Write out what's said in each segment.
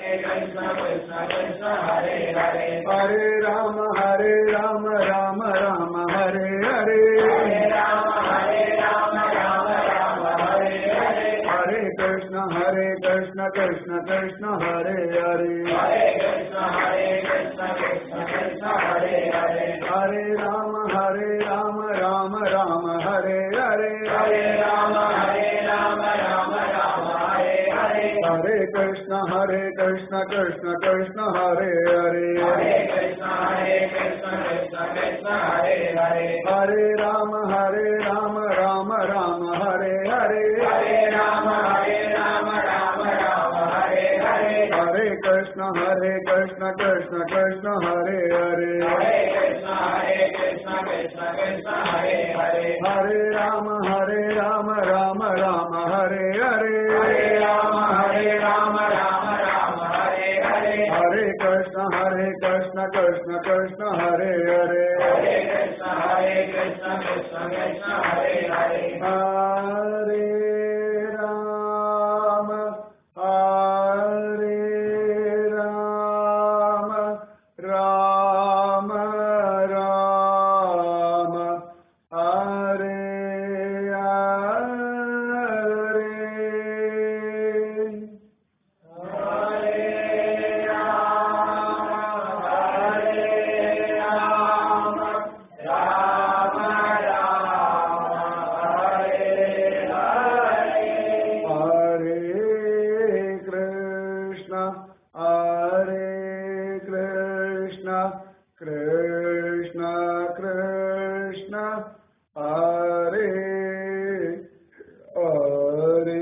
Hare Rama Rama Rama Hare Hare Hare Krishna Krishna Krishna Hare Hare Hare Rama Rama Rama Hare Hare Hare Krishna Krishna Krishna Hare Hare Hare Rama Rama Rama Hare Hare Hare Krishna Krishna Krishna Hare Hare Hare Rama Rama Rama Hare Hare Hare Krishna Krishna Krishna Hare Hare Hare Rama Rama Rama Hare Krishna Krishna Hare Hare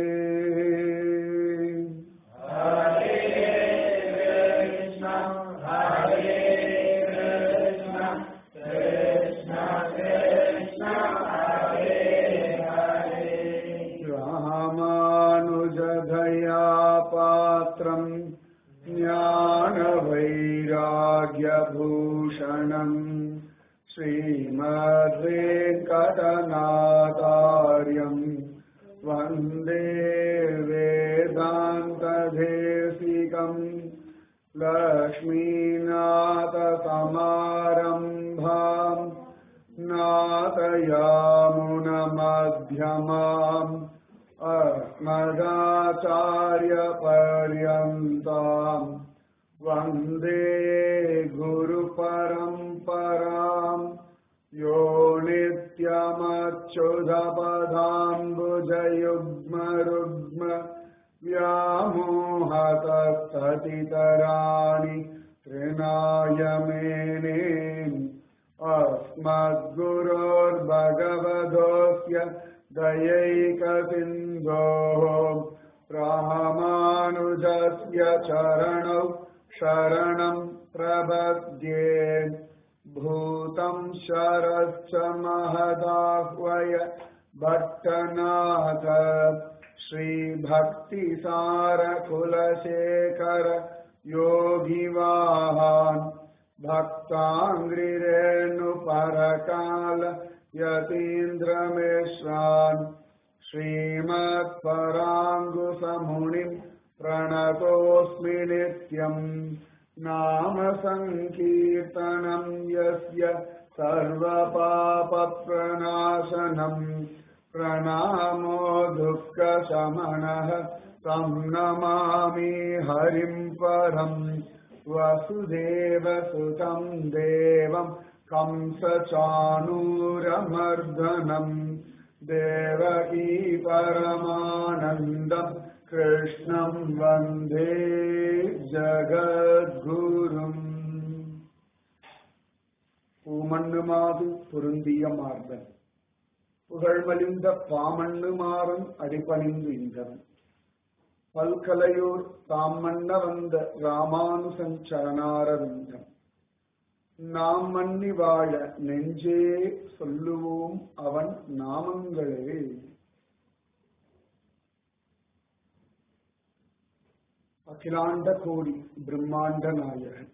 Ramanujadhaya Patram Jnana-vairagya-bhushanam Srimad-Venkatanathāryam Vande Vedanta-desikam Lakshmīnātha-samarambhām Nāthayāmuna-madhyamām Asmadācārya-paryantām Vande Guru Paramparam Yo Nityamachyudapadambujayugma Vyamohatastatitarani Trinayamene Asmadgurur Bhagavadosya Dayaikasindhoho Ramanujasya Charanau Sharanam Prabhadye Bhutam Sharascha Mahadahvaya Bhattanatha Shri Bhakti Sara Kulasekara Yogi Vahan Bhaktangri Renu Parakala Yatindra Meshran Srimad Parangusa Munim Pranatosmi Nityam Nama Sankirtanam Yasya Sarva Papa Pranashanam Pranamo Dukkha Shamanah Tam Namami Harim Param Vasudeva Sutam Devam Kamsa Chanuramardanam Devaki Paramanandam Krishnam Vande Jagadgurum Pumanumadu Purundiyamaardan Pugalmalinda Pamannumaran Adipanindu Indavan Palkalayur Tamanna Vanda Ramanusan Charanaravindam நாம் மன்னி வாழ நெஞ்சே சொல்லுவோம் அவன் நாமங்களே. அகிலாண்ட கோடி பிரம்மாண்ட நாயகன்,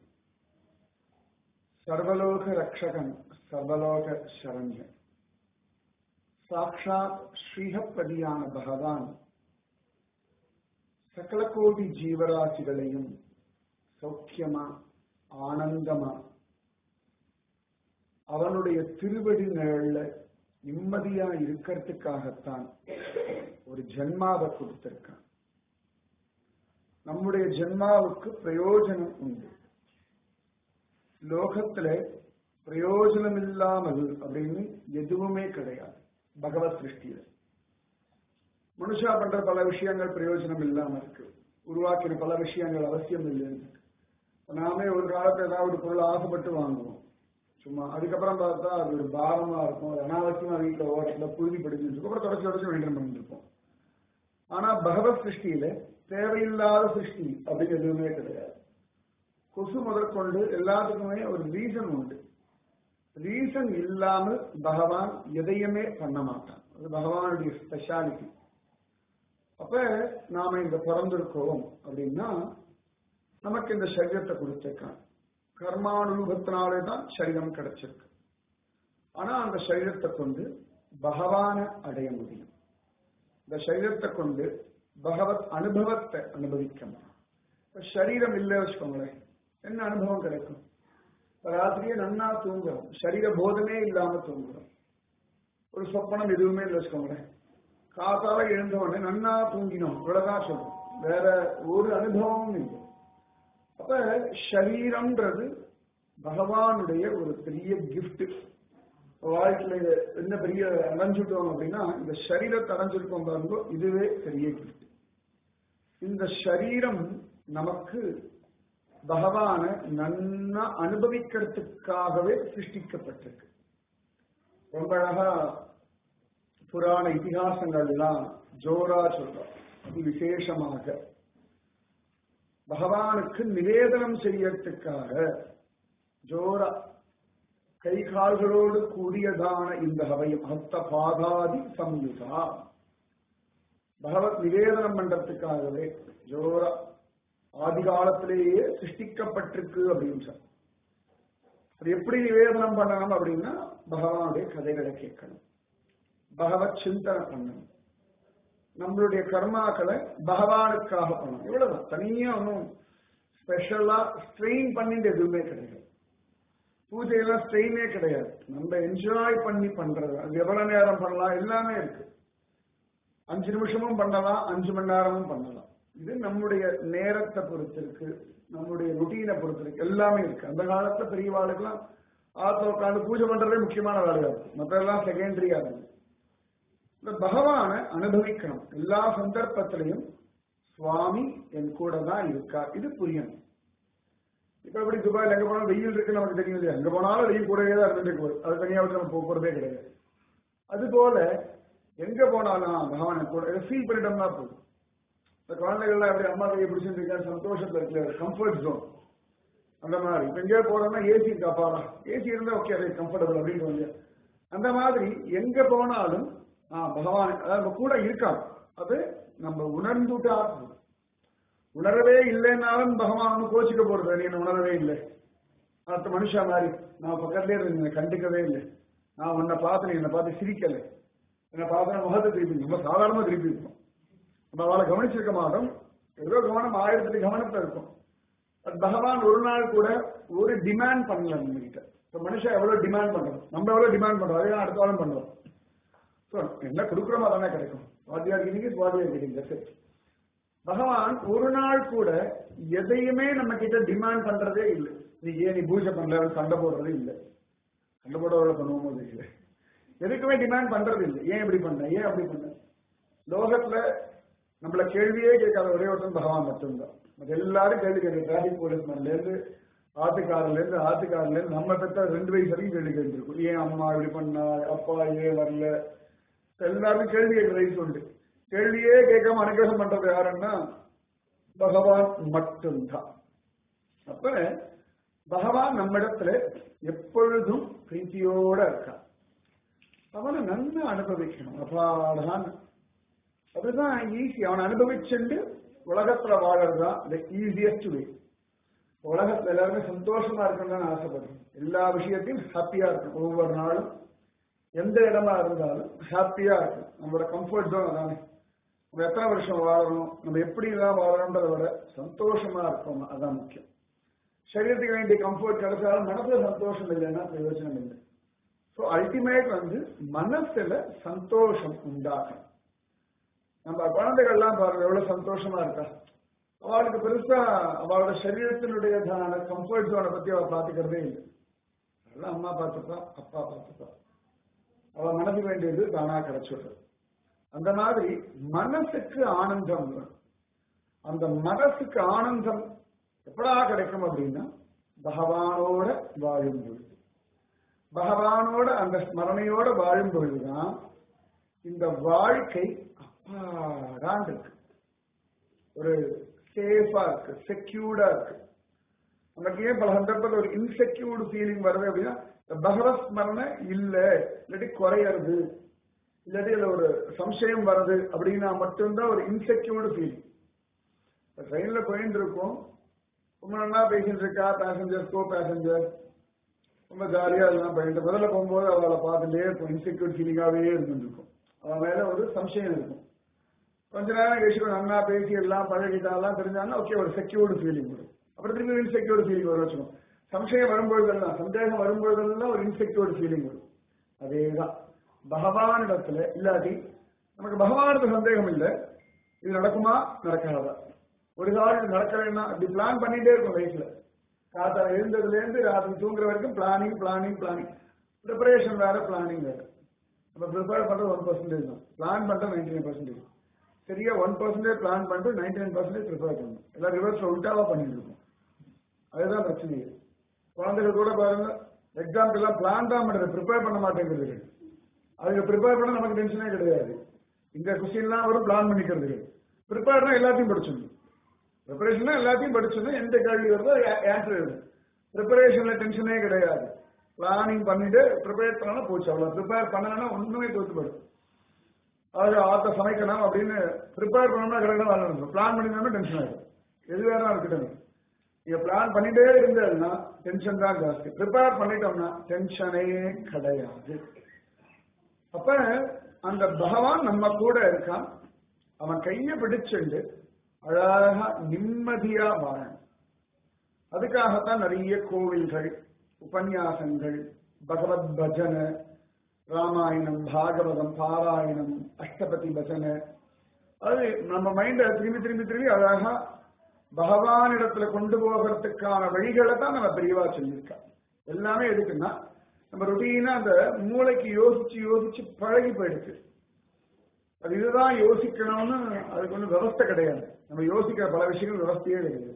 சர்வலோக ரக்ஷகன், சர்வலோக சரண்யன், சாக்ஷாத் ஸ்ரீஹப்பதியான பகவான் சகல கோடி ஜீவராசிகளையும் சௌக்கியமா ஆனந்தமா அவனுடைய திருவடி நிழல்ல நிம்மதியா இருக்கிறதுக்காகத்தான் ஒரு ஜென்மாவை கொடுத்திருக்கான். நம்முடைய ஜென்மாவுக்கு பிரயோஜனம் உண்டு. லோகத்துல பிரயோஜனம் இல்லாமல் அப்படின்னு எதுவுமே கிடையாது. பகவத் சிருஷ்டியில மனுஷா பண்ற பல விஷயங்கள் பிரயோஜனம் இல்லாம இருக்கு. உருவாக்கின பல விஷயங்கள் அவசியம் இல்லைன்னு. நாமே ஒரு காலத்துல ஏதாவது ஒரு பொருள் ஆசைப்பட்டு வாங்குவோம் சும்மா. அதுக்கப்புறம் பார்த்தா அது ஒரு பாரமா இருக்கும். அது அனாவசியமா வீட்டுல ஓரத்துல புழுதி படிச்சுட்டு அப்புறம் தொடச்சு மெயின்டைன் பண்ணிருப்போம். ஆனா பகவத் சிருஷ்டியில தேவையில்லாத சிருஷ்டி அப்படின்னு எதுவுமே கிடையாது. கொசு முதற்கொண்டு எல்லாத்துக்குமே ஒரு ரீசன் உண்டு. ரீசன் இல்லாமல் பகவான் எதையுமே பண்ண மாட்டான். அது பகவானுடைய ஸ்பெஷாலிட்டி. அப்ப நாம இங்க பிறந்திருக்கோம் அப்படின்னா நமக்கு இந்த சரீரத்தை கொடுத்திருக்கான். கர்மானுபவத்தினாலே தான் சரீரம் கிடைச்சிருக்கு. ஆனா அந்த சரீரத்தை கொண்டு பகவானை அடைய முடியும். இந்த சரீரத்தை கொண்டு பகவத் அனுபவத்தை அனுபவிக்கணும். இப்ப சரீரம் இல்லை வச்சுக்கோங்களேன், என்ன அனுபவம் கிடைக்கும்? ராத்திரியே நன்னா தூங்குறோம், சரீர போதமே இல்லாம தூங்குறோம். ஒரு சொப்பனம் எதுவுமே இல்லை வச்சுக்கோங்களேன். காத்தால எழுந்த உடனே நன்னா தூங்கினோம், இவ்வளவுதான் சொல்றோம், வேற ஒரு அனுபவமும் இல்லை. அப்ப சரீரம்ன்றது பகவானுடைய ஒரு பெரிய கிஃப்ட். வாழ்க்கையில என்ன பெரிய அடைஞ்சுட்டோம் அப்படின்னா இந்த சரீரத்தை அடைஞ்சிருக்கோம் பாருங்க, இதுவே பெரிய கிஃப்ட். இந்த சரீரம் நமக்கு பகவானை நன்னா அனுபவிக்கிறதுக்காகவே சிருஷ்டிக்கப்பட்டிருக்கு. ரொம்ப அழகா புராண இதிகாசங்கள் எல்லாம் ஜோரா சொல்றோம். அது விசேஷமாக பகவானுக்கு நிவேதனம் செய்யறதுக்காக ஜோரா கை கால்களோடு கூடியதான இந்த ஹவயம் ஹஸ்த பாதாதி சம்யுதா பகவத் நிவேதனம் பண்றதுக்காகவே ஜோரா ஆதி காலத்திலேயே சிருஷ்டிக்கப்பட்டிருக்கு அப்படின்னு சொல்ல. அது எப்படி நிவேதனம் பண்ணணும் அப்படின்னா பகவானுடைய கதைகளை கேட்கணும், பகவத் சிந்தனை பண்ணணும், நம்மளுடைய கர்மாக்களை பகவானுக்காக பண்ணணும். இவ்வளவுதான். தனியா ஒன்றும் ஸ்பெஷலா ஸ்ட்ரெயின் பண்ணிட்டு எதுவுமே கிடையாது. பூஜையெல்லாம் ஸ்ட்ரெயினே கிடையாது. நம்ம என்ஜாய் பண்ணி பண்றது. அது எவ்வளவு நேரம் பண்ணலாம், எல்லாமே இருக்கு. 5 நிமிஷமும் பண்ணலாம், 5 மணி நேரமும் பண்ணலாம். இது நம்முடைய நேரத்தை பொறுத்து இருக்கு, நம்முடைய ருட்டீனை பொறுத்து இருக்கு, எல்லாமே இருக்கு. அந்த காலத்துல பெரியவாளுக்கெல்லாம் ஆத்த உட்காந்து பூஜை பண்றதே முக்கியமான வேலையா இருக்கும், மற்றெல்லாம் செகண்டரியா இருக்கு. இந்த பகவானை அனுபவிக்கணும். எல்லா சந்தர்ப்பத்திலையும் சுவாமி என் கூட தான் இருக்கார், இது புரியணும். இப்ப எப்படி துபாயில் எங்க போனாலும் வெயில் இருக்கு நமக்கு தெரியும் இல்லையா? எங்க போனாலும் வெயில் கூடவே தான் இருந்துட்டு போகுது, அது தனியாக நம்ம போறதே கிடையாது. அது போல எங்க போனாலும் பகவானை கூட ஃபீல் பண்ணிட்டோம்னா போதும். இந்த குழந்தைகள்லாம் எப்படி அம்மா கையை பிடிச்சிருக்கா சந்தோஷத்துல இருக்கு, கம்ஃபர்ட் ஜோன். அந்த மாதிரி இப்ப எங்கேயோ போறோம்னா ஏசி இருக்காப்பாடா, ஏசி இருந்தா ஓகே அது கம்ஃபர்டபுள் அப்படின்னு வந்து அந்த மாதிரி எங்க போனாலும் பகவான் அதாவது கூட இருக்காது. அது நம்ம உணர்ந்துட்டா உணரவே இல்லைன்னாலும் பகவான் கோச்சிக்க போறது, நீ என்ன உணரவே இல்லை, அடுத்த மனுஷா மாதிரி நான் பக்கத்துலேயே இருந்தேன் கண்டுக்கவே இல்லை, நான் உன்னை பார்த்து நீ என்னை பார்த்து சிரிக்கலை, என்னை பார்த்து முகத்தை திருப்பி நம்ம சாதாரணமா திருப்பி இருக்கோம். நம்ம அவளை கவனிச்சிருக்க மாட்டோம், ஏதோ கவனம் 1000 கவனத்துல இருக்கும். பட் பகவான் ஒரு நாள் கூட ஒரு டிமாண்ட் பண்ணல நம்ம கிட்ட. இப்ப மனுஷன் எவ்வளவு டிமாண்ட் பண்றோம், நம்ம எவ்வளவு டிமாண்ட் பண்றோம், அதே அடுத்த காலம் பண்றோம். என்ன கொடுக்குறோமோ தானே கிடைக்கும். வாத்தியார் கிட்டீங்க வாத்தியார் கிட்டீங்க. பகவான் ஒரு நாள் கூட எதையுமே நம்ம கிட்ட டிமாண்ட் பண்றதே இல்லை. நீ ஏன் நீ பூஜை பண்ணல சண்டை போடுறது இல்லை, சண்டை போடுறவளை பண்ணுவோம் போது இல்லை, எதுக்குமே டிமாண்ட் பண்றது இல்லை. ஏன் இப்படி பண்ண, ஏன் அப்படி பண்ண. லோகத்துல நம்மள கேள்வியே கேட்காத ஒரே ஒருத்தன் பகவான் மட்டும்தான். எல்லாரும் கேள்வி கேட்க, டிராபிக் போலீஸ்மேன்ல இருந்து ஆத்துக்காரர்ல இருந்து நம்ம பெற்ற 2 வயசு வரைக்கும் கேள்வி கேட்டுருக்கும். ஏன் அம்மா இப்படி பண்ணா, அப்பா ஏன் வரல, எல்லாருக்கும் கேள்வி கேட்கிற வயசு உண்டு. கேள்வியே கேட்காம அனுகிரகம் பண்றது யாருன்னா பகவான் மட்டும்தான். அப்ப பகவான் நம்மிடத்துல எப்பொழுதும் பிரீத்தியோட இருக்கான். அவனை நல்லா அனுபவிக்கணும். அப்பாடான் அதுதான் ஈஸி. அவனை அனுபவிச்சுண்டு உலகத்துல வாழறதுதான் the easiest way. உலகத்துல எல்லாருமே சந்தோஷமா இருக்கணும்னு தான் ஆசைப்படுறோம். எல்லா விஷயத்தையும் ஹாப்பியா இருக்கும். ஒவ்வொரு நாளும் எந்த இடமா இருந்தாலும் ஹாப்பியா இருக்கும். நம்மளோட கம்ஃபர்ட் ஜோன் அதானே. நம்ம எத்தனை வருஷம் வாழணும், நம்ம எப்படி எல்லாம் வாழணுன்றத விட சந்தோஷமா இருக்கணும், அதான் முக்கியம். சரீரத்துக்கு வேண்டிய கம்ஃபர்ட் கிடைச்சாலும் மனசுல சந்தோஷம் இல்லைன்னா பிரயோஜனம் இல்லை. ஸோ அல்டிமேட் மனசுல சந்தோஷம் உண்டாகும். நம்ம குழந்தைகள்லாம் பாருங்க எவ்வளவு சந்தோஷமா இருக்கா. அவளுக்கு பெருசா அவளோட சரீரத்தினுடையதான கம்ஃபர்ட் ஜோனை பத்தி அவள் பார்த்துக்கிறதே இல்லை. அதெல்லாம் அம்மா பார்த்துப்பா, அப்பா பார்த்துப்பா, அவள் மனசுக்கு வேண்டியது தானா கிடைச்சிடுறது. அந்த மாதிரி மனசுக்கு ஆனந்தம் வேணும். அந்த மனசுக்கு ஆனந்தம் எப்படா கிடைக்கும் அப்படின்னா பகவானோட வாழும் பொழுது, பகவானோட அந்த ஸ்மரணையோட வாழும் பொழுதுதான் இந்த வாழ்க்கை அப்பாடான் இருக்கு, ஒரு சேஃபா இருக்கு, செக்யூர்டா இருக்கு. நமக்கு ஏன் பல சந்தர்ப்பத்தில் ஒரு இன்செக்யூர்டு ஃபீலிங் வருது அப்படின்னா பகவத் ஸ்மரணை இல்லை, இல்லாட்டி குறையிறது, இல்லாட்டி அதுல ஒரு சம்சயம் வருது அப்படின்னா மட்டும்தான் ஒரு இன்செக்யூர்டு ஃபீலிங். ட்ரெயின்ல போயிட்டு இருக்கோம், ரொம்ப நல்லா பேசிட்டு இருக்கா, பேசஞ்சர் கோ பேசஞ்சர் ரொம்ப ஜாலியா எல்லாம் போயிட்டு, முதல்ல போகும்போது அவளை பார்த்துட்டே இருக்கும், இன்செக்யூர் ஃபீலிங்காவே இருந்துருக்கும், அவன் மேல ஒரு சம்சயம் இருக்கும். கொஞ்ச நேரம் கழிச்சு நல்லா பேசி எல்லாம் பழகிட்டாலாம் தெரிஞ்சாங்கன்னா ஓகே ஒரு செக்யூர்டு ஃபீலிங் வரும். அப்புறம் திரும்பி இன்செக்யூர்டு ஃபீலிங் வரும் வச்சுக்கோம். சம்சயம் வரும்பொழுதெல்லாம், சந்தேகம் வரும்பொழுதெல்லாம் ஒரு இன்செக்யூர்டு ஃபீலிங் வரும். அதேதான் பகவானிடத்துல இல்லாட்டி நமக்கு பகவானுக்கு சந்தேகம் இல்லை, இது நடக்குமா நடக்காதா, ஒரு காலம் நடக்கலைன்னா அப்படி பிளான் பண்ணிட்டே இருக்கும் லைஃப்ல. காத்தால எழுந்ததுல இருந்து ராத்திரி தூங்குற வரைக்கும் பிளானிங் பிளானிங் பிளானிங், ப்ரிப்பரேஷன் வேற பிளானிங் வேற. நம்ம ப்ரிப்பேர் பண்றது 1% தான், பிளான் பண்றது 99%. சரியா 1% பிளான் பண்ணிட்டு 99% ப்ரிப்பேர் பண்ணணும். எல்லாம் ரிவர்ஸ்ல உல்டாவா பண்ணிட்டு இருக்கோம். அதுதான் பிரச்சனை. குழந்தைகள் கூட பாருங்க, எக்ஸாம்க்கு எல்லாம் பிளான் தான் பண்றது, ப்ரிப்பேர் பண்ண மாட்டேங்கிறது. அதுக்கு ப்ரிப்பேர் பண்ண நமக்கு டென்ஷனே கிடையாது. இந்த கொஸ்டின்லாம் வரும் பிளான் பண்ணிக்கிறது. ப்ரிப்பேர்னா எல்லாத்தையும் படிச்சிடணும், ப்ரிப்பரேஷனா எல்லாத்தையும் படிச்சிடணும், எந்த கேள்வி வருதோ ஆன்சர் எழுதும். ப்ரிப்பரேஷன்ல டென்ஷனே கிடையாது. பிளானிங் பண்ணிட்டு ப்ரிப்பேர் பண்ணா போச்சு, அவ்வளவு. ப்ரிப்பேர் பண்ணலன்னா ஒண்ணுமே தோத்து போயிடும். அதாவது ஆத்த சமைக்கணும் அப்படின்னு ப்ரிப்பேர் பண்ணோம்னா கரெக்டாக வேலை நடக்கும், பிளான் பண்ணிருந்தோம்னா டென்ஷன் ஆகிடும். எது வேணா இருக்கட்டும், நீங்க பிளான் பண்ணிட்டே இருந்ததுன்னா டென்ஷன் தான் ஜாஸ்தி, ப்ரிப்பேர் பண்ணிட்டோம்னா டென்ஷனே கிடையாது. அப்ப அந்த பகவான் நம்ம கூட இருக்கான், அவன் கையை பிடிச்சுண்டு அழகா நிம்மதியா வாழணும். அதுக்காகத்தான் நிறைய கோவில்கள், உபன்யாசங்கள், பகவத் பஜனை, ராமாயணம், பாகவதம், பாராயணம், அஷ்டபதி பஜனை. அது நம்ம மைண்ட திரும்பி திரும்பி திரும்பி அழகா பகவானிடத்துல கொண்டு போகிறதுக்கான வழிகளை தான் நம்ம பெரியவா சொல்லியிருக்கா. எல்லாமே எதுக்குன்னா நம்ம ருட்டீனா அந்த மூளைக்கு யோசிச்சு யோசிச்சு பழகி போயிடுச்சு. அது இதுதான் யோசிக்கணும்னு அதுக்கு ஒன்றும் விவஸ்தை கிடையாது. நம்ம யோசிக்கிற பல விஷயங்கள் விவஸ்தையே கிடையாது.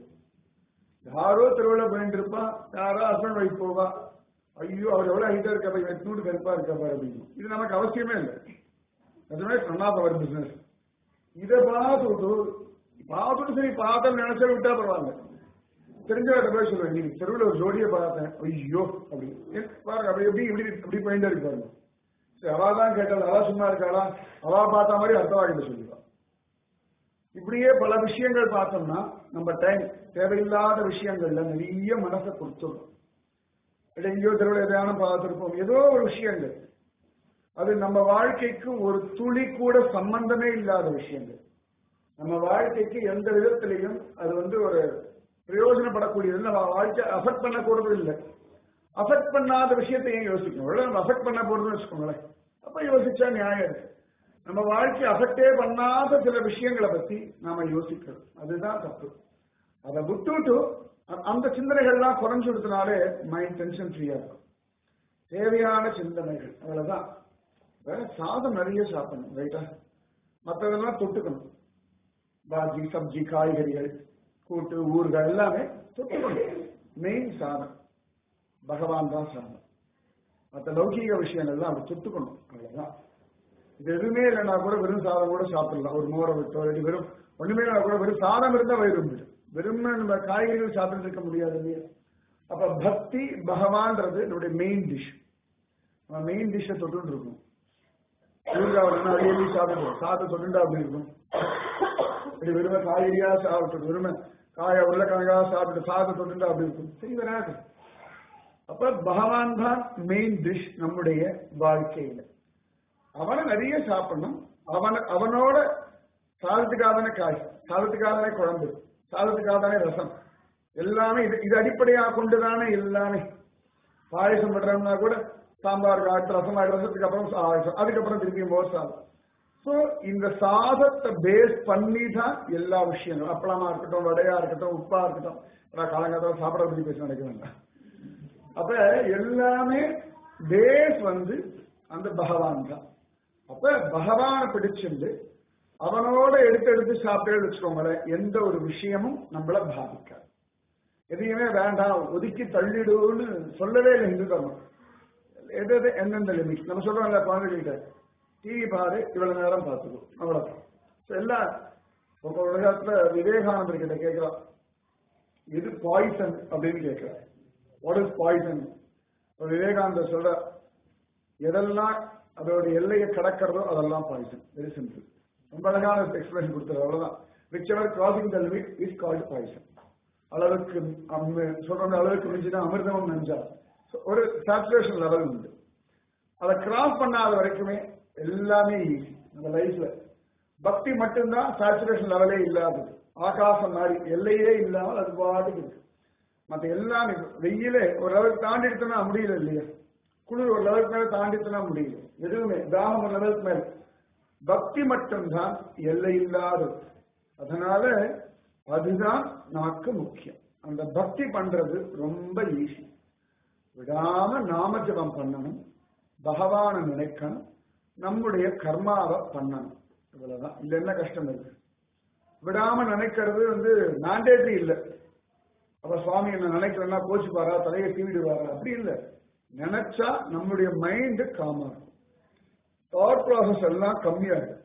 யாரோ திருவிழா போயிட்டு இருப்பான், யாரோ ஹஸ்பண்ட் ஒய்ஃப் போவா, ஐயோ அவர் எவ்வளவு ஹைட்டா இருக்கா, 800 கருப்பா இருக்கா பாரு அப்படின்னு. இது நமக்கு அவசியமே இல்லை. அதுவே நன் ஆஃப் அவர் பிசினஸ். இதை பார்த்துட்டு சரி பார்த்தல் நினைச்சா விட்டா பரவாயில்ல. தெரிஞ்சவர்கிட்ட போய் சொல்லுவேன், நீ தெருவில் ஒரு ஜோடியை பார்த்தேன், ஐயோ அப்படி பாருங்க, அப்படி எப்படி இப்படி இப்படி போயிட்டே இருக்கு பாருங்க. சரி அவா தான் கேட்டாள், அவா சும்மா இருக்காளா, அவா பார்த்த மாதிரி அர்த்தவாகிட்டு சொல்லுவா. இப்படியே பல விஷயங்கள் பார்த்தோம்னா நம்ம டைம் தேவையில்லாத விஷயங்கள்ல நிறைய மனசை கொடுத்துடும். எங்கேயோ தெருவில் எதையான பார்த்துருப்போம், ஏதோ ஒரு விஷயங்கள், அது நம்ம வாழ்க்கைக்கு ஒரு துளி கூட சம்பந்தமே இல்லாத விஷயங்கள், நம்ம வாழ்க்கைக்கு எந்த விதத்திலையும் அது ஒரு பிரயோஜனப்படக்கூடியது, நம்ம வாழ்க்கை அஃபெக்ட் பண்ணக்கூடது இல்லை. அஃபெக்ட் பண்ணாத விஷயத்தை ஏன் யோசிக்கணும், நம்ம அஃபெக்ட் பண்ண போறதுன்னு வச்சுக்கோங்களேன், அப்ப யோசிச்சா நியாயம் இருக்கு. நம்ம வாழ்க்கை அஃபெக்டே பண்ணாத சில விஷயங்களை பத்தி நாம யோசிக்கிறோம், அதுதான் தப்பு. அதை விட்டுட்டு அந்த சிந்தனைகள்லாம் குறைஞ்சு கொடுத்தனாலே மைண்ட் டென்ஷன் ஃப்ரீயா இருக்கும். தேவையான சிந்தனைகள் அதுலதான். சாதம் நிறைய சாப்பிடணும், ரைட்டா, மற்றதெல்லாம் தொட்டுக்கணும். பாஜி, சப்ஜி, காய்கறிகள், கூட்டு, ஊறுகாய் எல்லாமே தொட்டுக்கணும். மெயின் சாதம் பகவான் தான் சாதம். மற்ற லௌகீக விஷயங்கள்லாம் அப்படி தொட்டுக்கணும், அவ்வளவுதான். இது எதுவுமே இல்லைன்னா கூட வெறும் சாதம் கூட சாப்பிடலாம், ஒரு மோரை விட்டோ இல்லாட்டி வெறும் ஒண்ணுமே இல்லைனா கூட வெறும் சாதம் இருந்தா வயிறு வந்துடும். வெறும் நம்ம காய்கறிகள் சாப்பிட்டு இருக்க முடியாது இல்லையா. அப்ப பக்தி பகவான்றது நம்முடைய மெயின் டிஷ். நம்ம மெயின் டிஷ்ஷை தொட்டு இருக்கும். ஊறுகாய் அடியடி சாப்பிடுவோம், சாதத்தை தொட்டுண்டா அப்படி இருக்கும். இப்படி வெறுமை காய்கறியா சாப்பிட்டு வெறுமை காய உருளைக்கிழங்கா சாப்பிட்டு சாதத்தை தொட்டுண்டா அப்படி இருக்கும், சரி வராது. அப்ப பகவான் தான் மெயின் டிஷ் நம்முடைய வாழ்க்கையில. அவனை நிறைய சாப்பிடணும். அவனோட சாதத்துக்காதான காய், சாதத்துக்காதானே குழம்பு, சாதத்துக்காதானே ரசம், எல்லாமே இது அடிப்படையாக கொண்டுதானே எல்லாமே. பாயசம் பண்றோம்னா கூட சாம்பார் ரசம் ரசத்துக்கு அப்புறம் பாயசம், அதுக்கப்புறம் திருப்பியும் மோர் சாதம். ஸோ இந்த சாதத்தை பேஸ் பண்ணி தான் எல்லா விஷயங்களும், அப்பளமா இருக்கட்டும், வடையா இருக்கட்டும், உப்பா இருக்கட்டும். காலங்காலத்தில் சாப்பிட பத்தி பேச நினைக்க வேண்டாம். அப்ப எல்லாமே பேஸ் அந்த பகவான் தான். அப்ப பகவானை பிடிச்சிருந்து அவனோட எடுத்து சாப்பிட்டு வச்சுக்கோங்களேன், எந்த ஒரு விஷயமும் நம்மள பாதிக்காது. எதையுமே வேண்டாம் ஒதுக்கி தள்ளிடுன்னு சொல்லவே இல்லை இந்து தர்மம். எது எந்தெந்த லிமிட் நம்ம சொல்றோம்ல, குழந்தைகிட்ட டிவி பாரு இவ்வளவு நேரம் பார்த்துக்கோ, அவ்வளவுதான். எல்லாம் உலகத்துல விவேகானந்தர் கிட்ட கேட்கிறான், எது பாய்சன் அப்படின்னு கேட்கிறார். What is poison? விவேகானந்தர் சொல்ற, எதெல்லாம் அதோட எல்லையை கடக்கிறதோ அதெல்லாம் பாய்சன். Very simple. ரொம்ப அழகான எக்ஸ்பிளேஷன் கொடுத்தாரு. அவ்வளவுதான். Whichever crossing the limit is called poison. அளவுக்கு சொல்ற அளவுக்கு மிஞ்சினா அமிர்தமும் நஞ்சா. ஒரு சேச்சுரேஷன் லெவல் உண்டு. அதை கிராஸ் பண்ணாத வரைக்குமே எல்லாமே ஈஸி நம்ம லைஃப்ல. பக்தி மட்டும்தான் சேச்சுரேஷன் லெவலே இல்லாதது. ஆகாசம் மாதிரி எல்லையே இல்லாமல் அது பாட்டுக்கு இருக்கு. மற்ற எல்லாமே வெயிலே ஒரு லெவலுக்கு தாண்டி எடுத்தனா முடியல இல்லையா, குளிர் ஒரு லெவலுக்கு மேல தாண்டி எடுத்தனா முடியல, எதுவுமே தாகம் ஒரு லெவலுக்கு மேல. பக்தி மட்டும்தான் எல்லை இல்லாதது. அதனால அதுதான் நமக்கு முக்கியம். அந்த பக்தி பண்றது ரொம்ப ஈஸி. விடாம நாம ஜபம் பண்ணணும், பகவானை நினைக்கணும், நம்முடைய கர்மாவை பண்ணணும். இவ்வளவுதான். இல்ல என்ன கஷ்டம் இருக்கு? விடாம நினைக்கிறது மேண்டேட்டரி இல்லை. அப்ப சுவாமி என்ன நினைக்கிறேன்னா போச்சுப்பாரா, தலையை தீவிடுவாரா? அப்படி இல்லை. நினைச்சா நம்முடைய மைண்ட் காமா இருக்கும், தாட் ப்ராசஸ் எல்லாம் கம்மியா இருக்கு.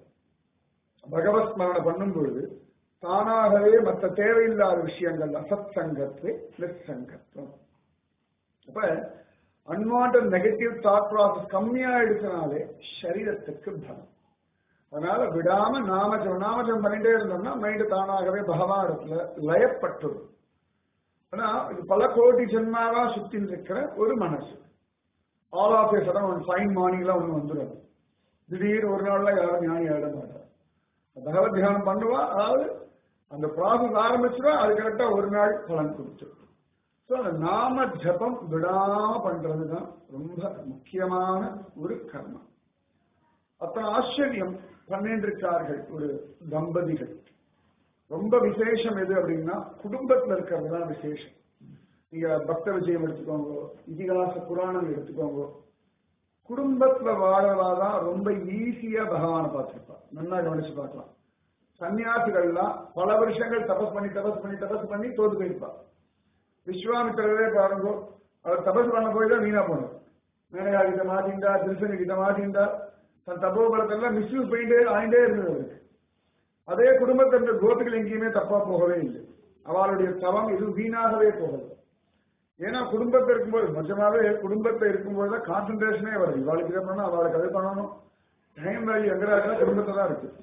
பகவத் ஸ்மரணை பண்ணும் பொழுது தானாகவே மற்ற தேவையில்லாத விஷயங்கள் அசத் சங்கத்து நிசங்கத்துவம். அப்ப அன்வான்ட் நெகட்டிவ் தாட் ப்ராசஸ் கம்மியா எடுத்தனாலே சரீரத்துக்கு பலம். அதனால விடாம நாமஜம் பண்ணிட்டே இருந்தோம்னா மைண்ட் தானாகவே பகவானிடத்துல லயப்பட்டுடும். ஆனா இது பல கோடி ஜென்மாவா சுத்தி இருக்கிற ஒரு மனசு. All of a sudden one fine மார்னிங்லாம் ஒண்ணு வந்துடும். திடீர்னு ஒரு நாள்ல யாரும் ஞானி ஆயிட மாட்டார். பகவத் தியானம் பண்ணுவா, அதாவது அந்த ப்ராசஸ் ஆரம்பிச்சுடா, அது கரெக்டா ஒரு நாள் பலன் கொடுத்துரும். ஸோ அந்த நாம ஜபம் விடாம பண்றதுதான் ரொம்ப முக்கியமான ஒரு கர்மம். அத்தனை ஆச்சரியம் பண்ணின்றிருக்கார்கள் ஒரு தம்பதிகள். ரொம்ப விசேஷம் எது அப்படின்னா குடும்பத்துல இருக்கிறதுதான் விசேஷம். நீங்க பக்த விஜயம் எடுத்துக்கோங்க, இதிகாச புராணம் எடுத்துக்கோங்க, குடும்பத்துல வாழவாதான் ரொம்ப ஈஸியா பகவானை பார்த்திருப்பா. நல்லா கவனிச்சு பார்க்கலாம். சன்னியாசிகள்லாம் பல வருஷங்கள் தபஸ் பண்ணி தோது போயிருப்பா. விஸ்வாமித்திரரே பாருங்க, அவர் தபஸ் பண்ண போய் தான் வீணா போனார். மேனகா கிட்ட மாட்டின்டா, திருசனி கிட்ட மாட்டின்டா, தன் தபோபலத்தெல்லாம் மிஸ்யூஸ் பண்ணிட்டே ஆயிட்டே இருந்தது அவருக்கு. அதே குடும்பத்தின் கோபிகள் எங்கேயுமே தப்பா போகவே இல்லை. அவளுடைய தவம் எதுவும் வீணாகவே போகல. ஏன்னா குடும்பத்தை இருக்கும்போது நிஜமாவே குடும்பத்தை இருக்கும்போது தான் கான்சென்ட்ரேஷனே வருது. இவாளுக்கு இதை பண்ணணும், அவளுக்கு அது பண்ணணும். டைம் வேல்யூ எங்கடா இருக்கா? குடும்பத்தை தான் இருக்கு.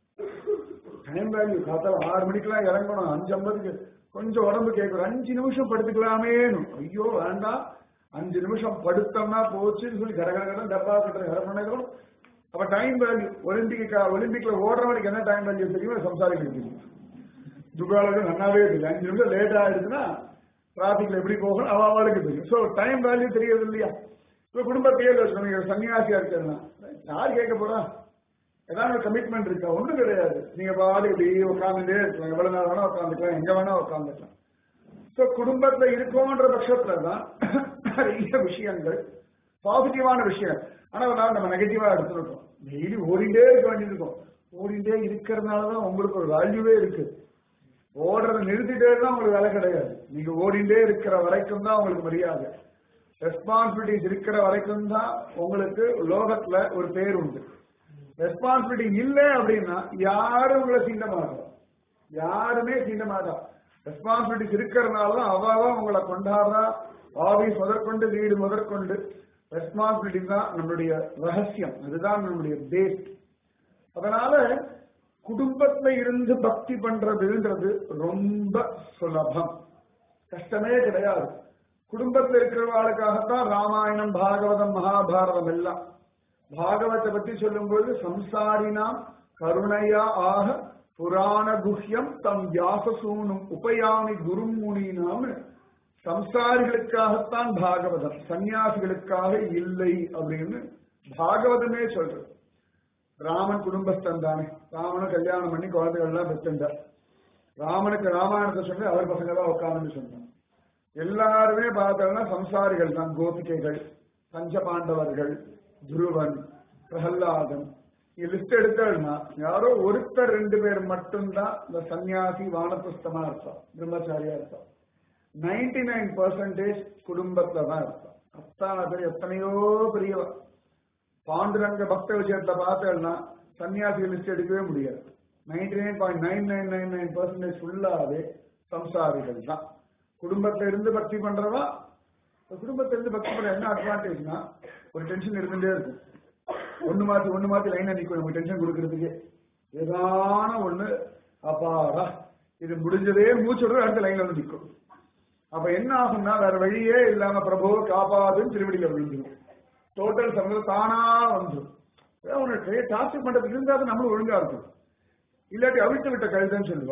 டைம் வேல்யூ காத்தால 6 மணிக்கெல்லாம் இறங்கணும், 5:50க்கு கொஞ்சம் உடம்பு கேட்கணும், 5 நிமிஷம் படுத்துக்கலாமேனும். ஐயோ வேண்டாம், 5 நிமிஷம் படுத்தோம்னா போச்சுன்னு சொல்லி கடகடகடன் டப்பா கட்டுற இடம் பண்ணிக்கிறோம். அப்ப டைம் வேல்யூ ஒலிம்பிக்ல ஓடுறவனுக்கு என்ன டைம் வேல்யூ தெரியும்? சம்சாரிக்கு தெரியும். துகாலுக்கு நன்னாவே தெரியும். 5 நிமிஷம் லேட் ஆயிடுச்சுன்னா டிராபிக்ல எப்படி போகணும் அவளுக்கு தெரியும். ஸோ டைம் வேல்யூ தெரியாது இல்லையா? இப்போ குடும்பத்தையே வச்சுக்கணும். சன்னியாசியா இருக்கிறதுனா யார் கேட்க போறா? ஏதாவது ஒரு கமிட்மெண்ட் இருக்கா? ஒன்றும் கிடையாது. நீங்க பாடு இப்படி உட்காந்துட்டே இருக்கலாம், எவ்வளவு நேரம் வேணா உட்காந்துக்கலாம், எங்க வேணா உட்காந்துக்கலாம். ஸோ குடும்பத்துல இருக்கோன்ற பட்சத்துல தான் நிறைய விஷயங்கள் பாசிட்டிவான விஷயம். ஆனா நம்ம நெகட்டிவா எடுத்துருக்கோம். டெய்லி ஓடிண்டே இருக்க வேண்டியிருக்கோம். ஓடிண்டே இருக்கிறதுனாலதான் உங்களுக்கு ஒரு வேல்யூவே இருக்கு. ஓடுறதை நிறுத்திட்டே தான் உங்களுக்கு வேலை கிடையாது. நீங்க ஓடிண்டே இருக்கிற வரைக்கும் தான் உங்களுக்கு மரியாதை. ரெஸ்பான்சிபிலிட்டிஸ் இருக்கிற வரைக்கும் தான் உங்களுக்கு லோகத்துல ஒரு பேர் உண்டு. ரெஸ்பான்சிபிலிட்டி இல்லை அப்படின்னா யாரும் உங்களை சீண்ட மாட்டோம், யாருமே சீண்ட மாட்டோம். ரெஸ்பான்சிபிலிட்டிஸ் இருக்கிறதுனாலதான் அவாவா உங்களை கொண்டாடுறா. ஆபீஸ் முதற்கொண்டு வீடு முதற்கொண்டு ரெஸ்பான்சிபிலிட்டி தான் நம்மளுடைய ரகசியம், அதுதான் நம்மளுடைய பேஸ். அதனால குடும்பத்துல இருந்து பக்தி பண்றதுன்றது ரொம்ப சுலபம், கஷ்டமே கிடையாது. குடும்பத்தில் இருக்கிறவர்களுக்காகத்தான் ராமாயணம், பாகவதம், மகாபாரதம் எல்லாம். பாகவத்தை பத்தி சொல்லும்போது சம்சாரினா கருணையா ஆக புராண குஹ்யம் தம் வியாசசூனும் உபயாமி குரும் முனினான்னு சம்சாரிகளுக்காகத்தான் பாகவதம், சன்னியாசிகளுக்காக இல்லை அப்படின்னு பாகவதமே சொல்றது. ராமன் குடும்பஸ்தன் தானே, ராமனை கல்யாணம் பண்ணி குழந்தைகள் எல்லாம் பெற்றுண்டார். ராமனுக்கு ராமாயணத்தை சொல்லி அவர் பசங்க தான் உட்கார்ந்து சொன்னான். எல்லாருமே பார்த்தோம்னா சம்சாரிகள் தான். கோபிகைகள், பஞ்சபாண்டவர்கள், துருவன், பிரகல்லாதன், லிஸ்ட் எடுத்தா யாரோ ஒருத்தர் 2 பேர் மட்டும்தான் இந்த சன்னியாசி வானப்பிரஸ்தமா இருப்பான், பிரம்மச்சாரியா இருப்பான். 99% குடும்பத்துல தான் இருப்பான். அத்தான பேர் எத்தனையோ பெரியவா. பாண்டுரங்க பக்த விஷயத்துல பார்த்தேன்னா சன்னியாசி லிஸ்ட் எடுக்கவே முடியாது. 99.9999% ஃபுல்லாவே சம்சாரிகள் தான். குடும்பத்துல இருந்து பக்தி பண்றவா, குடும்பத்துல இருந்து பக்தி பண்ற என்ன அட்வான்டேஜ்னா ஒரு டென்ஷன் இருந்துட்டே இருக்கும். ஒண்ணு மாத்தி லைன் நிற்கும் நமக்கு டென்ஷன் கொடுக்கறதுக்கு. ஏதான ஒண்ணு அப்பாடா இது முடிஞ்சதே மூச்சுடுறது அடுத்த லைன்ல வந்து நிற்கும். அப்ப என்ன ஆகும்னா வேற வழியே இல்லாம பிரபு காப்பாதுன்னு திருவடியில விழுந்துடும். டோட்டல் சம்பளம் தானா வந்துடும். உனக்கு டார்ச்சர் பண்றதுக்கு இருந்தாலும் நம்மளும் ஒழுங்கா இருக்கும். இல்லாட்டி அவிழ்த்து விட்ட கழுதுன்னு சொல்லுவா.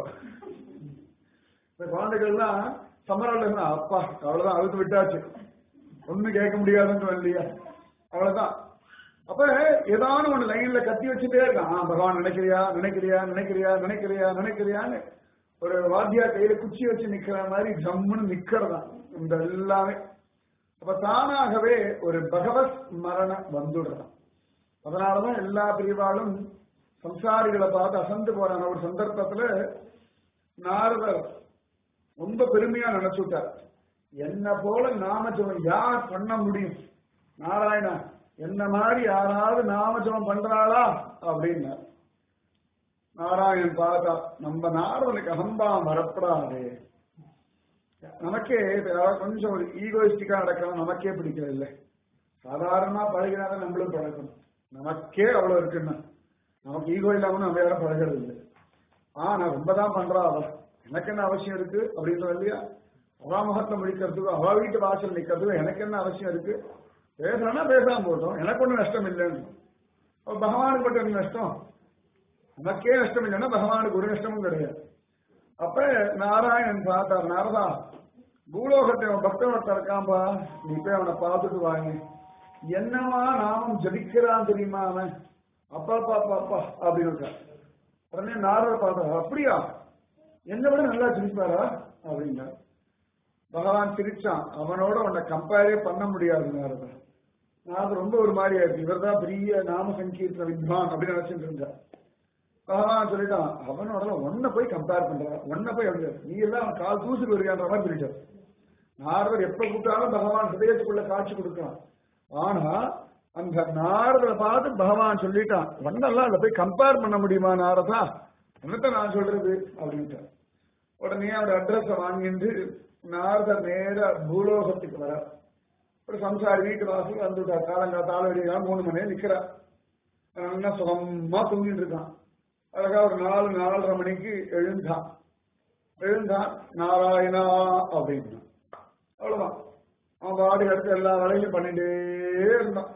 இந்த குழந்தைகள்லாம் சம்மரால் அப்பா அவ்வளவுதான் அவிழ்த்து விட்டாச்சு, ஒண்ணும் கேட்க முடியாதுன்னு இல்லையா, அவ்வளவுதான். அப்ப ஏதான ஒண்ணு லைன்ல கத்தி வச்சுட்டே இருக்கான். பகவான் நினைக்கிறியா நினைக்கிறியா நினைக்கிறியா நினைக்கிறியா நினைக்கிறியான்னு ஒரு வாத்தியா கையில குச்சி வச்சு நிக்கிற மாதிரி ஜம்முன்னு நிக்கிறதா இந்த எல்லாமே. அப்ப தானாகவே ஒரு பகவத் மரணம் வந்துடுறான். அதனாலதான் எல்லா பிரிவாலும் சம்சாரிகளை பார்த்து அசந்து போறாங்க. ஒரு சந்தர்ப்பத்துல நாரதர் ரொம்ப பெருமையா நினைச்சுட்டார். என்ன போல நாமஜபம் யார் பண்ண முடியும், நாராயணா என்ன மாதிரி யாராவது நாமஜபம் பண்றாளா அப்படின்னா நாராயணன் பார்த்தா நம்ம நாரதனுக்கு அகம்பாம் வரப்படாது. நமக்கே கொஞ்சம் ஒரு ஈகோயிஸ்டிக்கா நடக்கணும், நமக்கே பிடிக்கிறது இல்லை. சாதாரணமா பழகினாதான் நம்மளும் பழகணும். நமக்கே அவ்வளவு இருக்குன்னா நமக்கு ஈகோ இல்லாம நம்ம யாரும் பழகிறது இல்லை. நான் ரொம்பதான் பண்றா அவ, எனக்கு என்ன அவசியம் இருக்கு அப்படின்றது இல்லையா. அவா முகத்தை முடிக்கிறதுக்கும் அவ வீட்டு வாசல் நிக்கிறதுக்கும் எனக்கு என்ன அவசியம் இருக்கு. பேசுறா பேசாம போட்டோம், எனக்கு ஒன்றும் நஷ்டம் இல்லைன்னு. பகவானுக்கு மட்டும் என்ன நஷ்டம், நமக்கே நஷ்டம் இல்லைன்னா பகவானுக்கு ஒரு நஷ்டமும் கிடையாது. அப்ப நாராயணன் பார்த்தார், நாரதா பூலோகத்தை பக்தன் ஒருத்தர் இருக்கான்பா, நீ போய் அவனை பார்த்துட்டு வாங்க. என்னவா நாமம் ஜபிக்கிறான் தெரியுமா அவன், அப்பா பாப்பா அப்பா அப்படின்னு. உடனே நாரதர் பார்த்தா, அப்படியா என்ன விட நல்லா ஜபிப்பாரா அப்படின்னா. பகவான் சிரிச்சான், அவனோட உன்னை கம்பேரே பண்ண முடியாது நாரதர். நாரதர் ரொம்ப ஒரு மாதிரியா இருக்கு, இவர் தான் பெரிய நாம சங்கீர்த்தன வித்வான் அப்படின்னு நினைச்சிட்டு இருந்தார். பகவான் சொல்லிட்டான், அவனோட ஒன்ன போய் கம்பேர் பண்ற, ஒன்ன போய் அப்படி நீ எல்லாம் அவன் கால் தூசுக்கு வருகின்ற மாதிரி சொல்லிட்டார். நாரதர் எப்ப கூப்பிட்டாலும் பகவான் ஹிருதயத்துக்குள்ள காட்சி கொடுக்கிறான். ஆனா அந்த நாரதரை பார்த்து பகவான் சொல்லிட்டான், ஒன்னெல்லாம் அதை போய் கம்பேர் பண்ண முடியுமா நாரதா, என்னத்த நான் சொல்றது அப்படின்ட்டு. உடனே அவர் அட்ரஸ வாங்கிட்டு நாரதர் நேர பூலோகத்துக்கு வர. ஒரு சம்சாரி வீட்டு வாசல் வந்துட்டார். காலங்காத்தால வெளியே 3 மணி நேரம் நிக்கிறார். நல்லா சுகமா தூங்கிட்டு இருக்கான். அழகா ஒரு 4-4:30 மணிக்கு எழுந்தான் நாராயணா அப்படின்னா. அவ்வளவுதான், அவன் பாடி எடுத்து எல்லா வேலையும் பண்ணிட்டே இருந்தான்.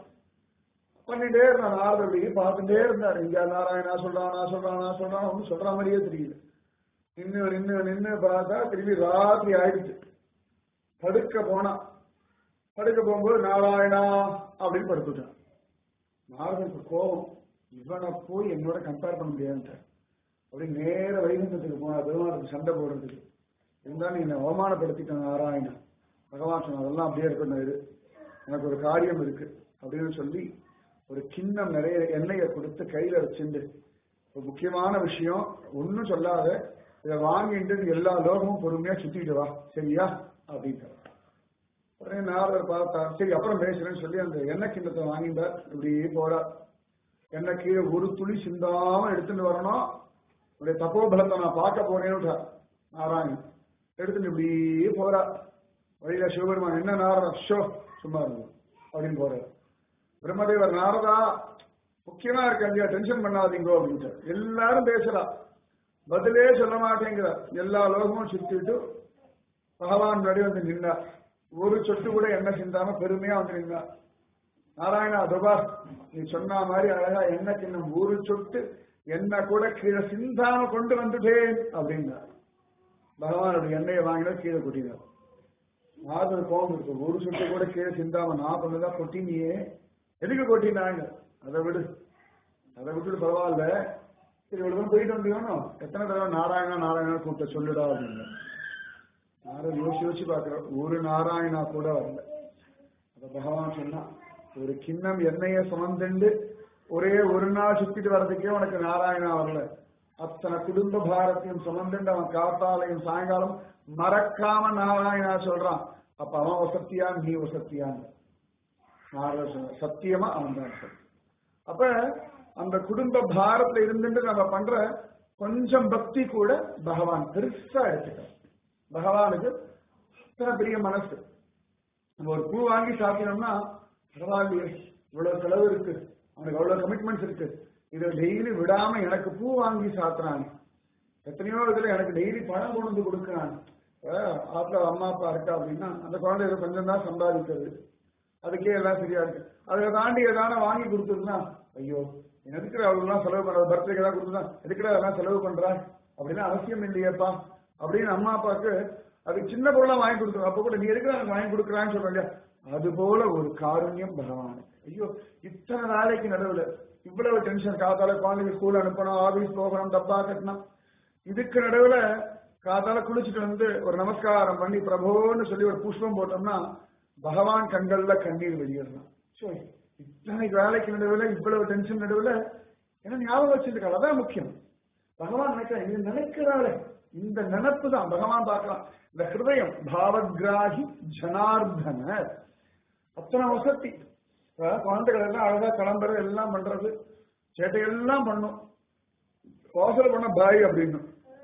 நாரதர் பார்த்துட்டே இருந்தார். இங்க நாராயணா சொல்றானா ஒன்னும் சொல்ற மாதிரியே தெரியல. நின்று பார்த்தா திரும்பி ராத்திரி ஆயிடுச்சு. படுக்க போகும்போது நாராயணா அப்படின்னு படுத்துட்டான். நாரதனுக்கு கோபம், இவனை போய் என்னோட கம்பேர் பண்ண முடியாது அப்படி நேர வைகுந்தத்துக்கு போனா பெருமாளுக்கு சண்டை போடுறதுக்கு. இருந்தாலும் நீ என்னை அவமானப்படுத்திட்டான் நாராயணா. பகவான் சொன்ன அதெல்லாம் அப்படியே இருக்கணும், எனக்கு ஒரு காரியம் இருக்கு அப்படின்னு சொல்லி ஒரு கிண்ணம் நிறைய எண்ணெயை கொடுத்து கையில வச்சுண்டு, ஒரு முக்கியமான விஷயம் ஒன்னும் சொல்லாத, இதை வாங்கிட்டு எல்லா லோகமும் பொறுமையா சுத்திட்டு வா சரியா அப்படின்ட்டு. உடனே நாரதர் பார்த்தா, சரி அப்புறம் பேசுறேன்னு சொல்லி அந்த எண்ணெய் கிண்ணத்தை வாங்கிட்டார். இப்படியே போறார். எண்ணெய் கீழே ஒரு துளி சிந்தாம எடுத்துட்டு வரணும், உடைய தப்போபலத்தை நான் பார்க்க போறேன்னு நாராயணன் எடுத்துட்டு இப்படியே போறார். வழியில சிவபெருமான், என்ன நாரதர் ஷோ சும்மா இருக்கும் அப்படின்னு போறார். பிரம்மதேவர், நாரதா முக்கியமா இருக்க இல்லையா, டென்ஷன் பண்ணாதீங்கோ அப்படின்ட்டு. எல்லாரும் பேசுறா, பதிலே சொல்ல மாட்டேங்கிறார். எல்லா லோகமும் சுத்திட்டு பகவான் முன்னாடி வந்து நின்றார். ஒரு சொட்டு கூட எண்ணெய் சிந்தாம பெருமையா வந்து நின்றார். நாராயணா துபா, நீ சொன்ன மாதிரி அழகா எண்ணெய் கிண்ணம் ஒரு சொட்டு என்ன கூட கீழே சிந்தாம கொண்டு வந்துட்டேன் அப்படின்னார். பகவானுடைய எண்ணெயை வாங்கினா கீழே கொட்டினார். நாரதர் கோபம் இருக்கு, ஒரு சொட்டு கூட கீழே சிந்தாம நான் கொண்டுதான் கொட்டினியே, எதுக்கு கொட்டினாங்க? அதை விட்டுட்டு பரவாயில்ல, சரி இவ்வளவு போயிட்டு வந்தோம், எத்தனை தடவை நாராயணா நாராயணா கூப்பிட்ட சொல்லுடா அப்படின்னு. நாரதர் யோசிச்சு பாக்குற, ஒரு நாராயணா கூட வரல. அப்ப பகவான் சொன்னா, ஒரு கிண்ணம் எண்ணெய சுமந்துண்டு ஒரே ஒரு நாள் சுத்திட்டு வர்றதுக்கே உனக்கு நாராயணா வரல, அத்தனை குடும்ப பாரத்தையும் சுமந்துண்டு அவன் காத்தாலையும் சாயங்காலம் மறக்காம நாராயணா சொல்றான். அப்ப அவன் வசத்தியா நீ வசத்தியான்னு நாரதர் சொன்ன, சத்தியமா அவன் தான் சத்தியம். அப்ப அந்த குடும்ப பாரத்துல இருந்துட்டு நம்ம பண்ற கொஞ்சம் பக்தி கூட பகவான் பெருசா எடுத்துக்க. பகவானுக்கு அத்தனை பெரிய மனசு. நம்ம ஒரு பூ வாங்கி சாப்பிட்டோம்னா பரவாயில்லையே, இவ்வளவு செலவு இருக்கு, அவனுக்கு அவ்வளவு கமிட்மெண்ட்ஸ் இருக்கு, இதை டெய்லி விடாம எனக்கு பூ வாங்கி சாப்பிட்றான். எத்தனையோ இதுல எனக்கு டெய்லி பணம் கொண்டு வந்து கொடுக்குறான். ஆத்துல அம்மா அப்பா இருக்கா அப்படின்னா அந்த குழந்தை இதை கொஞ்சம் தான் சம்பாதிக்கிறது, அதுக்கே எல்லாம் சரியா இருக்கு. அதை தாண்டி எதான வாங்கி கொடுத்துருந்தா, ஐயோ எதுக்குற அவ்வளவுலாம் செலவு பண்ற, பர்த்டேக்கு எல்லாம் கொடுத்துதான் எதுக்குற அதெல்லாம் செலவு பண்ற அப்படின்னா அவசியம் இல்லையப்பா அப்படின்னு அம்மா அப்பாவுக்கு அது சின்ன பொருளா வாங்கி கொடுத்துரும். அப்ப கூட நீ எதுக்குற எனக்கு வாங்கி கொடுக்குறான்னு சொல்றீங்க. அது போல ஒரு காருண்யம் பகவானுக்கு. ஐயோ இத்தனை நாளைக்கு நடுவில் இவ்வளவு டென்ஷன், காத்தால குழந்தைங்க ஸ்கூல் அனுப்பணும், ஆபீஸ் போகணும், டப்பா கட்டணும், இதுக்கு நடுவுல காத்தால குளிச்சுட்டு வந்து ஒரு நமஸ்காரம் பண்ணி பிரபோன்னு சொல்லி ஒரு புஷ்பம் போட்டோம்னா பகவான் கண்கள்ல கண்ணீர் வெளியிடலாம். இத்தனை வேலைக்கு நடுவில் இவ்வளவு டென்ஷன் நடுவில் என்ன ஞாபகம் வச்சிருக்காள், அதான் முக்கியம். பகவான் நினைக்கிறான், இது நினைக்கிறாளே இந்த நினைப்பு தான் பகவான் பார்க்கலாம். இந்த ஹிருதயம் பாவகிராகி ஜனார்தன அத்தனை வசதி. குழந்தைகள் எல்லாம் அழகா கிளம்புறது எல்லாம் பண்றது, சேட்டையெல்லாம் பண்ணும். வாசல் பண்ண பாய் அப்படின்னு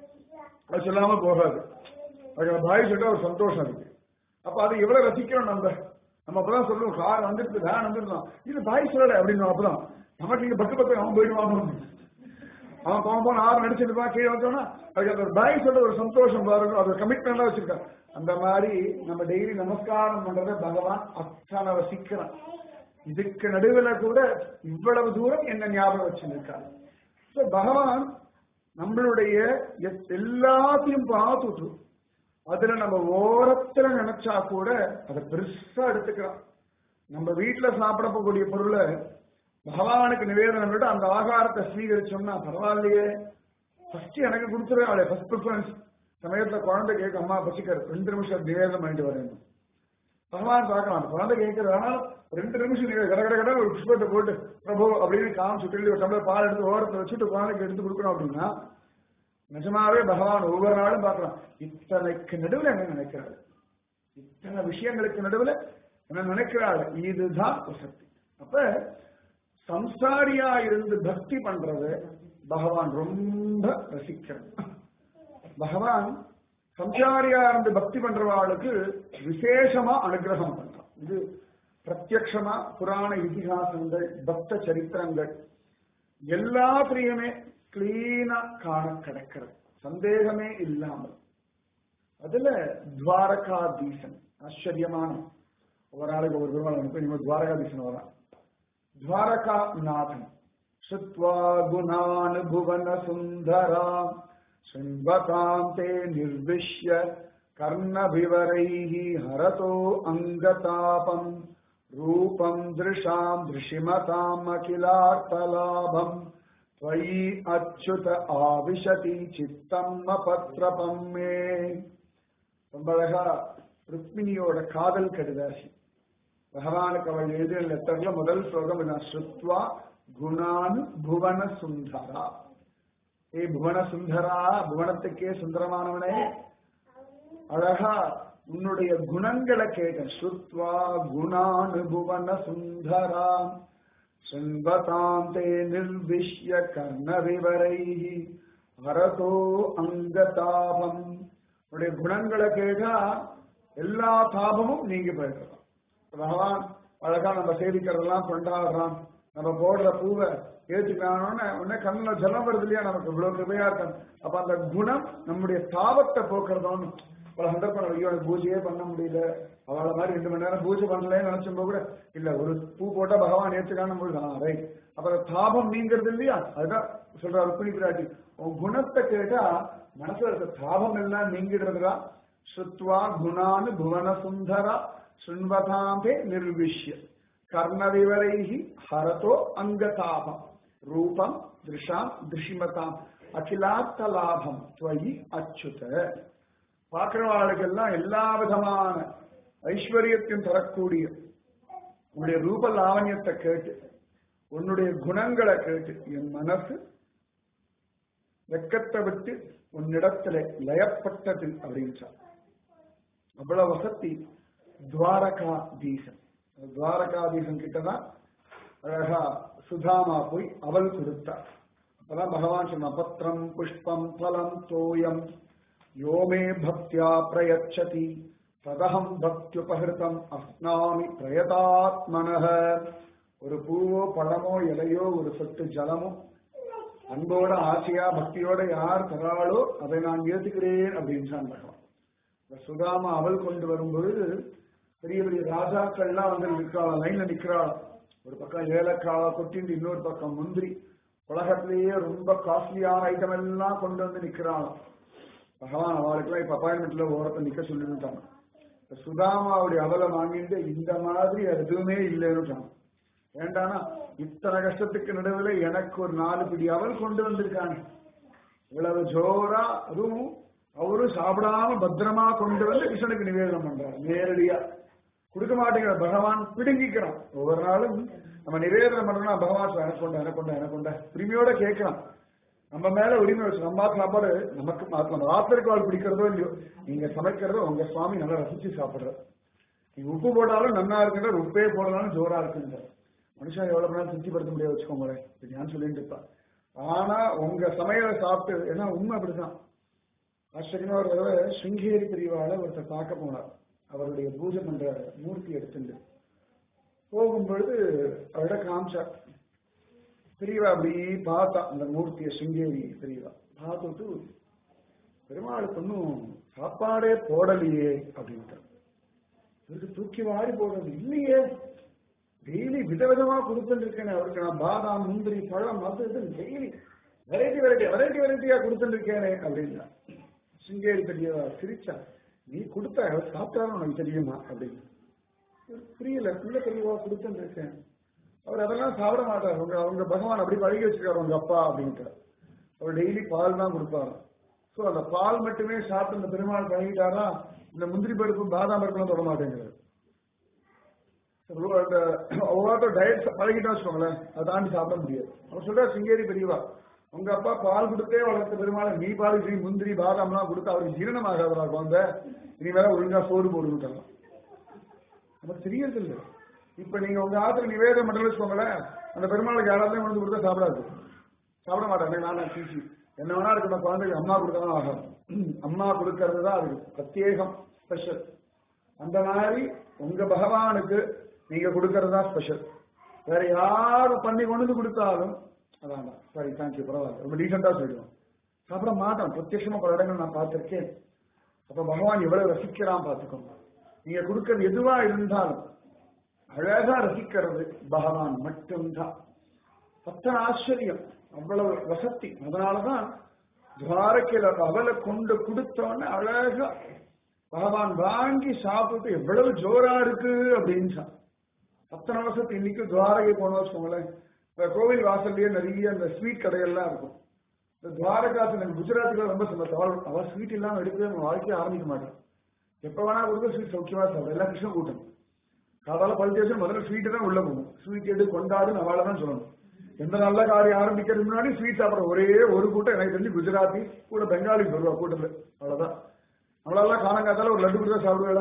அது சொல்லாம போகாது. அதுக்கு பாய் சொல்லிட்டு ஒரு சந்தோஷம் இருக்கு. அப்ப அது எவ்வளவு ரசிக்கிறோம் நம்ம அப்பதான் சொல்லுவோம், கார் வந்துருக்கு வேன் வந்துருந்தோம், இது பாய் சொல்லல அப்படின்னு. அப்பதான் நமக்கு இங்க பத்து அவன் போயிடுவாங்க, அவன் போன ஆறு நடிச்சிருப்பான், கீழே வந்தோம்னா அதுக்கு அந்த பாய் சொல்ற ஒரு சந்தோஷம் பாருங்க, அது ஒரு கமிட்மெண்டா வச்சிருக்கான். அந்த மாதிரி நம்ம டெய்லி நமஸ்காரம் பண்றத பகவான் அத்தனை ரசிக்கிறான். இதுக்கு நடுவில் கூட இவ்வளவு தூரம் என்ன ஞாபகம் வச்சிருக்காரு. பகவான் நம்மளுடைய எல்லாத்தையும் பார்த்துட்டு அதுல நம்ம ஓரத்துல நினைச்சா கூட அதை பெருசா எடுத்துக்கலாம். நம்ம வீட்டுல சாப்பிட போகக்கூடிய பொருளை பகவானுக்கு நிவேதனம் விட்டு அந்த ஆகாரத்தை ஸ்வீகரிச்சோம்னா பரவாயில்லையே, ஃபர்ஸ்ட் எனக்கு கொடுத்துருவாளே ஃபர்ஸ்ட் ப்ரிஃபரன்ஸ். சமயத்துல குழந்தை கேட்க, அம்மா பசிக்கிற 2 நிமிஷம் நிவேதனம் பண்ணிட்டு வரேன். பகவான் பார்க்கலாம், அந்த குழந்தை கேட்கறது, ஆனால் 2 நிமிஷம் நீங்க கடை ஒரு புஷ்பத்தை போட்டு பிரபு அப்படின்னு காமிச்சுட்டு ஒரு டம்ளர் பால் எடுத்து ஓரத்தை வச்சுட்டு குழந்தைக்கு எடுத்து கொடுக்கணும் அப்படின்னா நிஜமாவே பகவான் ஒவ்வொரு நாளும் பார்க்கலாம். இத்தனைக்கு நடுவில் என்ன நினைக்கிறாள், இத்தனை விஷயங்களுக்கு நடுவில் என்ன நினைக்கிறாள், இதுதான் சக்தி. அப்ப சம்சாரியா இருந்து பக்தி பண்றது பகவான் ரொம்ப ரசிக்கிறது. பகவான் சம்சாரியா இருந்து பக்தி பண்றவாளுக்கு விசேஷமா அனுகிரகம் பண்றான். இது பிரத்யக்ஷமா புராண இதிகாசங்கள் பக்த சரித்திரங்கள் எல்லாத்திலையுமே கிளீனா காண கிடைக்கிறது, சந்தேகமே இல்லாமல். அதுல துவாரகாதீசன் ஆச்சரியமான ஒரு நாளைக்கு ஒரு பெருமாள் அனுப்பி துவாரகாதீசன் வரான். துவாரகாநாதன் சுத்வா குணான் புவன சுந்தரா சிம்பதாம் தே நிர்விஷ்ய கர்ணபிவரைஹி ஹரதோ அங்கதாபம் ரூபம் திருஷாம் திருஷிமதாம் அகிலார்த்தலாபம் त्वयि अच्युत आविशति चित्तम पत्रपम मे. ரொம்ப அழகா ருக்மிணியோட காதல் கடிதாசி பகவானுக்கு அவள் எழுதிய லெட்டர்ல முதல் ஸ்லோகம் என்ன, ஸ்ருத்வா குணானு புவன சுந்தரா. ஏ புவன சுந்தரா, புவனத்துக்கே சுந்தரமானவனே, அழகா உன்னுடைய குணங்களை கேட்டேன். ஸ்ருத்வா குணானு புவன சுந்தரா சிம்பதாந்தே நிர்விஷ்ய கர்ணவிவரைஹி ஹரதோ அங்கதாபம். உன்னுடைய குணங்களை கேட்டா எல்லா தாபமும் நீங்கி போயிடலாம். பகவான் அழகா நம்ம சேவிக்கிறதெல்லாம் கொண்டாடுறான், நம்ம போடுற பூவை ஏற்றுக்கானோன்னு உடனே கண்ணில் ஜலம் வருது இல்லையா, நமக்கு இவ்வளவு கிருபையா இருக்கும். அப்ப அந்த குணம் நம்முடைய தாபத்தை போக்குறதோன்னு பல சந்தர்ப்பம், ஐயோ பூஜையே பண்ண முடியல, அவளை மாதிரி 2 மணி நேரம் பூஜை பண்ணலன்னு நினைச்சும் கூட இல்ல, ஒரு பூ போட்டா பகவான் ஏற்றுக்கான போது ரைட். அப்ப தாபம் நீங்கிறது இல்லையா, அதுதான் சொல்ற ருக்மிணி பிராட்டி, உன் குணத்தை கேட்டா மனசுல இருக்க தாபம் எல்லாம் நீங்கிடுறதுடா. ஸ்ருத்வா குணானு புவன சுந்தரா சுண்வதாம்பே நிர்விஷ்ய கர்ணவிவரைஹி ஹரதோ அங்கதாபம் ரூபம் திருஷாம் திருஷிமதாம் அகிலார்த்த லாபம் துவயி அச்சுத. பார்க்கிறவாளுக்கெல்லாம் எல்லா விதமான ஐஸ்வர்யத்தையும் தரக்கூடிய உன்னுடைய ரூப லாவண்யத்தை கேட்டு, உன்னுடைய குணங்களை கேட்டு என் மனசு வெக்கத்தை விட்டு உன்னிடத்துல லயப்பட்டது அப்படின்றார். அவ்வளவு வசதி துவாரகாதீசன். துவாரகாதீசன் கிட்டதான் அழகா சுதாமா போய் அவள் கொடுத்தார். அப்பதான் பகவான் சொன்ன, பத்திரம் புஷ்பம் பலம் தோயம் யோமே பக்தியா பிரயச்சதி ததகம் பக்தியுபகிருதம் அஸ்னாமி பிரயதாத்மனஹ. ஒரு பூவோ பழமோ இலையோ ஒரு சொட்டு ஜலமோ அன்போட ஆசையா பக்தியோட யார் தராளோ அதை நான் ஏத்துக்கிறேன் அப்படின்னு பகவான். சுதாமா அவள் கொண்டு வரும்பொழுது பெரிய பெரிய ராஜாக்கள்லாம் வந்து நிற்கிறாள், லைன்ல நிற்கிறாள். ஒரு பக்கம் ஏலக்காவை கொட்டிண்டு, இன்னொரு பக்கம் முந்திரி, உலகத்திலேயே ரொம்ப காஸ்ட்லியான ஐட்டம் எல்லாம் கொண்டு வந்து நிற்கிறாள். பகவான் அவளுக்கெல்லாம் இப்ப அப்பாயின்மெண்ட்ல ஓரத்தை நிக்க சொல்லிட்டாங்க. சுதாமாவுடைய அவலை வாங்கிட்டு இந்த மாதிரி எதுவுமே இல்லைன்னு வேண்டானா, இத்தனை கஷ்டத்துக்கு நடுவில் எனக்கு ஒரு 4 பிடி அவள் கொண்டு வந்திருக்காங்க. இவ்வளவு ஜோரா, அதுவும் அவரும் சாப்பிடாம பத்திரமா கொண்டு வந்து கிருஷ்ணனுக்கு நிவேதனம் பண்றாரு. நேரடியா கொடுக்க மாட்டேங்கிற பகவான் பிடுங்கிக்கிறான். ஒவ்வொரு நாளும் நம்ம நிவேதனம் பண்றோம்னா பகவான் எனக்கொண்ட எனக்கொண்ட எனக்கொண்ட உரிமையோட கேட்கலாம். நம்ம மேல உரிமை வச்சு நம்ம சாப்பாடு நமக்கு நம்ம ஆத்திரக்கு வாழ் பிடிக்கிறதோ இல்லையோ, நீங்க சமைக்கிறதோ உங்க சுவாமி நல்லா ரசிச்சு சாப்பிடுறாரு. நீங்க உப்பு போட்டாலும் நல்லா இருக்குன்ற, உப்பே போடலாலும் ஜோரா இருக்குன்ற. மனுஷன் எவ்வளவு நாள் திருப்திப்படுத்த முடியாது வச்சுக்கோங்களேன், நான் சொல்லிட்டு இருப்பேன். ஆனா உங்க சமையலை சாப்பிட்டு, ஏன்னா உண்மை அப்படிதான். ஆச்சரியமா ஒரு தடவை ஸ்ருங்கேரி பிரிவால ஒருத்தர் பார்க்க போனார். அவருடைய பூஜை பண்ற மூர்த்தி எடுத்துட்டு போகும்பொழுது அவரோட காமிச்சார். பெரியவா அப்படி பார்த்தா அந்த மூர்த்திய ஸ்ருங்கேரி பெரியவா பார்த்துட்டு, பெருமாளுக்கு ஒன்னும் சாப்பாடே போடலையே அப்படின்ட்டு. இவருக்கு தூக்கி வாரி போடுறது இல்லையே, டெய்லி விதவிதமா கொடுத்துட்டு இருக்கேன் அவருக்கு. நான் பாதாம் முந்திரி பழம் அது டெய்லி வெரைட்டி வெரைட்டி வெரைட்டி வெரைட்டியா கொடுத்துட்டு இருக்கேனே அப்படின்னா. சிங்கேரி பெரியவா சிரிச்சா, நீ கொடுத்த சாப்பிட்டாலும் உனக்கு தெரியுமா அப்படின்னு. புரியல, உள்ள பெரியவா கொடுத்துட்டு இருக்கேன். அவர் அதெல்லாம் சாப்பிட மாட்டார். அவங்க பகவான் அப்படி பழகி வச்சிருக்காரு உங்க அப்பா அப்படின்ட்டு. அவர் டெய்லி பால் தான் கொடுப்பாரு. ஸோ அந்த பால் மட்டுமே சாப்பிட்டு இந்த பெருமாள் பழகிட்டாரா, இந்த முந்திரி பருப்பு பாதாம் பருப்புலாம் தொட மாட்டேங்கிறார். ஒவ்வொரு டயட் பழகிட்டா வச்சுக்கோங்களேன், அதை தாண்டி சாப்பிட முடியாது. அவர் சொல்ற, சிங்கேரி பெரியவா உங்க அப்பா பால் கொடுத்தே வளர்த்த பெருமாள், நீ பால் முந்திரி பாதாம்லாம் கொடுத்து அவருக்கு ஜீரணம் ஆகாதா குழந்தை, இனி வேற ஒழுங்கா சோறு போடுவிட்டாங்க. நமக்கு தெரியறது இல்லை. இப்ப நீங்க உங்க ஆத்துல நிவேதம் மட்டும் வச்சுக்கோங்களேன், அந்த பெருமாளுக்கு யாராவது வந்து கொடுத்தா சாப்பிடாது, சாப்பிட மாட்டாங்க. நான் சீச்சி என்ன வேணா இருக்கணும், குழந்தைக்கு அம்மா கொடுக்கதான் ஆகும். அம்மா கொடுக்கறது தான் அதுக்கு பிரத்யேகம், ஸ்பெஷல். அந்த மாதிரி உங்க பகவானுக்கு நீங்க கொடுக்கறது தான் ஸ்பெஷல். வேற யாரு பண்ணி கொண்டு கொடுத்தாலும் அதான் சாரி தேங்க்யூ பரவாயில்ல ரொம்ப டீசெண்டா சொல்லிடுவோம், சாப்பிட மாட்டோம். பிரத்யட்சமா பல இடங்கள் நான் பார்த்திருக்கேன். அப்ப பகவான் எவ்வளவு ரசிக்கிறான் பார்த்துக்கோங்க. நீங்க கொடுக்கறது எதுவா இருந்தாலும் அழகா ரசிக்கிறது பகவான் மட்டும்தான். அத்தனை ஆச்சரியம், அவ்வளவு வசதி. அதனாலதான் துவாரகையில அவளை கொண்டு கொடுத்தோன்னு அழகா பகவான் வாங்கி சாப்பிட்டு எவ்வளவு ஜோரா இருக்கு அப்படின்னு. அத்தனை வசதி. இன்னைக்கு துவாரகை போனோம் வச்சுக்கோங்களேன், கோவில் வாசல்லையே நிறைய அந்த ஸ்வீட் கடைகள்லாம் இருக்கும். இந்த துவாரகாசன் குஜராத்துக்கு ரொம்ப சொந்தம். அவள் ஸ்வீட் இல்லாம எடுக்கவே வாழ்க்கையை ஆரம்பிக்க மாட்டேன். எப்ப வேணா கொடுக்க ஸ்வீட் சௌக்கியமா சாப்பிடும். எல்லாம் கிருஷ்ண கூட்டம் காதால பல்டேஷன் முதல்ல ஸ்வீட்டு தான் உள்ள போகும். ஸ்வீட் எடு கொண்டாடுன்னு அவளை தான் சொல்லணும். எந்த நல்ல காரியம் ஆரம்பிக்கிறதுக்கு முன்னாடி ஸ்வீட் சாப்பிட்ற ஒரே ஒரு கூட்டம் எனக்கு தெரிஞ்சு குஜராத்தி கூட பெங்காலி சொல்லுவா கூட்டத்தில். அவ்வளவுதான். நம்மளெல்லாம் காலங்காத்தால ஒரு லட்டு கொடுத்தா சாப்பிடுவேல,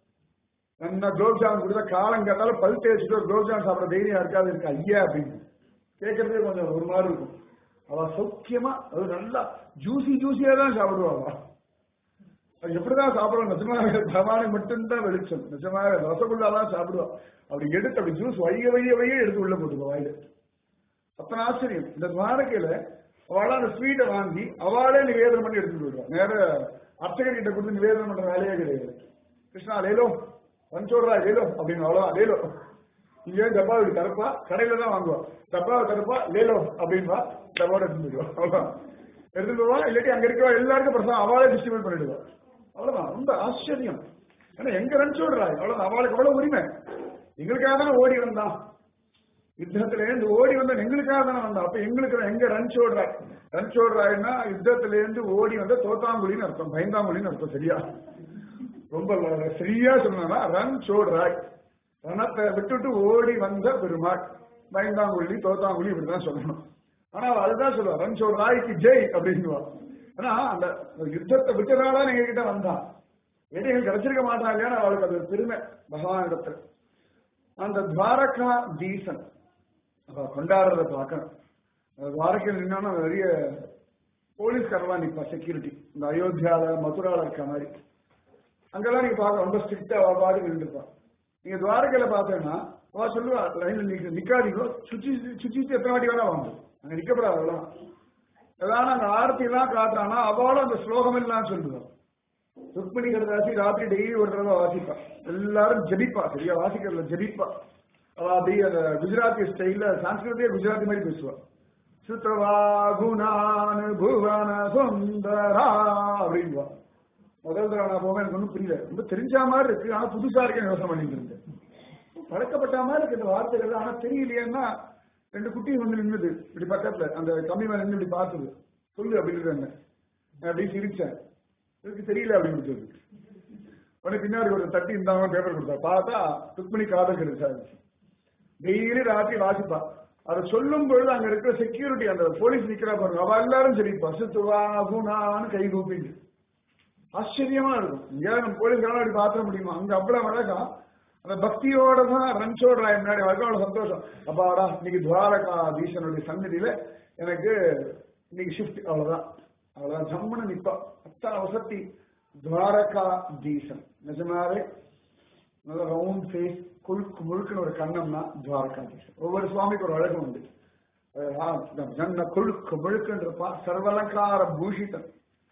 என்ன குலோப் ஜாமுன் கொடுத்தா காலங்காத்தால பல் தேய்ச்சிட்டு ஒரு குலோப் ஜாமுன் சாப்பிட தைரியம் இருக்காது இருக்கு ஐயா அப்படின்னு கேட்கறதே கொஞ்சம் ஒரு மாதிரி இருக்கும். அவ சௌக்கியமா அது நல்லா ஜூசி ஜூசியா தான் சாப்பிடுவாங்க. அது எப்படிதான் சாப்பிடுவோம், நிஜமாக பகவானை மட்டும்தான் வெளிச்சம். நிஜமாக ரசகுல்லாதான் சாப்பிடுவா. அப்படி எடுத்து அப்படி ஜூஸ் வைய எடுத்து உள்ள போட்டுக்கோ வாயில. அத்தனை ஆச்சரியம். இந்த துவாரகையில அவளா அந்த ஸ்வீட்டை வாங்கி அவளே நிவேதனம் பண்ணி எடுத்துட்டு போயிடுவா. நேர அர்ச்சகர் கிட்ட கொடுத்து நிவேதனம் பண்ற வேலையே கிடையாது. கிருஷ்ணா லேலோ பஞ்சோடா லேலோ அப்படின்னு அவ்வளோ லேலோ இங்கே டப்பா இப்படி தரப்பா கடையில தான் வாங்குவோம். டப்பாவை தரப்பா லேலோ அப்படின்பா டப்பாவோட எடுத்து போயிடுவா. அவ்வளவுதான் எடுத்துட்டு போவா. இல்லாட்டி அங்க இருக்கிற எல்லாருக்கும் பிரசவம் அவளே டிஸ்ட்ரிபியூட் பண்ணிடுவா. அவ்வளவுதான். ரொம்ப ஆச்சரியம். ஏன்னா எங்க ரன் சொல்றாய் அவ்வளவு அவளுக்கு அவ்வளவு உரிமை. எங்களுக்காக தானே ஓடி வந்தான் யுத்தத்துல இருந்து ஓடி வந்த எங்களுக்காக தானே வந்தான். அப்ப எங்களுக்கு எங்க ரன் சொல்றாய் ரன் சொல்றாய்னா யுத்தத்துல இருந்து ஓடி வந்த தோத்தாங்குழின்னு அர்த்தம், பயந்தாங்குழின்னு அர்த்தம். சரியா ரொம்ப சரியா சொன்னா ரன் சோடுறாய் ரணத்தை விட்டுட்டு ஓடி வந்த பெருமாள் பயந்தாங்குழி தோத்தாங்குழி இப்படிதான் சொல்லணும். ஆனா அதுதான் சொல்லுவா ரன் சோடுறாய்க்கு ஜெய் அப்படின்னுவா. ஆனா அந்த யுத்தத்தை விட்டதால எங்க கிட்ட வந்தான் எங்களுக்கு கிடைச்சிருக்க மாட்டான் இல்லையா. அவளுக்கு அது பெருமை பகவான் இடத்துல. அந்த துவாரகா தீசன் கொண்டாடுறத பார்க்கணும். துவாரகையில் நின்னா நிறைய போலீஸ்காரெல்லாம் நிற்பா செக்யூரிட்டி. இந்த அயோத்தியால மதுரால இருக்க மாதிரி அங்கெல்லாம் நீங்க பார்க்க ரொம்ப ஸ்ட்ரிக்டா பாடு நின்றுப்பா. நீங்க துவாரகையில பார்த்தேன்னா அவ சொல்லுவா லைன்ல நிக்காதீங்க சுற்றி சுற்றி எத்தனை வாட்டி வேணா வாங்க அங்க நிக்கப்படாது. அவ்வளவுதான். ஏதாவது அந்த ஆரத்தி எல்லாம் காட்டுறான்னா அவளும் அந்த ஸ்லோகம் எல்லாம் சொல்லுவான். ருக்மிணி கடதாசி ராத்திரி டெய்லி ஒரு தடவை வாசிப்பா. எல்லாரும் ஜபிப்பா. சரியா வாசிக்கிறதுல ஜபிப்பா. அவ அப்படி அந்த குஜராத்தி ஸ்டைல்ல சான்ஸ்கிருத்திய குஜராத்தி மாதிரி பேசுவா. சுத்ரவா குணானு புவன சுந்தரா அப்படின்வா. முதல் தடவை நான் போக எனக்கு ஒன்றும் புரியல. ரொம்ப தெரிஞ்ச மாதிரி இருக்கு. ஆனா புதுசா இருக்கேன் யோசனை பண்ணிட்டு இருந்தேன். பழக்கப்பட்ட மாதிரி இருக்கு இந்த வார்த்தைகள். ஆனா தெரியலையேன்னா ரெண்டு குட்டி வந்து நின்றுது இப்படி பக்கத்துல அந்த கம்மி மேல நின்று இப்படி பார்த்தது. சொல்லு அப்படின்னு அப்படி சிரிச்சேன். இதுக்கு தெரியல அப்படின்னு சொல்லி உடனே பின்னாடி ஒரு தட்டி இருந்தாங்க பேப்பர் கொடுத்தா. பார்த்தா ருக்மிணி காதல் கிடைச்சாரு. டெய்லி ராத்திரி வாசிப்பா. அதை சொல்லும் பொழுது அங்க இருக்கிற செக்யூரிட்டி அந்த போலீஸ் நிக்கிறா பாருங்க அவ எல்லாரும் சரிப்பா சுத்துவா குணான்னு கை கூப்பிட்டு ஆச்சரியமா இருக்கும். இங்கேயாவது நம்ம போலீஸ்காரன் அப்படி பாத்திர முடியுமா? அங்க அவ்வளவு வழக்கம். அந்த பக்தியோட தான் ரன்சோடுறா முன்னாடி வரைக்கும் அவ்வளவு சந்தோஷம். அப்பாடா இன்னைக்கு துவாரகா தீசனுடைய சன்னதியில எனக்கு இன்னைக்கு ஷிஃப்ட். அவ்வளவுதான் அவ்வளவுதான் ஜம்முன்னு நிப்பா. அத்தனை வசதி துவாரகா தீசன். நிஜமாவே நல்ல ரவுண்ட் ஃபேஸ் குழுக்கு முழுக்குன்னு ஒரு கண்ணம்னா துவாரகா தீசன். ஒவ்வொரு சுவாமிக்கு ஒரு அழகு உண்டு. ஜன்ன குழுக்கு முழுக்குன்றப்பா சர்வலங்கார பூஷிதன்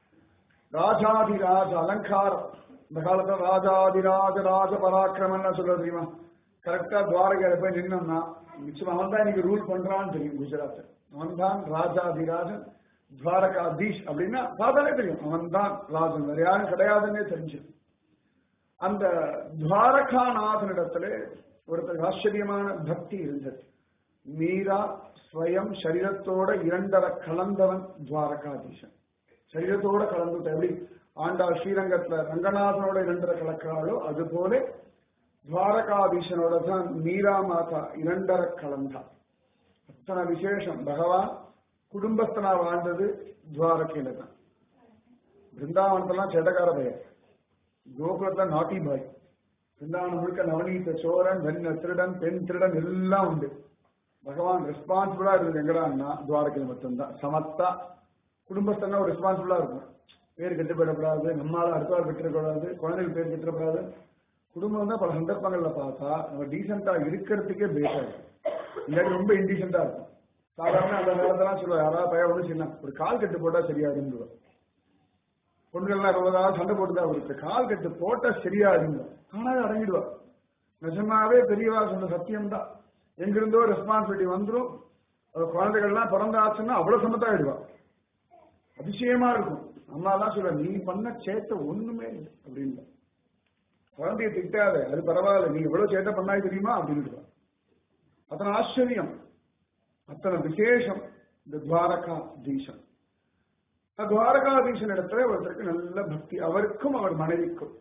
ராஜாதிராஜ அலங்காரம். இந்த காலத்துல ராஜாதிராஜ ராஜ பராக்கிரமம் சொல்றது தெரியுமா? கரெக்டா துவாரகையில போய் நின்னோம்னா நிச்சயம் அவன் தான் இன்னைக்கு ரூல் பண்றான்னு தெரியும். குஜராத் அவன் தான் ராஜாதிராஜன் துவாரகாதீஷ் அப்படின்னா பார்த்தாலே தெரியும் அவன் தான் ராஜன், வேற யாரும் கிடையாதுன்னே தெரிஞ்சு. அந்த துவாரகாநாதனிடத்துல ஒருத்தர் ஆச்சரியமான பக்தி இருந்தது. மீரா ஸ்வயம் சரீரத்தோட இரண்டரை கலந்தவன் துவாரகாதீசன். சரீரத்தோட கலந்து எப்படி ஆண்டாள் ஸ்ரீரங்கத்துல ரங்கநாதனோட இரண்டரை கலக்கிறாளோ அது போல துவாரகாதீசனோட தான் மீரா மாதா இரண்டரை கலந்தா. அத்தனை விசேஷம். பகவான் குடும்பஸ்தனா வாழ்ந்தது துவாரகையில தான். பிருந்தாவனத்தெல்லாம் சேட்டக்கார பையன், கோகுலத்துல நாட்டி பாய். பிருந்தாவனம் முழுக்க நவநீத சோரன் வெண்ண திருடன் பெண் திருடன் எல்லாம் உண்டு. பகவான் ரெஸ்பான்சிபிளா இருந்தது எங்கடான்னா துவாரகையில் மட்டும்தான். சமத்தா குடும்பஸ்தனா ஒரு ரெஸ்பான்சிபிளா இருக்கும். பேர் கெட்டு போயிடக்கூடாது, நம்மளால அடுத்தவாள் கெட்டுக்கூடாது, குழந்தைகள் பேர் கெட்டுக்கூடாது. குடும்பம் தான் பல சந்தர்ப்பங்கள்ல பார்த்தா நம்ம டீசெண்டா இருக்கிறதுக்கே பேசா இருக்கும். இல்லாட்டி ரொம்ப இன்டீசெண்டா இருக்கும். சாதாரண அந்த நேரத்தான் சொல்லுவா யாராவது பையன் ஒண்ணு சின்ன ஒரு கால் கட்டு போட்டா சரியா இருந்துவா. பொண்ணுகள்லாம் ரொம்ப சண்டை போட்டுதான் அவருக்கு கால் கட்டு போட்டா சரியா இருந்துவா. ஆனா அடங்கிடுவா. நிஜமாவே பெரியவா சொன்ன சத்தியம்தான். எங்கிருந்தோ ரெஸ்பான்சிபிலிட்டி வந்துடும். குழந்தைகள்லாம் பிறந்தாச்சுன்னா அவ்வளவு சமத்தாயிடுவா. அதிசயமா இருக்கும். அம்மா எல்லாம் சொல்ல நீ பண்ண சேட்டை ஒண்ணுமே இல்லை அப்படின்னு. குழந்தைய திட்டாத அது பரவாயில்ல, நீ எவ்வளவு சேட்டை பண்ணாய் தெரியுமா அப்படின்னு. அத்தனை ஆச்சரியம், அத்தனை விசேஷம் இந்த துவாரகா தீசன். துவாரகாதீசன் இடத்துல ஒருத்தருக்கு நல்ல பக்தி. அவருக்கும் அவர் மனைவிக்கும்.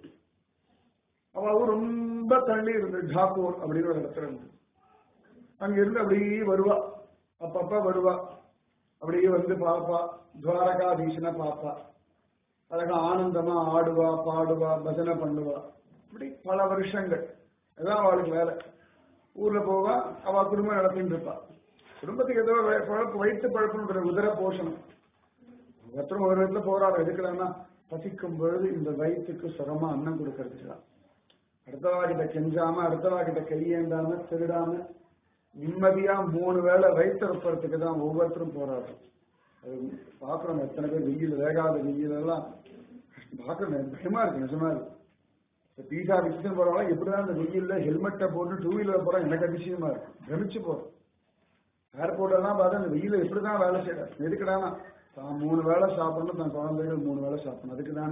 அவ ரொம்ப தள்ளி இருந்து ஜாப்பூர் அப்படின்னு ஒரு இடத்துல இருந்து அங்க இருந்து அப்படியே வருவா. அப்பப்ப வருவா. அப்படியே வந்து பாப்பா துவாரகாதீசனை பாப்பா. அழகா ஆனந்தமா ஆடுவா பாடுவா பஜனை பண்ணுவா. இப்படி பல வருஷங்கள் எல்லாம் அவளுக்கு வேலை. ஊர்ல போவா. அவ குடும்பம் நடத்தின்னு இருப்பா. குடும்பத்துக்கு ஏதோ பழப்பு வயிற்று பழப்புன்ற உதர போஷணம். ஒருத்தரும் ஒரு விதத்துல போராட எடுக்கலன்னா பசிக்கும் பொழுது இந்த வயிற்றுக்கு சுரமா அன்னம் கொடுக்கறதுக்குதான். அடுத்தவா கிட்ட கெஞ்சாம அடுத்தவா கிட்ட கையேந்தாம திருடாம நிம்மதியா 3 வேளை வயிற்றுறதுக்கு தான் ஒவ்வொருத்தரும் போராடுறோம். அது பாக்குறோம். எத்தனை பேர் வெயில் வேகாத வெயில் எல்லாம் பாக்குறோம். பயமா இருக்கு. நிஜமா இருக்கு. பீஸா விசிட்டு போறவங்க எப்படிதான் அந்த வெயில்ல ஹெல்மெட்டை போட்டு டூ வீலர் போறோம் எனக்கு அதிசயமா இருக்கு. பிரமிச்சு போறோம். ஏர்போர்ட் எல்லாம் பார்த்தா அந்த வெயில எப்படிதான் வேலை செய்யறாரு. எதுக்குடானா தான் 3 வேளை சாப்பிடணும், தன் குழந்தைகள் 3 வேளை சாப்பிடணும். அதுக்குதானே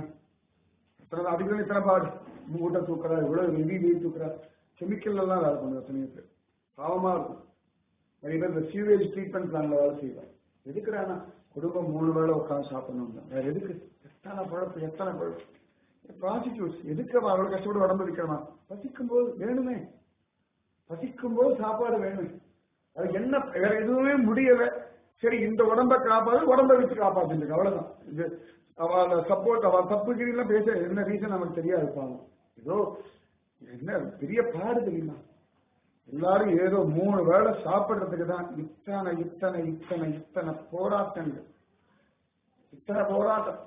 அதுக்கு இத்தனை பாடு. மூட்டை தூக்குறா, இவ்வளவு வெயில் தூக்குறா, கெமிக்கல் எல்லாம் வேலை பண்ணுவோம். எத்தனையோ பேர் பாவமா இருக்கும். நிறைய பேர் இந்த சீவேஜ் ட்ரீட்மெண்ட் பிளான்ல வேலை செய்வாங்க. எதுக்குறானா குடும்பம் 3 வேளை உட்காந்து சாப்பிடணும். வேற எதுக்கு? எத்தனை குழப்பம், எத்தனை குழப்பம். ப்ராஸ்டிடியூட்ஸ் எதுக்கு அவ்வளவு கஷ்டப்பட்டு உடம்பு வைக்கிறமா? பசிக்கும் போது வேணுமே, பசிக்கும் போது சாப்பாடு வேணுமே. அது என்ன வேற எதுவுமே முடியல. சரி இந்த உடம்பை காப்பாது, உடம்பை வச்சு காப்பாத்துருக்கு, அவ்வளவுதான். இது அவளை சப்போர்ட் அவள் தப்புக்கிறீங்களா பேச என்ன ரீசன் நமக்கு தெரியாது. பாவம் ஏதோ என்ன பெரிய பாடு தெரியுமா? எல்லாரும் ஏதோ 3 வேளை சாப்பிடுறதுக்கு தான் இத்தனை இத்தனை இத்தனை இத்தனை போராட்டங்கள், இத்தனை போராட்டம்.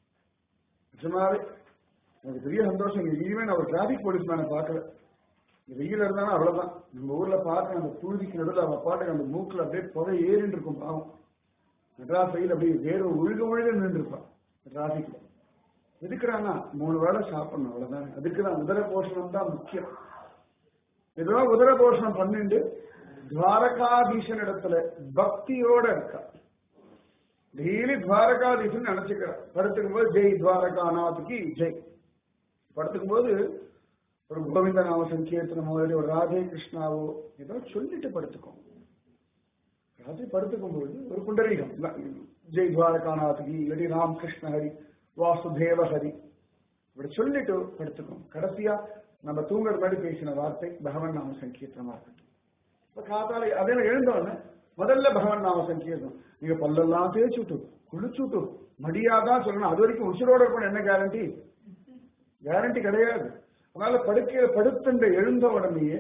நிஜமாவே எனக்கு பெரிய சந்தோஷம். இனிமே நான் ஒரு டிராபிக் போலீஸ்மேனை பார்க்கல. வெயில் இருந்தாலும் அவ்வளவுதான். நம்ம ஊர்ல பார்க்க அந்த புழுதிக்கு நடுவில் அவ பாட்டுக்கு அந்த மூக்குல அப்படியே புகை ஏறின்னு இருக்கும். பாவம் மெட்ராஸ் வெயில் அப்படியே வேறு ஒழுக நின்று இருப்பான் டிராபிக்ல. எதுக்குறாங்கன்னா 3 வேளை சாப்பிடணும், அவ்வளவுதான். அதுக்குதான் உதர போஷணம் தான் முக்கியம். ஏதோ உதர போஷணம் பண்ணிட்டு துவாரகாதீசன் இடத்துல பக்தியோட இருக்கா. டெய்லி துவாரகாதீசன் நினைச்சுக்கிறா. படுத்துக்கும் போது ஜெய் துவாரகாநாத்துக்கு ஜெய். படுத்துக்கும் போது ஒரு கோவிந்த நாம சங்கீர்த்தனமோ ஒரு ராதே கிருஷ்ணாவோ ஏதோ சொல்லிட்டு படுத்துக்கும். ராத்திரி படுத்துக்கும் போது ஒரு புண்டரீகம் ஜெய் துவாரகாநாத்துக்கு இல்லாட்டி ராம் கிருஷ்ண ஹரி வாசுதேவ ஹரி இப்படி சொல்லிட்டு படுத்துக்கும். கடைசியா நம்ம தூங்குறது மாதிரி பேசின வார்த்தை பகவன் நாம சங்கீர்த்தனமா இருக்கட்டும். இப்ப காத்தால அதே எழுந்தோன்னு முதல்ல பகவன் நாம சங்கீர்த்தனம். நீங்க பல்லெல்லாம் தேய்ச்சுட்டு குளிச்சுட்டு மடியாதான் சொல்லணும். அது வரைக்கும் உசுரோட இருக்கணும். என்ன கேரண்டி? கேரண்டி கிடையாது. அதனால படுக்கையில படுத்துன்ற எழுந்த உடனேயே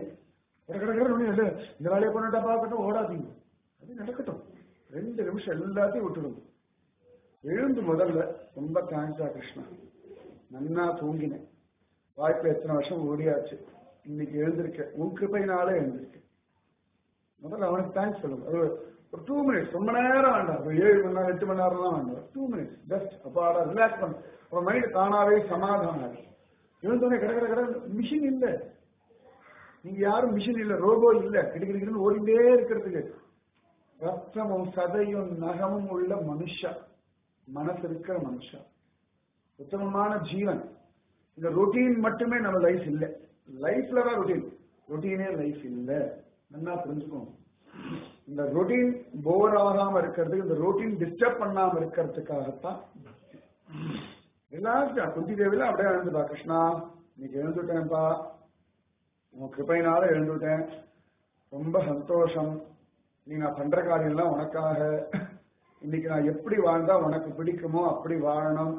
இந்த வேலையை பண்ணிட்டா பார்க்கட்டும், ஓடாதீங்க, அது நடக்கட்டும். 2 நிமிஷம் எல்லாத்தையும் விட்டுடும். எழுந்து முதல்ல ரொம்ப தேங்க்ஸா கிருஷ்ணா, நன்னா தூங்கினேன், வாய்ப்பு எத்தனை வருஷம் ஓடியாச்சு, இன்னைக்கு எழுந்திருக்கேன், உன் கிருபையினாலே எழுந்திருக்கேன். முதல்ல அவனுக்கு தேங்க்ஸ் சொல்லுங்க. அது ஒரு 2 மினிட்ஸ், ரொம்ப நேரம் வேண்டாம். 7 மணி நேரம் 8 மணி நேரம்லாம் வேண்டாம். 2 மினிட்ஸ் ஜஸ்ட் அப்பாடா ரிலாக்ஸ் பண்ண. உங்க மைண்ட் தானாவே சமாதானம் ஆகும். எழுந்தோடனே கடை மிஷின் இல்ல, நீங்க யாரும் மிஷின் இல்ல, ரோபோ இல்ல, கிடைக்கிறீங்கன்னு ஓடிண்டே இருக்கிறதுக்கு. ரத்தமும் சதையும் நகமும் உள்ள மனுஷா, மனசு இருக்கிற மனுஷா, உத்தமமான ஜீவன். இந்த ரொட்டீன் மட்டுமே நம்ம லைஃப் இல்லை. லைஃப்ல தான் ரொட்டீன், ரொட்டீனே லைஃப் இல்லை. நல்லா புரிஞ்சுக்கணும். இந்த ரொட்டீன் போர் ஆகாம இருக்கிறதுக்கு, இந்த ரொட்டீன் டிஸ்டர்ப் பண்ணாம இருக்கிறதுக்காகத்தான் எல்லாருக்கும். குந்தி தேவில அப்படியே எழுந்துப்பா, கிருஷ்ணா இன்னைக்கு எழுந்துட்டேன்ப்பா, உன் கிருபையினால எழுந்துட்டேன், ரொம்ப சந்தோஷம், நீ நான் பண்ற காரியம் எல்லாம் உனக்காக, இன்னைக்கு நான் எப்படி வாழ்ந்தா உனக்கு பிடிக்குமோ அப்படி வாழணும்.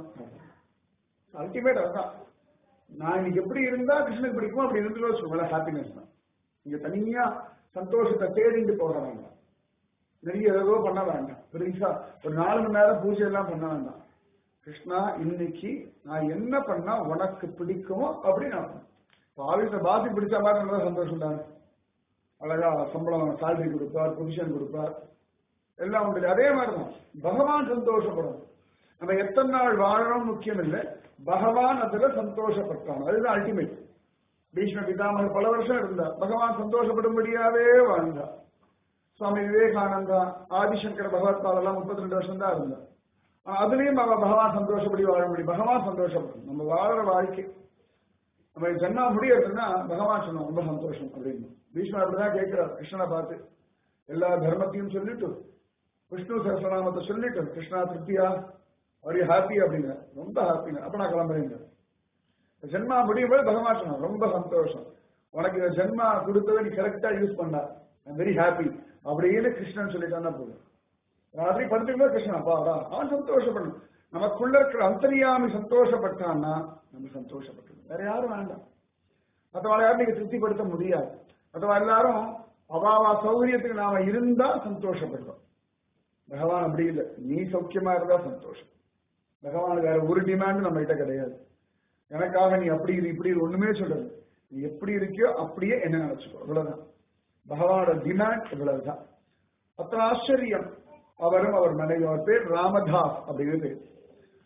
அல்டிமேட் அதுதான். நான் இன்னைக்கு எப்படி இருந்தா கிருஷ்ணனுக்கு பிடிக்குமோ அப்படி இருந்து வச்சுக்கோங்களேன், ஹாப்பினஸ் தான். நீங்க தனியா சந்தோஷத்தை தேடிட்டு போக வேண்டாம், நிறைய ஏதோ பண்ண வேண்டாம், பெருசா ஒரு 4 மணி நேரம் பூஜை எல்லாம் பண்ண வேண்டாம். கிருஷ்ணா இன்னைக்கு நான் என்ன பண்ணா உனக்கு பிடிக்குமோ அப்படி நான் பண்ணேன். ஆபீஸ்ல பாசி பிடிச்ச மாதிரி சந்தோஷம் தானே. அழகா சம்பளம் சேலரி கொடுப்பார், பொசிஷன் கொடுப்பார், எல்லாம் உண்டு. அதே மாதிரிதான் பகவான் சந்தோஷப்படும். நம்ம எத்தனை நாள் வாழணும் முக்கியம் இல்லை, பகவான் அதுல சந்தோஷப்பட்டான், அதுதான் அல்டிமேட். பீஷ்ம பிதாமகர் பல வருஷம் இருந்தார், பகவான் சந்தோஷப்படும்படியாவே வாழ்ந்தார். சுவாமி விவேகானந்தா, ஆதிசங்கர பகவத்பால் எல்லாம் 32 வருஷம் தான் இருந்தார். அதுலயும் பகவான் சந்தோஷப்படி வாழ முடியும். பகவான் சந்தோஷப்படும். நம்ம வாழ்ற வாழ்க்கை நம்ம ஜன்மா முடியறதுன்னா பகவான் சொன்னோம் ரொம்ப சந்தோஷம் அப்படின்னு. பீஷ்மர் அப்படிதான் கேட்கிறார் கிருஷ்ணனை பார்த்து. எல்லா தர்மத்தையும் சொல்லிட்டு விஷ்ணு சஹஸ்ரநாமத்தை சொல்லிட்டு, கிருஷ்ணா திருப்தியா, அவரு ஹாப்பி அப்படிங்க, ரொம்ப ஹாப்பிங்க, அப்ப நான் கிளம்புறேங்க. ஜென்மா முடியும் போது பகவான் சொன்னான் ரொம்ப சந்தோஷம், உனக்கு இந்த ஜென்மா கொடுத்ததை நீ கரெக்டா யூஸ் பண்ண, வெரி ஹாப்பி அப்படின்னு கிருஷ்ணன் சொல்லிட்டான்னா போதும். ராத்திரி படுத்துக்கும்போது கிருஷ்ணன் அப்பாடா அவன் சந்தோஷப்படணும். நமக்குள்ள இருக்கிற அந்தரியாமி சந்தோஷப்பட்டான்னா நம்ம சந்தோஷப்பட்டது, வேற யாரும் வேண்டாம். மற்றவாள் யாரும் நீங்க திருப்திப்படுத்த முடியாது. மற்றவா எல்லாரும் அவாவா சௌகரியத்துக்கு நாம இருந்தா சந்தோஷப்படுறோம். பகவான் அப்படி இல்லை, நீ சௌக்கியமா இருந்தா சந்தோஷம். பகவான் வேற ஒரு டிமாண்ட் நம்ம கிட்ட கிடையாது. எனக்காக நீ அப்படி இது இப்படி ஒண்ணுமே சொல்றது, நீ எப்படி இருக்கியோ அப்படியே என்ன நினைச்சுக்கோ, இவ்வளவுதான் பகவானோட டிமாண்ட், இவ்வளவுதான். அத்தனை ஆச்சரியம். அவரும் அவர் மனைவி, அவர் பேர் ராமதாஸ் அப்படின்னு பேர்.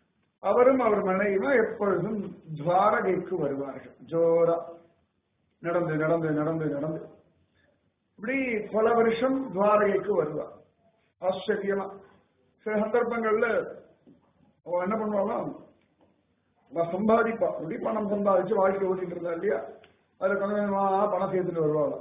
அவரும் அவர் மனைவியும் எப்பொழுதும் துவாரகைக்கு வருவார்கள். ஜோரா நடந்து நடந்து நடந்து நடந்து இப்படி பல வருஷம் துவாரகைக்கு வருவார். ஆச்சரியமா சில சந்தர்ப்பங்கள்ல அவ என்ன பண்ணுவாங்க, சம்பாதிப்பா, இப்படி பணம் சம்பாதிச்சு வாழ்க்கை ஓட்டிட்டு இருந்தா இல்லையா, அதுல கொஞ்சம் கொஞ்சமா பணம் சேர்த்துட்டு வருவாள்.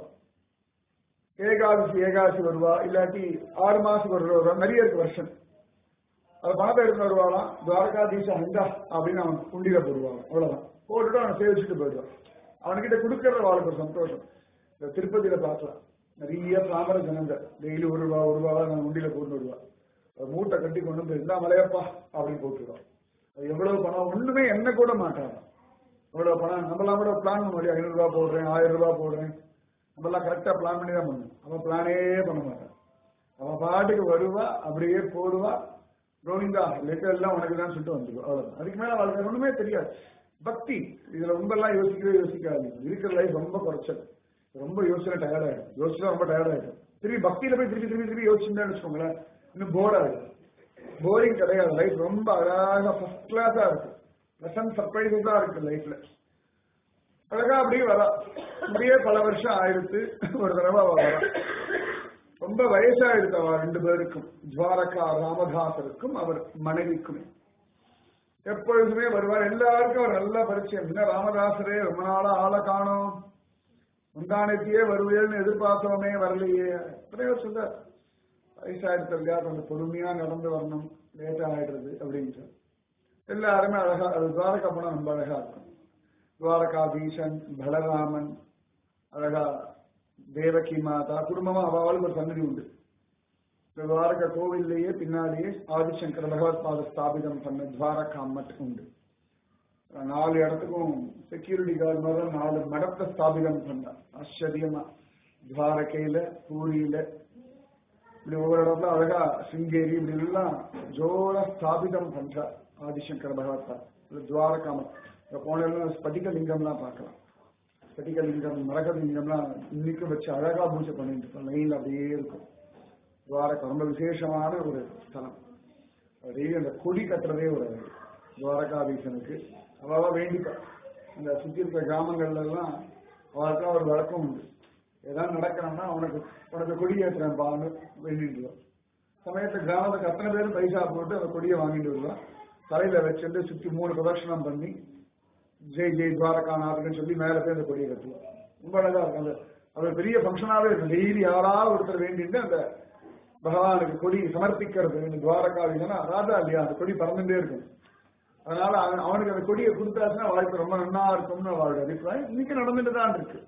ஏகாதசி வருவா, இல்லாட்டி 6 மாசத்துக்கு வருவா, நிறைய இருக்கு வருஷம். அது பணத்தை எடுத்து வருவாளாம். துவாரகாதீச ஹந்தா அப்படின்னு அவன் குண்டியில போடுவாங்க. அவ்வளவுதான் போட்டுட்டு அவனை சேவிச்சுட்டு போயிடுவான். அவன்கிட்ட கொடுக்கற வாழ்க்கை ஒரு சந்தோஷம். இந்த திருப்பதியில பார்க்கலாம், நிறைய பிராமண ஜனங்கள் டெய்லி ஒரு ரூபாவா நான் உண்டியில போட்டு விடுவா. மூட்டை கட்டி கொண்டு வந்து இருந்தா மலையப்பா அப்படின்னு போட்டுருவான். அது எவ்வளவு பணம் ஒண்ணுமே என்ன கூட மாட்டாங்க. எவ்வளவு பணம் நம்மளாம் கூட பிளான் பண்ண முடியும். 500 ரூபாய் போடுறேன், 1000 ரூபாய் போடுறேன், நம்மளாம் கரெக்டா பிளான் பண்ணி தான் பண்ணணும். அவன் பிளானே பண்ண மாட்டான். அவன் பாட்டுக்கு வருவா, அப்படியே போடுவா, கோவிந்தா லெட்டர் எல்லாம் உனக்கு தான் சொல்லிட்டு வந்துடும். அவ்வளவுதான். அதுக்கு மேல அவளுக்கு ஒண்ணுமே தெரியாது. பக்தி இதுல ரொம்ப எல்லாம் யோசிக்காது. இருக்கிற லைஃப் ரொம்ப குறைச்சல். ரொம்ப யோசனை டயர்ட் ஆயிடும். யோசிச்சா ரொம்ப டயர்ட் ஆயிடும். திருப்பி பக்தியில போய் திருப்பி யோசிச்சுன்னு வச்சுக்கோங்களேன், இன்னும் போர் ஆயிடும். போரிங் கிடையாது. லைஃப் ரொம்ப அழகா ஃபர்ஸ்ட் கிளாஸா இருக்கு. பிளசன்ட் சர்ப்ரைசஸா இருக்கு லைஃப்ல. அழகா அப்படியே வரா. அப்படியே பல வருஷம் ஆயிடுத்து. ஒரு தடவை வரா. ரொம்ப வயசாயிடுத்து அவ 2 பேருக்கும், துவாரகா ராமதாசருக்கும் அவர் மனைவிக்கும். எப்பொழுதுமே வருவார். எல்லாருக்கும் அவர் நல்ல பரிச்சயம். என்ன ராமதாசரே ரொம்ப நாளா ஆளை காணோம், முந்தானத்தையே வருவேன்னு எதிர்பார்த்தவனே வரலையே. எத்தனையோ சொல்ல வயசாயிடுத்து இல்லையா, கொஞ்சம் பொறுமையா நடந்து வரணும், லேட்டா ஆயிடுறது அப்படின்ட்டு. எல்லாருமே அழகா, அது துவாரகா போனா ரொம்ப அழகா இருக்கும். துவாரகாதீசன், பலராமன், அழகா தேவகி மாதா, குடும்பமா அவளுக்கு ஒரு சன்னதி உண்டு. துவாரகா கோவில்லையே பின்னாடியே ஆதிசங்கர பகவத் பாத ஸ்தாபிதம் பண்ண துவாரகா மட் உண்டு. 4 இடத்துக்கும் செக்யூரிட்டி கார்டு மாதிரி 4 மடத்தை ஸ்தாபிதம் பண்ணார். ஆச்சரியமா துவாரகையில, பூரியில, இப்படி ஒவ்வொரு இடத்துல அழகா சிங்கேரி இப்படி எல்லாம் ஜோர ஸ்தாபிதம் பண்றார் ஆதிசங்கர பகவத் பாத. துவாரகா மட் போன ஸ்படிக லிங்கம்லாம் பார்க்கலாம். ஸ்படிக லிங்கம், மரக லிங்கம்லாம் இன்னைக்கும் வச்சு அழகா பூஜை பண்ணிட்டு இருக்கோம். லைன்ல அப்படியே இருக்கும். துவாரகா ரொம்ப விசேஷமான ஒரு ஸ்தலம். அப்படியே அந்த கொடி கட்டுறதே ஒரு துவாரகாதீசனுக்கு அவ்வளவா வேண்டிப்பா. இந்த சுத்தி இருக்கிற கிராமங்கள்ல எல்லாம் அவருக்கா ஒரு வழக்கம் உண்டு. ஏதாவது நடக்கணும்னா உனக்கு கொடி ஏற்றுறேன் பான்னு வேண்டிட்டு சமயத்துல கிராமத்துக்கு அத்தனை பேரும் பைசா போட்டு அந்த கொடியை வாங்கிட்டு வருவான். தலையில வச்சுட்டு சுத்தி 3 பிரதட்சணம் பண்ணி ஜெய் ஜெய் துவாரகாநாதன் சொல்லி மேல போய் அந்த கொடியை கட்டுவோம். ரொம்ப அழகா இருக்கும். அந்த அது பெரிய ஃபங்க்ஷனாவே இருக்கும். டெய்லி யாராவது ஒருத்தர் வேண்டிட்டு அந்த பகவானுக்கு கொடி சமர்ப்பிக்கிறது. துவாரகாதீசனா ராஜா இல்லையா, அந்த கொடி பறந்துட்டே இருக்கும். அதனால அவனுக்கு அந்த கொடியை கொடுத்தாச்சுன்னா வாழ்க்கை ரொம்ப நன்னா இருக்கும்னு அவருடைய அபிப்பிராயம். இன்னைக்கு நடந்துட்டு தான் இருக்கு.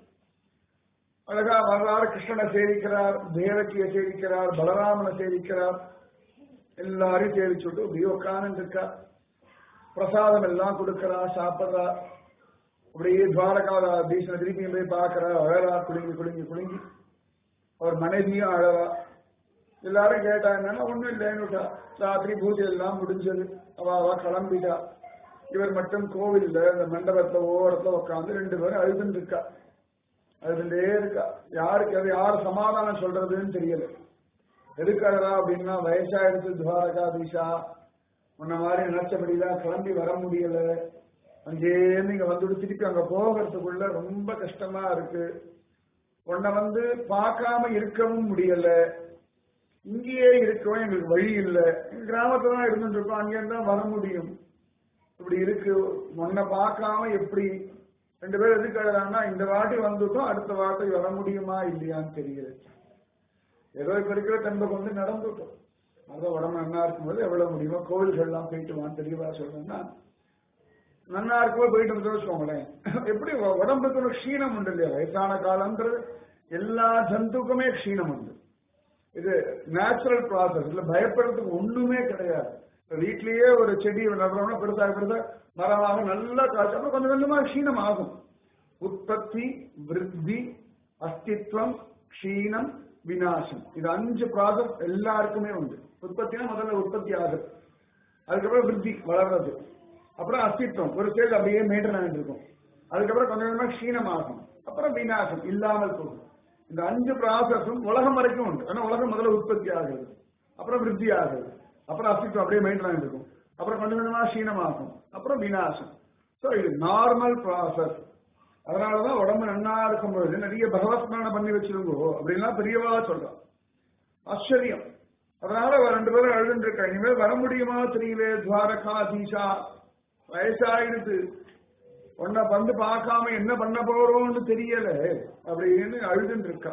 அழகா வரலாறு கிருஷ்ணனை சேவிக்கிறார், தேவகியை சேவிக்கிறார், பலராமனை சேவிக்கிறார், எல்லாரையும் சேவிச்சுட்டு அப்படியே உட்கார்ந்து இருக்கா. பிரசாதம் எல்லாம் கொடுக்கறா, சாப்பிட்றா. அப்படியே துவாரகாதீசனை திருப்பி போய் பார்க்கறா, அழறா, குலுங்கி குலுங்கி குலுங்கி. அவர் மனைவியும் அழறா. எல்லாரும் கேட்டா என்னன்னா ஒண்ணும் இல்லைன்னு. ராத்திரி பூஜை எல்லாம் முடிஞ்சது, அவ கிளம்பிட்டா. இவர் மட்டும் கோவில்ல இந்த மண்டபத்துல ஓரத்துல உட்காந்து 2 பேரும் அழுதுன்னு இருக்கா. அழுதுண்டே இருக்கா. யாருக்கு அது யாரு சமாதானம் சொல்றதுன்னு தெரியல. எதுக்காகடா அப்படின்னா, வயசாயிடுச்சு துவாரகாதீசா, முன்ன மாதிரி நினைச்சபடிதான் கிளம்பி வர முடியல. அங்கேருந்து இங்க வந்துட்டு திருப்பி அங்க போகிறதுக்குள்ள ரொம்ப கஷ்டமா இருக்கு. உன்னை வந்து பார்க்காம இருக்கவும் முடியல, இங்கேயே இருக்கவும் எங்களுக்கு வழி இல்லை. கிராமத்துல தான் இருந்துட்டு இருக்கோம், அங்கேருந்து வர முடியும். இப்படி இருக்கு, உன்னை பார்க்காம எப்படி. 2 பேரும் எதுக்காகனா, இந்த வாட்டி வந்துட்டோம், அடுத்த வாட்டி வர முடியுமா இல்லையான்னு தெரியல. ஏதோ இப்ப இருக்கிற தன்பை கொண்டு நடந்துட்டோம். அதான் உடம்பு நன்னா இருக்கும்போது எவ்வளவு முடியுமோ கோவில்கள் எல்லாம் போயிட்டு வான்னு தெளிவா சொல்லணும்னா, நன்னா இருக்கும்போது போயிட்டு வந்து வச்சுக்கோங்களேன். எப்படி உடம்புக்கு ஒரு க்ஷீணம் உண்டு இல்லையா, வயசான காலம்ன்றது எல்லா ஜந்துக்குமே க்ஷீணம் உண்டு. இது நேச்சுரல் ப்ராசஸ். இதுல பயப்படுறதுக்கு ஒண்ணுமே கிடையாது. வீட்லயே ஒரு செடி நடுறோம்னா பெருசாக பெருசாக மரமாக நல்லா காய்ச்சி அப்புறம் கொஞ்சம் கொஞ்சமா க்ஷீணம் ஆகும். உற்பத்தி, விருத்தி, அஸ்தித்வம், க்ஷீணம், விநாசம். இது 5 ப்ராசஸ் எல்லாருக்குமே உண்டு. உற்பத்தினா முதல்ல உற்பத்தி ஆகுது, அதுக்கப்புறம் விருத்தி வளர்றது, அப்புறம் அஸ்தித்வம் ஒரு ஸ்டேஜ் அப்படியே மெயின்டைன் ஆகிட்டு இருக்கும், அதுக்கப்புறம் கொஞ்சம் கொஞ்சமா க்ஷீணம் ஆகும், அப்புறம் விநாசம் இல்லாமல் போகும். இந்த 5 ப்ராசஸும் உலகம் வரைக்கும் உண்டு. ஆனா உலகம் முதல்ல உற்பத்தி ஆகுது, அப்புறம் விருத்தி ஆகுது, அப்புறம் அஸ்தித்வம் அப்படியே மெயின்டைன் ஆகிட்டு இருக்கும், அப்புறம் கொஞ்சம் கொஞ்சமா சீனமாகும், அப்புறம் விநாசம். ஸோ இது நார்மல் ப்ராசஸ். அதனாலதான் உடம்பு நன்னா இருக்கும் பொழுது நிறைய பகவத் ஸ்மரணை பண்ணி வச்சிருங்கோ அப்படின்லாம் பெரியவா சொல்றான். ஆச்சரியம். அதனால ரெண்டு பேரும் எழுதுட்டு இருக்கா, இனிமேல் வர முடியுமா தெரியல, துவாரகாதீஷா வயசாயிடுது, உன்னை வந்து பார்க்காம என்ன பண்ண போறோம்னு தெரியல அப்படின்னு அழுதுட்டு இருக்கா.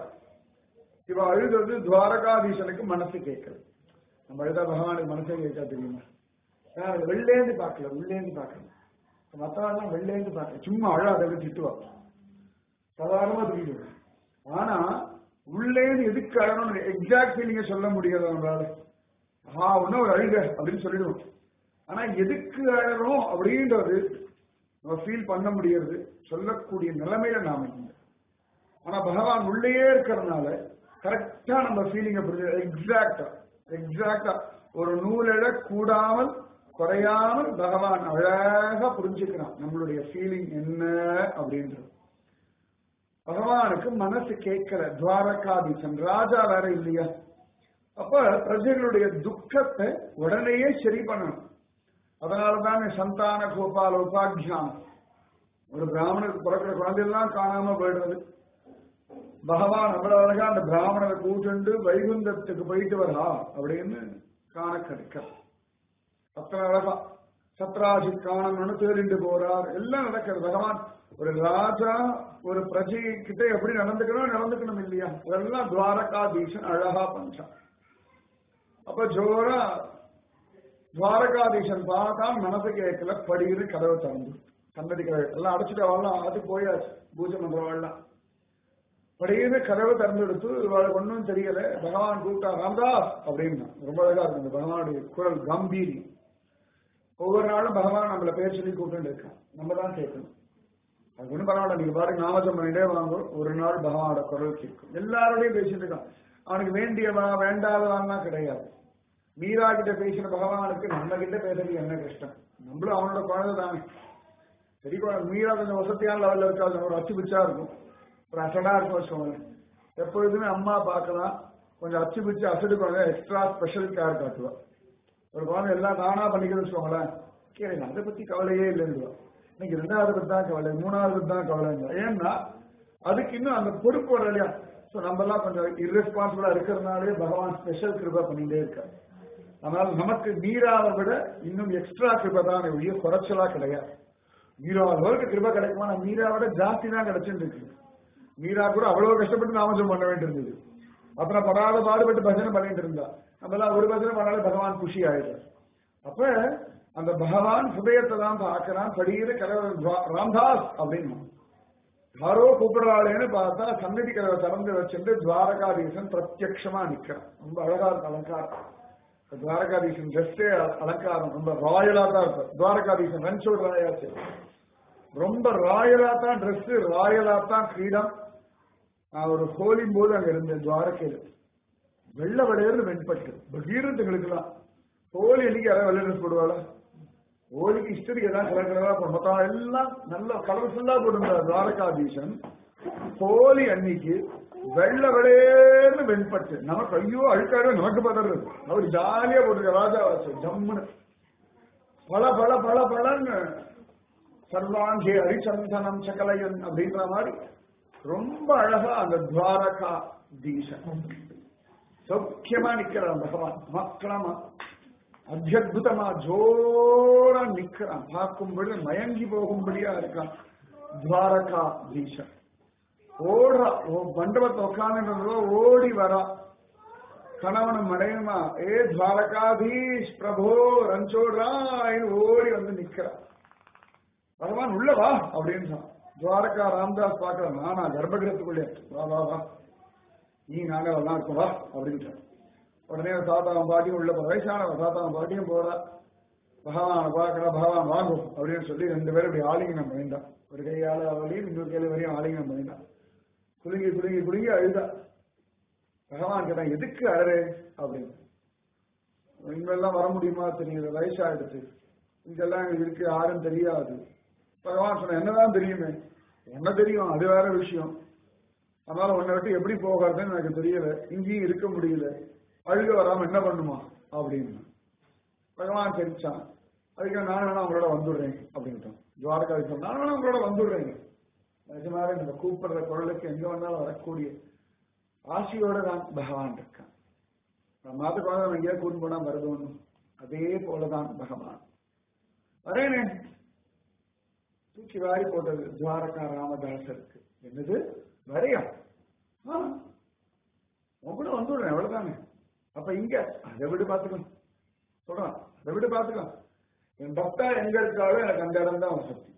இவ அழுது துவாரகாதீசனுக்கு மனசு கேட்கல. நம்ம அழுதா பகவானுக்கு மனசே கேட்கா தெரியுமா? வெளிலேந்து பார்க்கல, உள்ளேந்து பார்க்கல. மத்தவெல்லாம் வெளிலேந்து பார்க்கல, சும்மா அழாத திட்டுவா, சாதாரணமா திட்டுவா. ஆனா உள்ளேந்து எதுக்கு அழணும் எக்ஸாக்ட் ஃபீலிங்க சொல்ல முடியாது நம்மளால. ஒன்னும் ஒரு அழுக அப்படின்னு சொல்லிடுவோம். ஆனா எதுக்கு அழறோம் அப்படின்றது நம்ம ஃபீல் பண்ண முடியாது, சொல்லக்கூடிய நிலைமையில நாம இல்லை. ஆனா பகவான் உள்ளேயே இருக்கிறதுனால கரெக்டா நம்ம ஃபீலிங்க புரிஞ்சு எக்ஸாக்டா ஒரு நூலெழ கூடாமல் குறையாமல் பகவான் அழகா புரிஞ்சுக்கிறான் நம்மளுடைய ஃபீலிங் என்ன அப்படின்றது. பகவானுக்கு மனசு கேட்கல. துவாரகாதீசன் ராஜா வேற இல்லையா? அப்ப பிரஜைகளுடைய துக்கத்தை உடனேயே சரி பண்ணணும். அதனாலதான் சந்தான கோபால உபாக்கியானம். ஒரு பிராமணருக்கு பிறக்கிற குழந்தையெல்லாம் காணாம போயிடுறது. பகவான் அவ்வளவு அழகா அந்த பிராமணரை கூட்டுண்டு வைகுந்தத்துக்கு போயிட்டு வரா அப்படின்னு காண கிடைக்க அத்தனை அழகா சத்ராஜி காணம்னு தேடிட்டு போறார். எல்லாம் நடக்கிறது. பகவான் ஒரு ராஜா ஒரு பிரஜை கிட்ட எப்படி நடந்துக்கணும் இல்லையா? அதெல்லாம் துவாரகாதீசன் அழகா பண்றான். அப்ப ஜோரா துவாரகாதீசன் பார்த்தா மனசு கேட்கல, படியிரு கதவை திறந்து சன்னதி கதவை எல்லாம் அடைச்சிட்டு வரலாம், அது போயாச்சு பூஜை பண்றவாள்லாம். படியிரு கதவை திறந்து எடுத்து இவளுக்கு ஒன்றும் தெரியல. பகவான் கூப்பிட்டா ராம்தாஸ் அப்படின்னா ரொம்ப அழகா இருக்கு இந்த பகவானுடைய குரல் கம்பீரியம். ஒவ்வொரு நாளும் பகவான் நம்மள பேர் சொல்லி கூப்பிட்டு இருக்கான், நம்ம தான் கேட்கணும். அது ஒன்றும் பரவாயில்ல, நீங்க பாருங்க நாமஜம் பண்ணிட்டே வாங்க, ஒரு நாள் பகவானோட குரல் கேட்கும். எல்லாரோடையும் பேசிட்டு இருக்கான். அவனுக்கு வேண்டியவா வேண்டாதவான்னா கிடையாது. மீரா கிட்ட பேசின பகவானுக்கு நம்ம கிட்ட பேசுறது என்ன கஷ்டம்? நம்மளும் அவனோட குழந்தை தானே. சரி, மீரா கொஞ்சம் வசதியான லெவல்ல இருக்காது, ஒரு அச்சு பிச்சா இருக்கும், ஒரு அசடா இருக்கும் வச்சுக்கோங்க. எப்பொழுதுமே அம்மா பார்க்கலாம் கொஞ்சம் அச்சு பிச்சு அசடு குழந்தை எக்ஸ்ட்ரா ஸ்பெஷல் கேர் காட்டுவா. ஒரு குழந்தை எல்லாம் தானா பண்ணிக்கிறது வச்சுக்கோங்களேன், கேளுங்க அதை பத்தி கவலையே இல்லைன்னு. இன்னைக்கு 2வது பத்தி தான் கவலை, 3வது பத்தி தான் கவலை. ஏன்னா அதுக்கு இன்னும் அந்த பொறுப்பு வர இல்லையா? ஸோ நம்ம எல்லாம் கொஞ்சம் இர்ரெஸ்பான்சிபிளா இருக்கிறதுனாலே பகவான் ஸ்பெஷல் கிருபா பண்ணிட்டே இருக்காரு. அதனால நமக்கு மீராவை விட இன்னும் எக்ஸ்ட்ரா கிருபா தான் ஒழிய குறைச்சலா கிடையாது. மீராவுக்கு கிருபா கிடைக்குமா? மீராவோட ஜாஸ்தி தான் கிடைச்சுட்டு இருக்கு. மீரா கூட அவ்வளவு கஷ்டப்பட்டு நாமஜம் பண்ண வேண்டியிருந்தது. அப்புறம் படாத பாடுபட்டு பஜனை பண்ணிட்டு இருந்தா. நம்மளாம் ஒரு பஜனை பண்ணாலும் பகவான் குஷி ஆயிடுறார். அப்ப அந்த பகவான் ஹிருதயத்தை தான் பார்க்கிறான். படியில கதவை ராம்தாஸ் அப்படின்னு யாரோ கூப்பிடுறாளேன்னு பார்த்தா சன்னதி கதவை திறந்து வச்சுட்டு துவாரகாதீசன் பிரத்யட்சமா நிக்கிறான். ரொம்ப அழகா இருக்கு அலங்காரம். துவாரகாதீசன் ட்ரெஸ்ஸே அலங்காரம் ரொம்ப ராயலா தான் இருக்கும். துவாரகாதீசன் ரன்சோட் ராயாச்சு, ரொம்ப ராயலா தான் ட்ரெஸ், ராயலா தான் கிரீடம். நான் ஒரு ஹோலி போது அங்க இருந்தேன் துவாரகையில. வெள்ள விளையாடு வெண்பட்டு பகீரத்துகளுக்குலாம் ஹோலி அன்னைக்கு யாராவது வெள்ளை ட்ரெஸ் போடுவாளா? ஹோலிக்கு இஷ்டத்துக்கு ஏதாவது கலர் கலரா போடுவோம், எல்லாம் நல்ல கலர்ஃபுல்லா போட்டிருந்தார் துவாரகாதீசன். ஹோலி அன்னைக்கு வெள்ள விளையாடு வெண்பட்டு நமக்கு ஐயோ அழுக்காடு நமக்கு பதறது. அவர் ஜாலியா போட்டிருக்க ராஜாவாச்சு ஜம்முன்னு பல பல பல பலன்னு சர்வாங்கே ஹரிச்சந்தனம் சகலயன் அப்படின்ற மாதிரி ரொம்ப அழகா அந்த துவாரகாதீசன் சௌக்கியமா நிக்கிறான் பகவான். மக்களமா அத்தியுதமா ஜோரா நிக்கிறான். பார்க்கும்பொழுது மயங்கி போகும்படியா இருக்கான் துவாரகாதீசன். ஓடுறா, மண்டபத்தை உட்கார்ந்து ஓடி வரா. கணவனும் மனைவியுமா ஏ துவாரகாதீஷ் பிரபோ ரஞ்சோடான்னு ஓடி வந்து நிக்கிறான். பகவான் உள்ள வா அப்படின்னு சொன்னான். துவாரகா ராம்தாஸ் பாக்குறான், நானா கர்ப்பகிரகத்துக்குள்ளே வா வா வா நீ நாங்க எல்லாம் இருக்கோம் வா அப்படின்னு. உடனே தாத்தாவும் பாட்டியும் உள்ள போற, வயசான தாத்தாவும் பாட்டியும் போறா. பகவானை பார்க்கறா, பகவான் வாங்கும் அப்படின்னு சொல்லி 2 பேரும் இப்படி ஆலிங்கனம் பண்ணிட்டான். ஒரு கையால அவளையும் இன்னொரு கையில வரையும் ஆலிங்கனம் பண்ணிட்டான். குலுங்கி குலுங்கி குலுங்கி அழுதா. பகவான் கேட்டான் எதுக்கு அழறே அப்படின்னு. இங்கெல்லாம் வர முடியுமா தெரியல, வயசாயிடுச்சு, இங்கெல்லாம் எங்களுக்கு இருக்கு யாரும் தெரியாது. பகவான் சொன்ன என்னதான் தெரியுமே, என்ன தெரியும் அது வேற விஷயம். அதனால உன்னை விட்டு எப்படி போகிறதுன்னு எனக்கு தெரியல, இங்கேயும் இருக்க முடியல, அழுக வராம என்ன பண்ணுமா அப்படின்னு. பகவான் தெரிச்சான், அதுக்கு நான் வேணா உங்களோட வந்துடுறேன் அப்படின்ட்டோம். துவாரகாதீசம் நான் வேணா உங்களோட வந்துடுறேங்க. நிஜமாவே நம்ம கூப்பிடுற குரலுக்கு எங்க வந்தாலும் வரக்கூடிய ஆசையோட தான் பகவான் இருக்கான். மாத குழந்தை எங்கேயா கூட்டு போனா வருதோன்னு அதே போலதான் பகவான். வரேனே தூக்கி வாரி போட்டது துவாரகா ராமதாசருக்கு. என்னது வரையா கூட வந்துடுறேன் அவ்வளவுதானே. அப்ப இங்க அதை விடு பாத்துக்கலாம் சொல்றான். அதை விடு பாத்துக்கலாம். என் பக்தா எங்க இருக்காலும் எனக்கு அந்த இடம் தான் வசதி.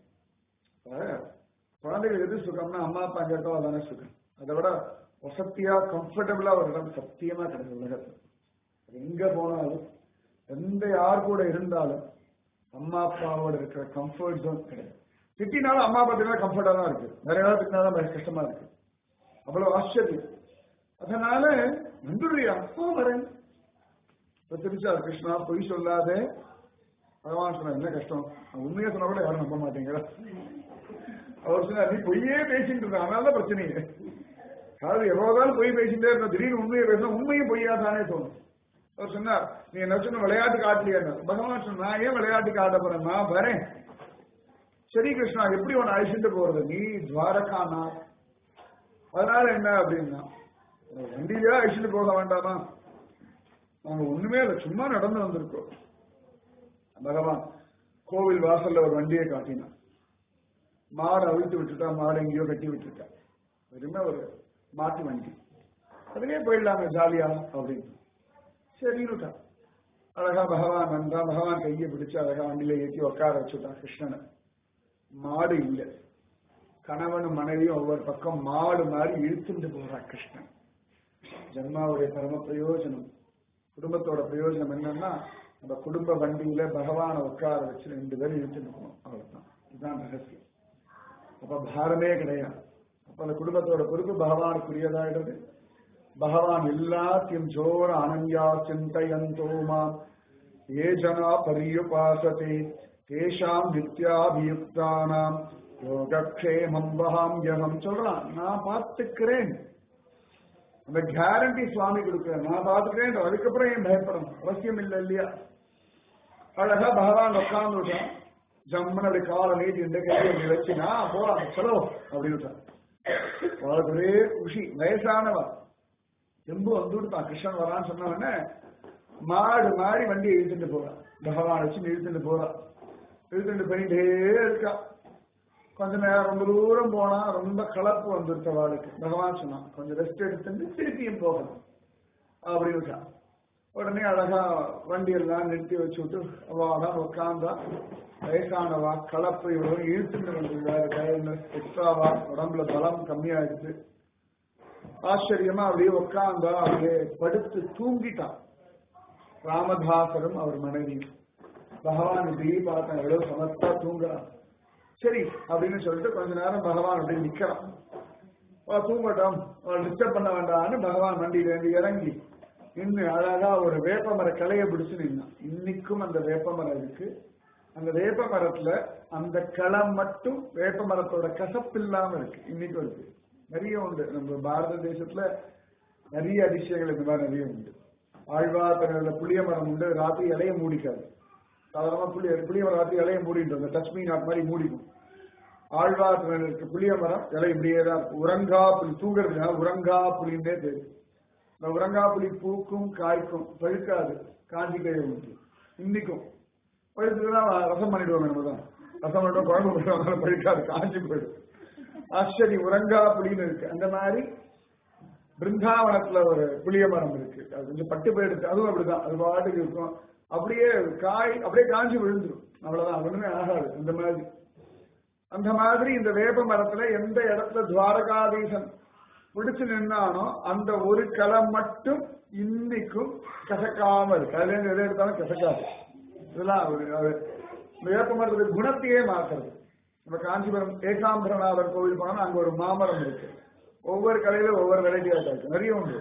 குழந்தைகள் எது சுகம்னா அம்மா அப்பா எங்க இருக்கோ அதானே சுகம். அதை விட வசதியா கம்ஃபர்டபுளா ஒரு இடம் சத்தியமா கிடையாது உலகத்துல. எங்க போனாலும் எந்த யார் கூட இருந்தாலும் அம்மா அப்பாவோட இருக்கிற கம்ஃபர்ட் ஜோன் கிடையாது. திட்டினாலும் அம்மா அப்பா திட்டினா கம்ஃபர்டா தான் இருக்கு. நிறைய நாள் திட்டினாதான் கஷ்டமா இருக்கு. அவ்வளவு ஆச்சரியம். அதனால வந்துடுறியா வரேன். திருச்சா கிருஷ்ணா பொய் சொல்லாதே. பகவான் சொன்ன என்ன கஷ்டம் உண்மையா சொன்னா கூட யாரும் நம்ப மாட்டேங்கிற. அவர் சொன்னா நீ பொய்யே பேசிட்டு இருந்த அதனால பிரச்சனையே. அதாவது எவ்வளவுதான் பொய் பேசிட்டே இருந்த திடீர்னு உண்மையை பேசினா உண்மையும் பொய்யா தானே தோணும். அவர் சொன்னார் நீ என்ன சொன்ன விளையாட்டு காட்டலையா. பகவான் சொன்ன நான் ஏன் விளையாட்டு காட்ட போறேன் நான் வரேன். சரி கிருஷ்ணா எப்படி உன்னை அழிச்சுட்டு போறது நீ துவாரகானா. அதனால என்ன அப்படின்னா வண்டியிலே அழிச்சுட்டு போக வேண்டாமா. நாங்க ஒண்ணுமே இல்லை சும்மா நடந்து வந்திருக்கோம். பகவான் கோவில் வாசல்ல ஒரு வண்டியை காட்டினான். மாடு அவிழ்த்து விட்டுட்டா மாடு எங்கேயோ கட்டி விட்டுட்டா. வெறுமே ஒரு மாட்டு வண்டி. அதுலயே போயிடலாமே ஜாலியா அப்படின்னு சரின்னுட்டா. அழகா பகவான் வந்தா. பகவான் கையை பிடிச்சு அழகா வண்டியில ஏற்றி உட்கார வச்சுட்டான் கிருஷ்ணனை. மாடு இல்லை. கணவனும் மனைவியும் ஒவ்வொரு பக்கம் மாடு மாதிரி இழுத்துட்டு போறா கிருஷ்ணன். ஜன்மாவுடைய பரம பிரயோஜனம் குடும்பத்தோட பிரயோஜனம் என்னன்னா நம்ம குடும்ப வண்டியில பகவானை உட்கார வச்சு 2 பேரும் இழுத்துட்டு போகணும். அவ்வளவுதான். இதுதான் ரகசியம். அப்ப பாரமே கிடையாது. அப்ப அந்த குடும்பத்தோட பொறுப்பு பகவானுக்குரியதாயிடுது. பகவான் எல்லாத்தையும் ஜோர அனன்யா சிந்தயந்தோமாம் ஏ ஜனா பரியுபாசதே தேஷாம் நித்யாபியுக்தானாம் யோகக்ஷேமம் வஹாம்யஹம் சொல்றான். நான் பார்த்துக்கிறேன். அந்த கேரண்டி சுவாமி கொடுக்கிறேன். நான் பார்த்துக்கிறேன். அதுக்கப்புறம் ஏன் பயப்படணும் அவசியம் இல்லை இல்லையா. அழகா பகவான் உட்கார்ந்து விட்டான். ஜம்மன் அப்படி காலை நீட்டி இந்த கையை வச்சுனா போறான் சலோ அப்படின்னு அவளுக்கு ஒரே குஷி. வயசானவா எம்பு வந்துட்டான். கிருஷ்ணன் வரான்னு சொன்னவன மாடு மாறி வண்டியை இழுத்துட்டு போறான். பகவான் வச்சு இழுத்துட்டு போறான். இழுத்துட்டு போயிட்டே இருக்கா. கொஞ்ச நேரம் ரொம்ப தூரம் போனா ரொம்ப கலப்பு வந்துருக்க அவளுக்கு. பகவான் சொன்னான் கொஞ்சம் ரெஸ்ட் எடுத்துட்டு திருப்பியும் போகணும் அப்படின்னு. உடனே அழகா வண்டியெல்லாம் நிறுத்தி வச்சு விட்டு அவதான் உட்கார்ந்தா. வயசானவா கலப்பு இவ்வளவு இழுத்துட்டு வந்து எக்ஸ்ட்ராவா உடம்புல பலம் கம்மியாயிடுச்சு. ஆச்சரியமா அப்படியே உட்கார்ந்தா. அப்படியே படுத்து தூங்கிட்டான். ராமதாசரும் அவர் மனைவியும். பகவான் இப்படி பார்த்தான் எவ்வளவு சமத்தா தூங்குறான். சரி அப்படின்னு சொல்லிட்டு கொஞ்ச நேரம் பகவான் அப்படி நிக்கிறான். தூங்கட்டும் டிஸ்டர்ப் பண்ண வேண்டாம்னு பகவான் வண்டியில இருந்து இறங்கி இன்னும் அழகா ஒரு வேப்பமர கிளைய பிடிச்சு நின்னான். இன்னைக்கும் அந்த வேப்பமரம் இருக்கு. அந்த வேப்ப மரத்துல அந்த கிளை மட்டும் வேப்ப மரத்தோட கசப்பு இல்லாம இருக்கு. இன்னைக்கும் இருக்கு. நிறைய உண்டு. நம்ம பாரத தேசத்துல நிறைய அதிசயங்கள் இந்த மாதிரி நிறைய உண்டு. ஆழ்வார்ல புளிய மரம் உண்டு. ராத்திரி இலைய மூடிக்காது. சாதாரணமா புளிய மரம் ராத்திரி இலைய மூடிட்டு அந்த டச்மீ நாட் மாதிரி மூடிக்கும். ஆழ்வார்ல இருக்க புளிய மரம் இலை இப்படியே தான் இருக்கும். உறங்கா புலி தூங்குறதுனால உறங்கா புலின்னே தெரியும். இந்த உறங்கா புலி பூக்கும் காய்க்கும் பழுக்காது. காஞ்சி கையை உண்டு. இன்னைக்கும் பழுத்துனா ரசம் பண்ணிடுவாங்க. நம்ம தான் ரசம் பண்ணிட்டோம் குழம்பு பண்ணிடுவாங்க. பழுக்காது காஞ்சி போயிடும். ஆச்சரியம். உறங்கா புலின்னு இருக்கு. அந்த மாதிரி பிருந்தாவனத்துல ஒரு புளிய மரம் இருக்கு. அது கொஞ்சம் பட்டு போயிடுச்சு. அதுவும் அப்படிதான். அது பாட்டுக்கு இருக்கும். அப்படியே காய் அப்படியே காஞ்சி விழுந்துடும். அவ்வளவுதான். ஒண்ணுமே ஆகாது. அந்த மாதிரி இந்த வேப்ப மரத்துல எந்த இடத்துல துவாரகாதீசன் பிடிச்சு நின்னானோ அந்த ஒரு களம் மட்டும் இன்னைக்கும் கசக்காம இருக்கு. அதுல இருந்து எதை எடுத்தாலும் கசக்காது. இதெல்லாம் வேப்ப மரத்துடைய குணத்தையே மாற்றுறது. நம்ம காஞ்சிபுரம் ஏகாம்பரநாதர் கோவில் போனோம்னா அங்க ஒரு மாமரம் இருக்கு. ஒவ்வொரு கலையில ஒவ்வொரு வெரைட்டியா இருக்கு. நிறைய உண்டு.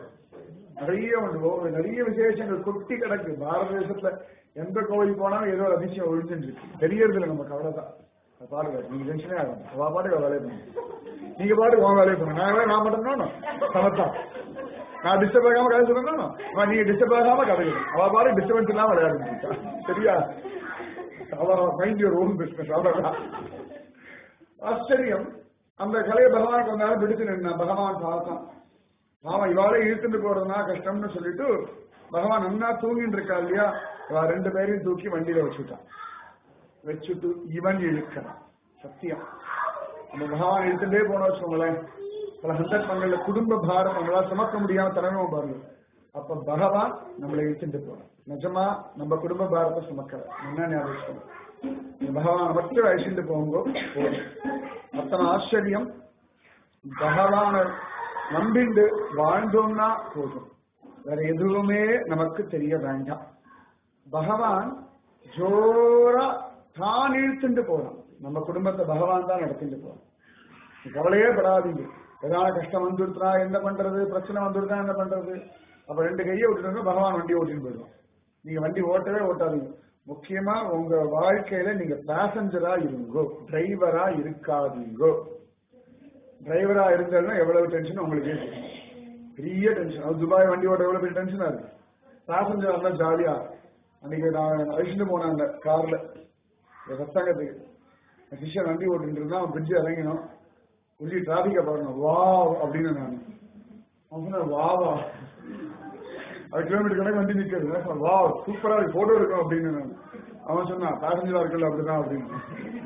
நிறைய விசேஷங்கள் கொட்டி கிடக்கு. பாரத தேசத்துல எந்த கோவில் போனாலும் ஏதோ ஒரு அதிசயம் ஒழிஞ்சுட்டு இருக்கு. தெரியறது இல்லை நமக்கு. அவ்வளவுதான். பாருங்க நீங்க டென்ஷனே ஆகும். அவ பாட்டுக்கு வேலையை பண்ணுங்க. நீங்க பாட்டுக்கு உன் வேலையை பண்ணுங்க. நான் மட்டும் சமத்தா நான் டிஸ்டர்ப் ஆகாம கதை சொல்லணும். நீங்க டிஸ்டர்ப் ஆகாம கதை அவ பாரு டிஸ்டர்பன்ஸ் இல்லாம விளையாடுங்க. சரியா? அவர் மைண்ட் யுவர் ஓன் பிசினஸ் அவ்வளவுதான். ஆச்சரியம். அந்த கலையை பகவான் கொஞ்ச நேரம் பிடிச்சு நின்னா பகவான் பார்த்தான். அவன் இவாளே இழுத்துட்டு போறதுனா கஷ்டம்னு சொல்லிட்டு பகவான் நன்னா தூங்கிட்டு இருக்கா இல்லையா, இவ ரெண்டு பேரையும் தூக்கி வண்டியில வச்சுட்டு இவன் இழுக்கிறான். சத்தியம். அந்த பகவான் இழுத்துட்டே போன வச்சுக்கோங்களேன், பல சந்தர்ப்பங்கள்ல குடும்ப பாரம் நம்மளால சுமக்க முடியாம திறமையும் பாருங்க. அப்ப பகவான் நம்மளை இழுத்துட்டு போறான். நிஜமா நம்ம குடும்ப பாரத்தை சுமக்கிற என்ன ஞாபகம், பகவான் மட்டும் அழிச்சுட்டு போங்க போதும். அத்தனை ஆச்சரியம். பகவான நம்பிண்டு வாழ்ந்தோம்னா போதும், வேற எதுவுமே நமக்கு தெரிய வேண்டாம். பகவான் ஜோரா தான் இழுத்துட்டு போறான். நம்ம குடும்பத்தை பகவான் தான் நடத்திட்டு போறான். கவலையே படாதீங்க. ஏதாவது கஷ்டம் வந்துடுறா என்ன பண்றது, பிரச்சனை வந்துடுறா என்ன பண்றது, அப்ப ரெண்டு கையை விட்டுருங்க, பகவான் வண்டி ஓட்டின்னு போயிடுவோம். நீங்க வண்டி ஓட்டவே ஓட்டாதீங்க. முக்கியமா உங்க வாழ்க்கையில நீங்க பேசஞ்சரா இருங்கோ, டிரைவரா இருக்காதீங்கோ. டிரைவரா இருந்தாலும் எவ்வளவு டென்ஷன் உங்களுக்கு பெரிய டென்ஷன். அது துபாய் வண்டி ஓட்ட எவ்வளவு பெரிய டென்ஷனா இருக்கு. பேசஞ்சர் இருந்தா ஜாலியா. அன்னைக்கு நான் அழிச்சுட்டு போனாங்க கார்ல சத்தாங்கத்துக்கு. சிஷன் வண்டி ஓட்டிட்டு இருந்தா அவன் பிரிட்ஜ் இறங்கினோம், உள்ளி டிராபிக்க பாருங்க வா அப்படின்னு நான் சொன்னேன். வாவா, அது கிலோமீட்டர் கணக்கு வண்டி நிக்கிறது. வா சூப்பரா போட்டோ இருக்கும் அப்படின்னு நான். அவன் சொன்னான் பேசஞ்சரா இருக்குல்ல அப்படிதான் அப்படின்னு.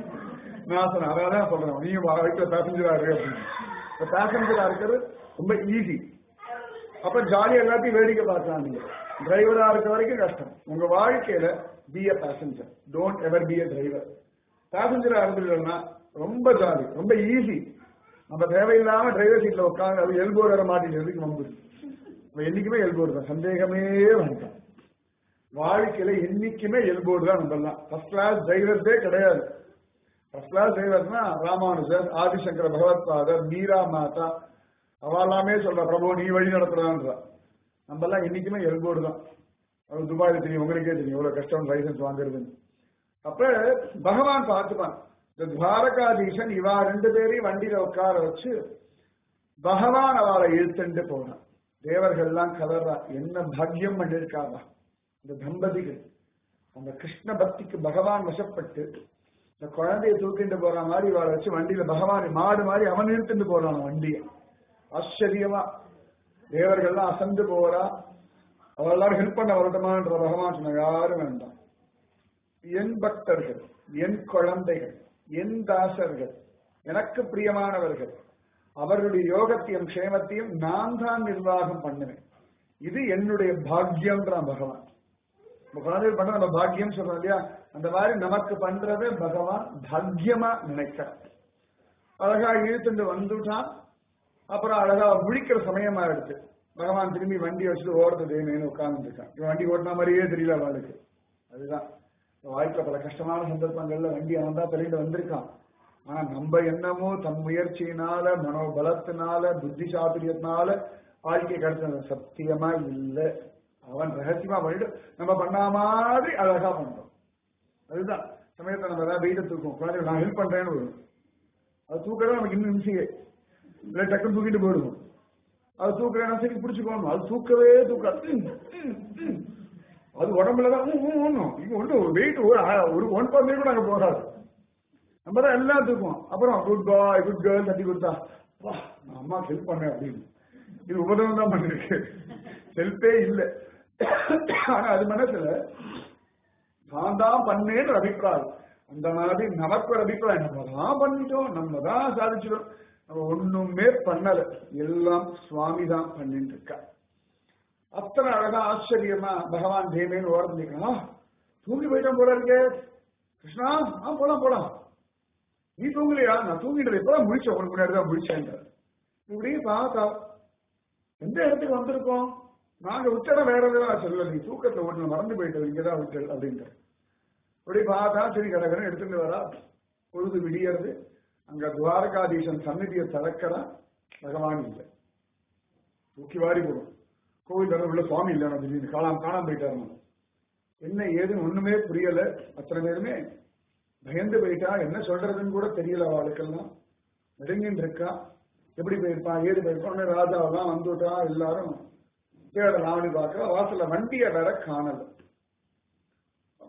நான் சொன்னேன் அதான் சொல்றேன், நீங்க வீட்டுல பேசஞ்சரா இருக்கு அப்படின்னு. பேசஞ்சரா இருக்கிறது ரொம்ப ஈஸி. அப்ப ஜாலியா எல்லாத்தையும் வேடிக்கை பார்க்கலாம். நீங்க டிரைவரா இருக்க வரைக்கும் கஷ்டம். உங்க வாழ்க்கையில be a passenger, don't ever be a driver. பேசஞ்சரா இருந்துட்டோம்னா ரொம்ப ஜாலி, ரொம்ப ஈஸி. நம்ம தேவையில்லாம டிரைவர் சீட்ல உட்காந்து அது எல்போர்டு வர மாட்டேங்கிறதுக்கு நம்புது. என்னைக்குமே எல்போர்டு தான், சந்தேகமே வேண்டாம். வாழ்க்கையில என்னைக்குமே எல்போர்டு தான் நம்பலாம். ஃபர்ஸ்ட் கிளாஸ் டிரைவர்ஸே கிடையாது. ஃபர்ஸ்ட் கிளாஸ் டிரைவர்ஸ்னா ராமானுஜர், ஆதிசங்கர பகவத்பாதர், மீரா மாதா, அவெல்லாமே சொல்ற பிரபு நீ வழி நடத்துறான்றா. நம்ம எல்லாம் என்னைக்குமே எல்போர்டு தான். அது துபாயில தெரியும், உங்களுக்கே தெரியும் எவ்வளவு கஷ்டம் லைசன்ஸ் வாங்குறதுன்னு. அப்ப பகவான் பார்த்துப்பான். இந்த துவாரகாதீசன் இவா ரெண்டு பேரையும் வண்டியில உட்கார வச்சு பகவான் அவளை இழுத்துட்டு போனான். தேவர்கள்லாம் கதறா, என்ன பாக்கியம் பண்ணிருக்காங்க இந்த தம்பதிகள். அந்த கிருஷ்ண பக்திக்கு பகவான் வசப்பட்டு இந்த குழந்தைய தூக்கிட்டு போற மாதிரி இவளை வச்சு வண்டியில பகவான் மாடு மாதிரி அவன் இழுத்துட்டு போறான் வண்டியை. ஆச்சரியமா தேவர்கள்லாம் அசந்து போறா. அவள் எல்லாரும் ஹெல்ப் பண்ண வரட்டுமான்ற பகவான் சொன்ன, யாரும் வேண்டாம். என் பக்தர்கள், என் குழந்தைகள், என் தாசர்கள், எனக்கு பிரியமானவர்கள், அவர்களுடைய யோகத்தையும் க்ஷேமத்தையும் நான் தான் நிர்வாகம் பண்ணுவேன். இது என்னுடைய பாக்கியம்ன்றான் பகவான். குழந்தைகள் பண்ற நம்ம பாக்கியம் சொல்றோம் இல்லையா, அந்த மாதிரி நமக்கு பண்றதை பகவான் பாக்கியமா நினைக்கிறான். அழகா இழுத்துட்டு வந்துட்டான். அப்புறம் அழகா முழிக்கிற சமயமா எடுத்து பகவான் திரும்பி வண்டி வச்சுட்டு ஓடுறது மேனு உட்கார்ந்து இருக்கான். இவன் வண்டி ஓட்டின மாதிரியே தெரியல அவளுக்கு. அதுதான் வாழ்க்கையில பல கஷ்டமான சந்தர்ப்பங்கள்ல வண்டி அவன் தான் தள்ளிட்டு வந்திருக்கான். ஆனா நம்ம என்னமோ தம் முயற்சியினால, மனோபலத்தினால, புத்தி சாதுரியத்தினால வாழ்க்கை கிடைச்சது சத்தியமா இல்லை. அவன் ரகசியமா பண்ணிட்டு நம்ம பண்ண மாதிரி அழகா பண்றோம். அதுதான் சமயத்தை நம்ம ஏதாவது வெயிட்ட தூக்கும், குழந்தை நான் ஹெல்ப் பண்றேன்னு வரும். அது தூக்கறது நமக்கு இன்னும் நிமிஷம் இல்லை, டக்குன்னு தூக்கிட்டு போயிடுவோம். அது தூக்குறேன் சரி பிடிச்சுக்கோணும், அது தூக்கவே தூக்காது. அது உடம்புலதான் இங்க ஒன்று ஒரு வெயிட் ஒரு 1% கூட அங்க போகாது. நம்ம தான் எல்லாம் தூக்குவோம். அப்புறம் குட் பாய் குட் கேர்ள் தட்டி கொடுத்தா வா நான் அம்மா ஹெல்ப் பண்ணேன் அப்படின்னு. இது உபதம் தான் பண்ணிருக்கு, ஹெல்ப்பே இல்லை. ஆனா அது மனசுல நான் தான் பண்ணேன்னு அபிப்பிராயம். அந்த மாதிரி நமக்கு ஒரு அபிப்பிராயம், நம்ம தான் பண்ணிட்டோம், நம்ம தான் சாதிச்சிட்டோம். நம்ம ஒண்ணுமே பண்ணல, எல்லாம் சுவாமி தான் பண்ணிட்டு இருக்கா. அத்தனை அழகா ஆச்சரியமா பகவான் தேவேன்னு ஓரந்திக்கலாம். தூங்கி போயிட்டோம் போல இருக்கே கிருஷ்ணா, போலாம் போலாம். நீ தூங்கலையா? நான் தூங்கிட்டு எப்பதான் முடிச்சேன், உனக்கு முன்னாடி தான் முடிச்சேன். இப்படி பார்த்தா எந்த இடத்துக்கு வந்திருக்கோம், நாங்க விட்டடம் வேற எதாவது சொல்லல, நீ தூக்கத்துல ஒண்ணு மறந்து போயிட்டு இங்கதான் விட்டு அப்படின்ட்டு. இப்படி பார்த்தா சரி கடற்கரை எடுத்துட்டு வரா. பொழுது விடியறது. அங்க துவாரகாதீசன் சந்நிதியை திறக்கிறா. பகவான் இல்லை, தூக்கி வாரி போடும். கோவில் தர உள்ள சுவாமி இல்லை, திடீர்னு காணாம போயிட்டாரு. என்ன ஏதுன்னு ஒண்ணுமே புரியல. அத்தனை பேருமே பயந்து போயிட்டா, என்ன சொல்றதுன்னு கூட தெரியல. அவளுக்கெல்லாம் நெருங்கின்னு இருக்கா. எப்படி போயிருப்பான் ஏது போயிருப்பான். ராஜாவெல்லாம் வந்துட்டா, எல்லாரும் தேடலாம் பார்க்க வாசல்ல வண்டியை வேற காணல.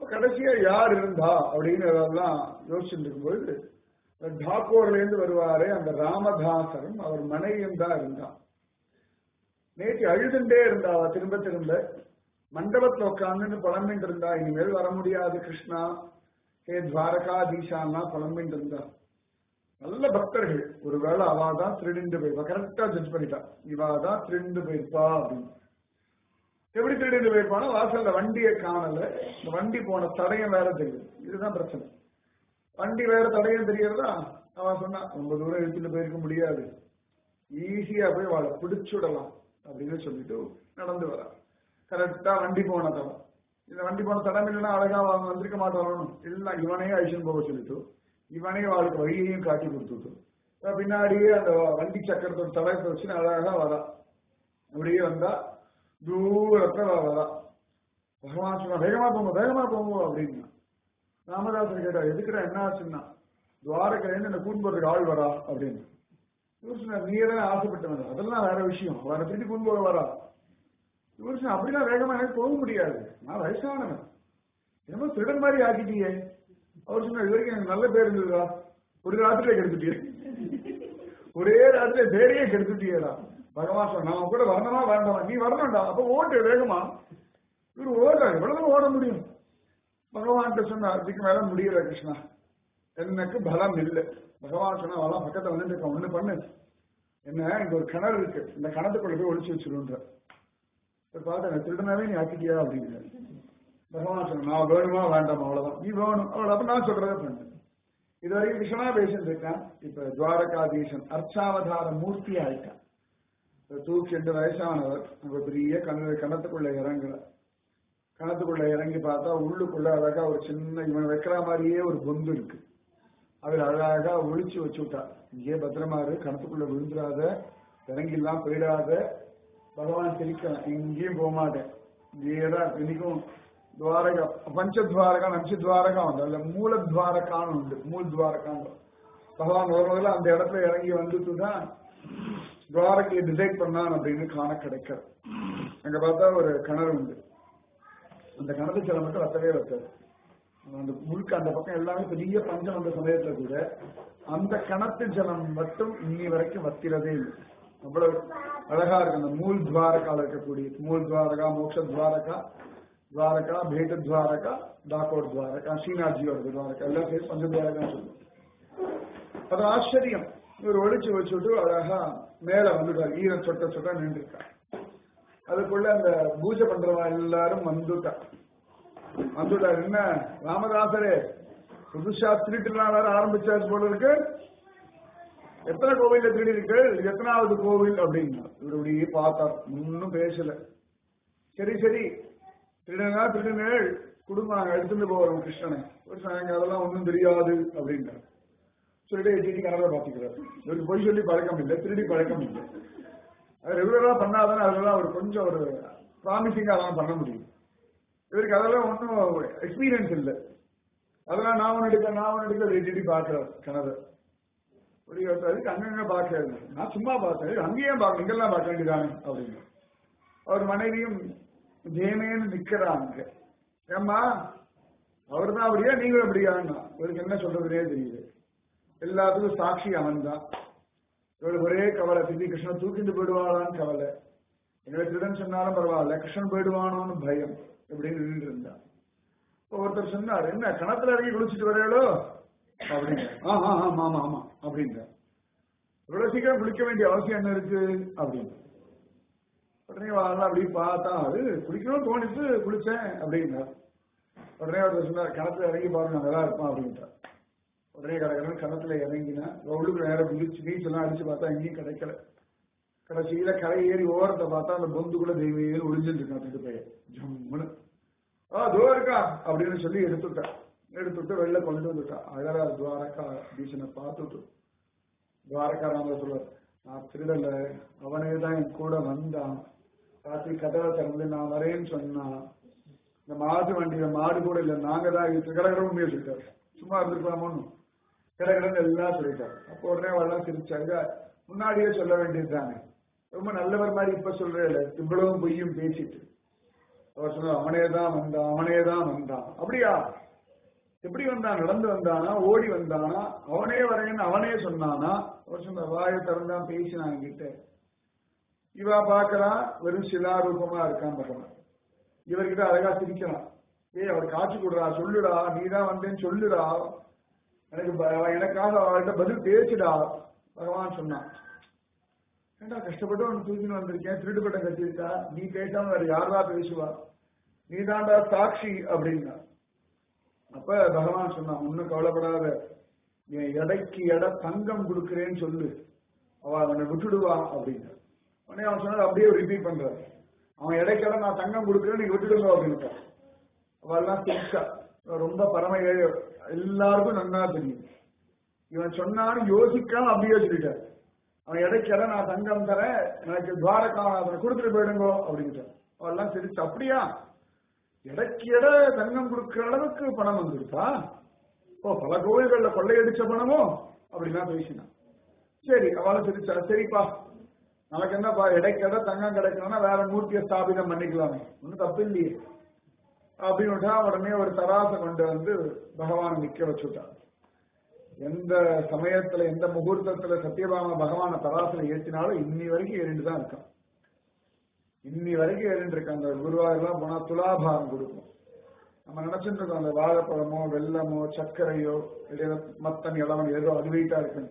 கடைசியா யார் இருந்தா அப்படின்னு அதெல்லாம் யோசிச்சுட்டு இருக்கும்போது டாக்கூர்ல இருந்து வருவாரு அந்த ராமதாசரும் அவர் மனைவியும் தான் இருந்தான். நேற்று அழுதுண்டே இருந்தா திரும்ப திரும்ப மண்டபத்துல உட்கார்ந்து புலம்பின்னு இருந்தா, இனிமேல் வர முடியாது கிருஷ்ணா, ஹே துவாரகாதீஷான்னா புலம்பின்னு இருந்தா. நல்ல பக்தர்கள், ஒருவேளை அவாதான் திருடிண்டு போயிருப்பா, கரெக்டா ஜட்ஜ் பண்ணிட்டா, இவாதான் திருடிண்டு போயிருப்பா அப்படின்னு. எப்படி திருடிண்டு போயிருப்பானா, வாசல்ல வண்டியை காணல, இந்த வண்டி போன தடயம் வேற தெரியுது. இதுதான் பிரச்சனை, வண்டி வேற தடயம் தெரியறதா. அவன் சொன்னா ரொம்ப தூரம் இழுத்துட்டு போயிருக்க முடியாது, ஈஸியா போய் வாழ பிடிச்சுடலாம் அப்படின்னு சொல்லிட்டு நடந்து வரா. கரெக்டா வண்டி போன தடம், இந்த வண்டி போன தடம் இல்லைன்னா அழகா அவங்க வந்திருக்க மாட்டாங்க, இல்ல இவனையே ஐஷன் போக சொல்லிட்டு இவனே வாழ்க்கை வழியையும் காட்டி கொடுத்துட்டு பின்னாடியே அந்த வண்டி சக்கரத்தோட தடயத்தை வச்சு அழகா வரா. அப்படியே வந்தா தூரத்துல வரா. பகவான் சொன்னா வேகமா போங்க அப்படின்னா. ராமதாசன் கேட்டா எதுக்குடா என்ன ஆச்சுன்னா, துவாரகைன்னு என்ன கூட்டு போறதுக்கு ஆள் வரா அப்படின்னு. இவர் சொன்னார் நீ தானே ஆசைப்பட்டு வந்த, அதெல்லாம் வேற விஷயம், அவரை திருப்பி கூட்டு போக வரா. இவர் சொன்ன அப்படின்னா வேகமா எனக்கு போக முடியாது, நான் வயசானவன், என்னமோ திருடன் மாதிரி ஆக்கிட்டியே. அவர் சொன்ன இது வரைக்கும் எனக்கு நல்ல பேர் இருந்ததா, ஒரு ராத்திரியே கெடுத்துட்டியே, ஒரே ராத்திரியே பேரையே கெடுத்துட்டியேடா. பகவான் சொன்ன நான் கூட வரணுமா வேண்டாமா, நீ வரணும்டா, அப்ப ஓட்டு வேகமா. இவர் ஓடுறாரு, எவ்வளவு ஓட முடியும். பகவான் சொன்ன அதுக்கு மேல முடியல கிருஷ்ணா, எனக்கு பலம் இல்லை. பகவான் சொன்னா அவெல்லாம் பக்கத்துல வந்து ஒண்ணு பண்ணு, என்ன இங்க ஒரு கிணறு இருக்கு, இந்த கிணத்துக்குள்ள போய் ஒளிச்சு வச்சிருன்ற. பார்த்து திருடனாவே நீ ஆக்கிட்டியா அப்படின்னு. பகவான் சொன்ன நான் வேணுமா வேண்டாமா, அவ்வளவுதான், நீ வேணும் அவ்வளவு, அப்ப நான் சொல்றதை பண்ணு. இது வரைக்கும் கிருஷ்ணா பேசிட்டு இருக்கான். இப்ப துவாரகாதீசன் அர்ச்சாவதார மூர்த்தி ஆயிட்டான். தூக்கி 2 வயசானவர் அங்க பெரிய கணத்துக்குள்ள இறங்குற. கணத்துக்குள்ள இறங்கி பார்த்தா உள்ளுக்குள்ள அழகா ஒரு சின்ன இவன் வைக்கிற மாதிரியே ஒரு பொந்து இருக்கு. அவர் அழகா ஒழிச்சு வச்சு விட்டா, இங்கே பத்திரமா இரு, கணத்துக்குள்ள விழுந்துடாத, இறங்கிலாம் போயிடாத. பகவான் சிரிக்க எங்கேயும் போக மாட்டேன், இங்கேதான் இன்னைக்கும் துவாரகா பஞ்சத்வாரகா நம்சத்வாரகா உண்டு, அல்ல மூலத்வாரகான்னு உண்டு. மூல்துவாரகான்னு பகவான் முதல்ல அந்த இடத்துல இறங்கி வந்துட்டுதான் துவாரகையை டிசைட் பண்ணான் அப்படின்னு காண கிடைக்கிறது. அங்க பார்த்தா ஒரு கிணறு உண்டு, அந்த கிணத்து ஜலம் மட்டும் வத்தவே வத்தாது. அந்த முழுக்க அந்த பக்கம் எல்லாமே பெரிய பஞ்சம் வந்த சமயத்துல கூட அந்த கிணத்து ஜலம் மட்டும் இன்னி வரைக்கும் வத்திரதே இல்லை. அவ்வளவு அழகா இருக்கு. அந்த மூல் துவாரகால இருக்கக்கூடிய மூல் துவாரகா, மோட்ச துவாரகா, துவாரகா, பேத துவாரகா, டாகோர் துவாரகா, ஸ்ரீநாத்ஜியோட துவாரகா, எல்லாம் சேர்த்து பஞ்சத்வாரகா சொல்லுவோம். அது ஆச்சரியம். இவர் ஒழிச்சு வச்சுட்டு அழகா மேல வந்துட்டார், ஈரம் சொட்ட சொட்ட நின்று இருக்கார். அதுக்குள்ள அந்த பூஜை பண்றவா எல்லாரும் வந்துட்டார். என்ன ராமதாசரே புதுசா திருட்டுலாம் வேற ஆரம்பிச்சாச்சு போல இருக்கு, எத்தனை கோவில்ல திருடி இருக்கு, எத்தனாவது கோவில் அப்படின்னா. இவருடைய பார்த்தார், ஒன்னும் பேசல. சரி சரி திருடனா திருடுங்கள் குடும்பம், நாங்க எடுத்துட்டு போறோம் கிருஷ்ணனை. ஒரு எனக்கு அதெல்லாம் ஒன்றும் தெரியாது அப்படின்றார். சொல்லிட்டு திருடி கனவை பாத்துக்கிறார். இவருக்கு பொய் சொல்லி பழக்கம் இல்லை, திருடி பழக்கம் இல்லை. அது ரெகுலரா பண்ணாதானே அதெல்லாம் ஒரு கொஞ்சம் ஒரு ப்ராமிசிங்கா அதெல்லாம் பண்ண முடியும். இவருக்கு அதெல்லாம் ஒன்றும் எக்ஸ்பீரியன்ஸ் இல்லை. அதெல்லாம் நான் ஒன்று எடுக்க திருடி பார்க்கிறார் கனவை. அதுக்கு அங்கங்க பார்க்கறது, நான் சும்மா பார்த்தேன், அங்கேயும் பார்க்க இங்கெல்லாம் பார்க்க வேண்டியதானே அப்படின்னு. அவர் மனைவியும் ஜெயமேன்னு நிக்கிறாங்க. ஏம்மா அவர் தான் அப்படியா நீங்களும் அப்படியான்னா, இவருக்கு என்ன சொல்றதுனே தெரியுது. எல்லாத்துக்கும் சாட்சி அவன் தான். இவளுக்கு ஒரே கவலை, திருப்பி கிருஷ்ணன் தூக்கிட்டு போயிடுவாளான்னு கவலை. எங்களை திருடன் சொன்னாலும் பரவாயில்ல, கிருஷ்ணன் போயிடுவானோன்னு பயம். எப்படின்னு நின்று இருந்தா ஒருத்தர் சொன்னார், என்ன கணத்துல இறங்கி குளிச்சுட்டு வரையாளோ அப்படின்னு. ஆமா ஆமா அப்படின்ற. இவ்வளவு சீக்கிரம் குளிக்க வேண்டிய அவசியம் என்ன இருக்கு அப்படின்னு. உடனே வாழலாம் அப்படி பார்த்தா, அது குளிக்கணும்னு தோணிச்சு குளிச்சேன் அப்படின்னா. உடனே ஒருத்தர் சொன்னார், கணத்துல இறங்கி பாருங்க நல்லா இருப்பான் அப்படின்ட்டார். உடனே கடற்கரை கணத்துல இறங்கினா உள்ளுக்கு நேரம் குளிச்சு நீச்செல்லாம் அடிச்சு பார்த்தா எங்கேயும் கிடைக்கல. கடைசியில கரை ஏறி ஓரத்தை பார்த்தா அந்த பொந்துக்குள்ள தெய்வம் ஒளிஞ்சுட்டு இருக்கான். ரெண்டு பையன் ஜம்முன்னு தோ இருக்கா அப்படின்னு சொல்லி எடுத்துட்டு வெளில கொண்டு வந்துட்டா. அழகா துவாரகா பீசனை பார்த்துட்டு துவாரகா ராம சொல்றார், நான் திருடல, அவனே தான் என் கூட வந்தான். ராத்திரி கதவை திறந்து நான் வரேன்னு சொன்னான். இந்த மாட்டு வண்டியில மாடு கூட இல்லை, நாங்க தான் கடற்கரை உண்மையை சொல்லிட்டாரு. சும்மா இருந்துருக்கலாமோன்னு கடற்கரைன்னு எல்லாம் சொல்லிட்டாரு. அப்போ உடனே அவெல்லாம் சிரிச்சாங்க. முன்னாடியே சொல்ல வேண்டியது தானே, ரொம்ப நல்லவர் மாதிரி இப்ப சொல்றேன், இவ்வளவு பொய்யும் பேசிட்டு அவர் சொன்னார், அவனேதான் வந்தான். அப்படியா? எப்படி வந்தான்? நடந்து வந்தானா, ஓடி வந்தானா, அவனே வரேன்னு அவனே சொன்னானா? அவர் சொன்ன வாயை திறந்தான், பேசினான் கிட்ட. இவா பாக்குறான், வெறும் சிலா ரூபமா இருக்கான் பகவான். இவர்கிட்ட அழகா சிரிக்கிறான். அவர் காட்சி கொடுறா, சொல்லுடா, நீதான் வந்தேன்னு சொல்லுடா, எனக்காக அவர்கிட்ட பதில் பேசுடா. பகவான் சொன்னான், ஏண்டா கஷ்டப்பட்டு அவன் தூக்கின்னு வந்திருக்கேன், திருடுபட்ட கட்டிருக்கா, நீ பேசாம வேற யாரா பேசுவா, நீ தாண்டா சாட்சி அப்படின்னா. அப்ப பகவான் சொன்னான், ஒன்னும் கவலைப்படாத, என் எடைக்கு எடை தங்கம் கொடுக்குறேன்னு சொல்லு, அவனை விட்டுடுவா அப்படின்னு. உடனே அவன் சொன்ன அப்படியே ரிப்பீட் பண்ற, அவன் எடைக்கடை நான் தங்கம் கொடுக்குறேன், நீங்க விட்டுடுங்க அப்படின்னு. அவெல்லாம் சிரிச்சா. ரொம்ப பரம எல்லாருக்கும் நன்னா தெரியும், இவன் சொன்னான்னு யோசிக்காம அப்படியே சொல்லிட்டார். அவன் இடைக்கட நான் தங்கம் தரேன், எனக்கு துவாரகாநாதனை கொடுத்துட்டு போயிடுங்கோ அப்படின்ட்டு. அவெல்லாம் சிரிச்சு, அப்படியா, இடைக்கு எடை தங்கம் கொடுக்கிற அளவுக்கு பணம் வந்துருக்கா? ஓ, பல கோயில்கள்ல கொள்ளையடிச்ச பணமோ அப்படின்னா பேசினான். சரி, அவளும் சிரிச்சா, சரிப்பா, நமக்கு என்னப்பா, இடைக்கடை தங்கம் கிடைக்கணும்னா வேற மூர்த்தியை ஸ்தாபிதம் பண்ணிக்கலாமே, ஒன்னும் தப்பு இல்லையே அப்படின்னு. உடனே ஒரு தராசை கொண்டு வந்து பகவான் நிக்க வச்சுட்டான். எந்த சமயத்துல எந்த முகூர்த்தத்துல சத்யபாமா பகவான தராசுல ஏற்றினாலும் இன்னி வரைக்கும் ஏறிட்டு தான் இருக்கான். இன்னி வரைக்கும் ஏறிட்டு இருக்கான். அந்த குருவாயூர்லாம் போனா துலாபாரம் கொடுக்கும். நம்ம நினைச்சிட்டு இருக்கோம் அந்த வாழைப்பழமோ வெள்ளமோ சர்க்கரையோ மத்தன் இளவன் ஏதோ அது வெயிட்டா இருக்கு.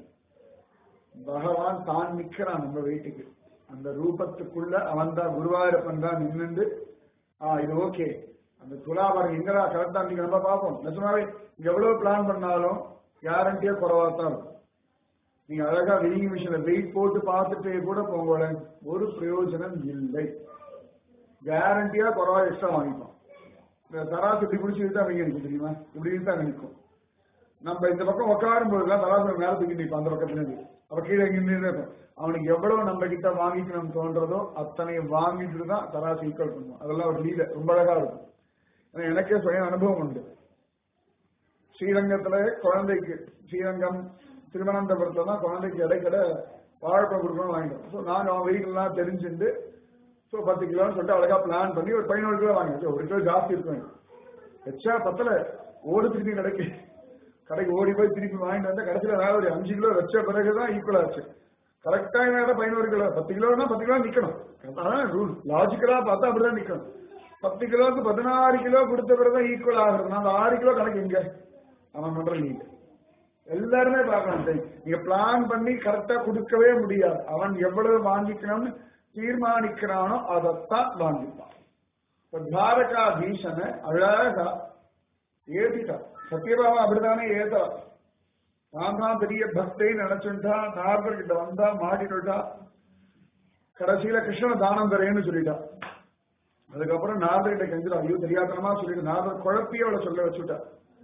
பகவான் தான் நிக்கிறான் நம்ம வெயிட்டுக்கு. அந்த ரூபத்துக்குள்ள அவன் தான் குருவாயூரப்பன் தான் நின்னுண்டு இது ஓகே. அந்த துலாபாரம் எங்கடா கரெக்டா நீங்க நம்ம பார்ப்போம். நிஜமாவே எவ்வளவு பிளான் பண்ணாலும் கேரண்டியா குறைவாத்தான் இருக்கும். நீங்க அழகா வெயிங் மிஷின்ல வெயிட் போட்டு பார்த்துட்டே கூட போங்கள, ஒரு பிரயோஜனம் இல்லை. கேரண்டியா குறைவா எக்ஸ்ட்ரா வாங்கிப்போம். இந்த தராசு இப்படி பிடிச்சிட்டு அவங்க நிற்கும் தெரியுமா, இப்படி தான் நிற்கும். நம்ம இந்த பக்கம் உட்காரும் போதுதான் தராசு மேல தூக்கி நிற்போம். அந்த பக்கத்துல இருந்து அவ கீழே எங்க அவனுக்கு எவ்வளவு நம்ம கிட்ட வாங்கிக்கணும் தோன்றதோ அத்தனையும் வாங்கிட்டு தான் தராசு ஈக்குவல் பண்ணுவோம். அதெல்லாம் ஒரு லீல ரொம்ப அழகா இருக்கும். எனக்கே சுய அனுபவம் உண்டு. ஸ்ரீரங்கத்துல குழந்தைக்கு, ஸ்ரீரங்கம் திருவனந்தபுரத்துல தான் குழந்தைக்கு இடைக்கடை வாழைப்பழம் கொடுக்கணும்னு வாங்கிட்டோம். ஸோ நாங்கள் அவன் வெயிட்லாம் தெரிஞ்சுட்டு 10 கிலோன்னு சொல்லிட்டு அழகா பிளான் பண்ணி ஒரு 11 கிலோ வாங்கிட்டோம். 1 கிலோ ஜாஸ்தி இருக்கும் வச்சா பத்தல, ஓடு திருப்பி கடைக்கு ஓடி போய் திருப்பி வாங்கிட்டு வந்தா கடைசியில வேற ஒரு 5 கிலோ வச்ச பிறகுதான் ஈக்குவல் ஆச்சு. கரெக்டா 11 கிலோ, 10 கிலோனா 10 கிலோ நிக்கணும். அதான் ரூல். லாஜிக்கலா பார்த்தா அப்படிதான் நிக்கணும். 10 கிலோக்கு 16 கிலோ கொடுத்த பிறகுதான் ஈக்குவல் ஆகுறது. அந்த 6 கிலோ கணக்கு எங்க அவன் பண்ற நீங்க எல்லாருமே பார்க்கணும். நீங்க பிளான் பண்ணி கரெக்டா கொடுக்கவே முடியாது. அவன் எவ்வளவு வாங்கிக்கணும்னு தீர்மானிக்கிறானோ அதைத்தான் வாங்கிப்பான். துவாரகா பீஷனை அழகா ஏத்திட்டான். சத்யபாமா அப்படித்தானே ஏதா. நான் தான் பெரிய பக்தை நினைச்சுட்டா, நாரதர் கிட்ட வந்தா மாட்டிட்டா, கடைசியில கிருஷ்ண தானம் தரேன்னு சொல்லிட்டான். அதுக்கப்புறம் நாரதர் கிட்ட கெஞ்சிடும், ஐயோ தெரியாதனமா சொல்லிட்டு நாரதர் குழப்பிய அவளை சொல்ல வச்சுட்டா.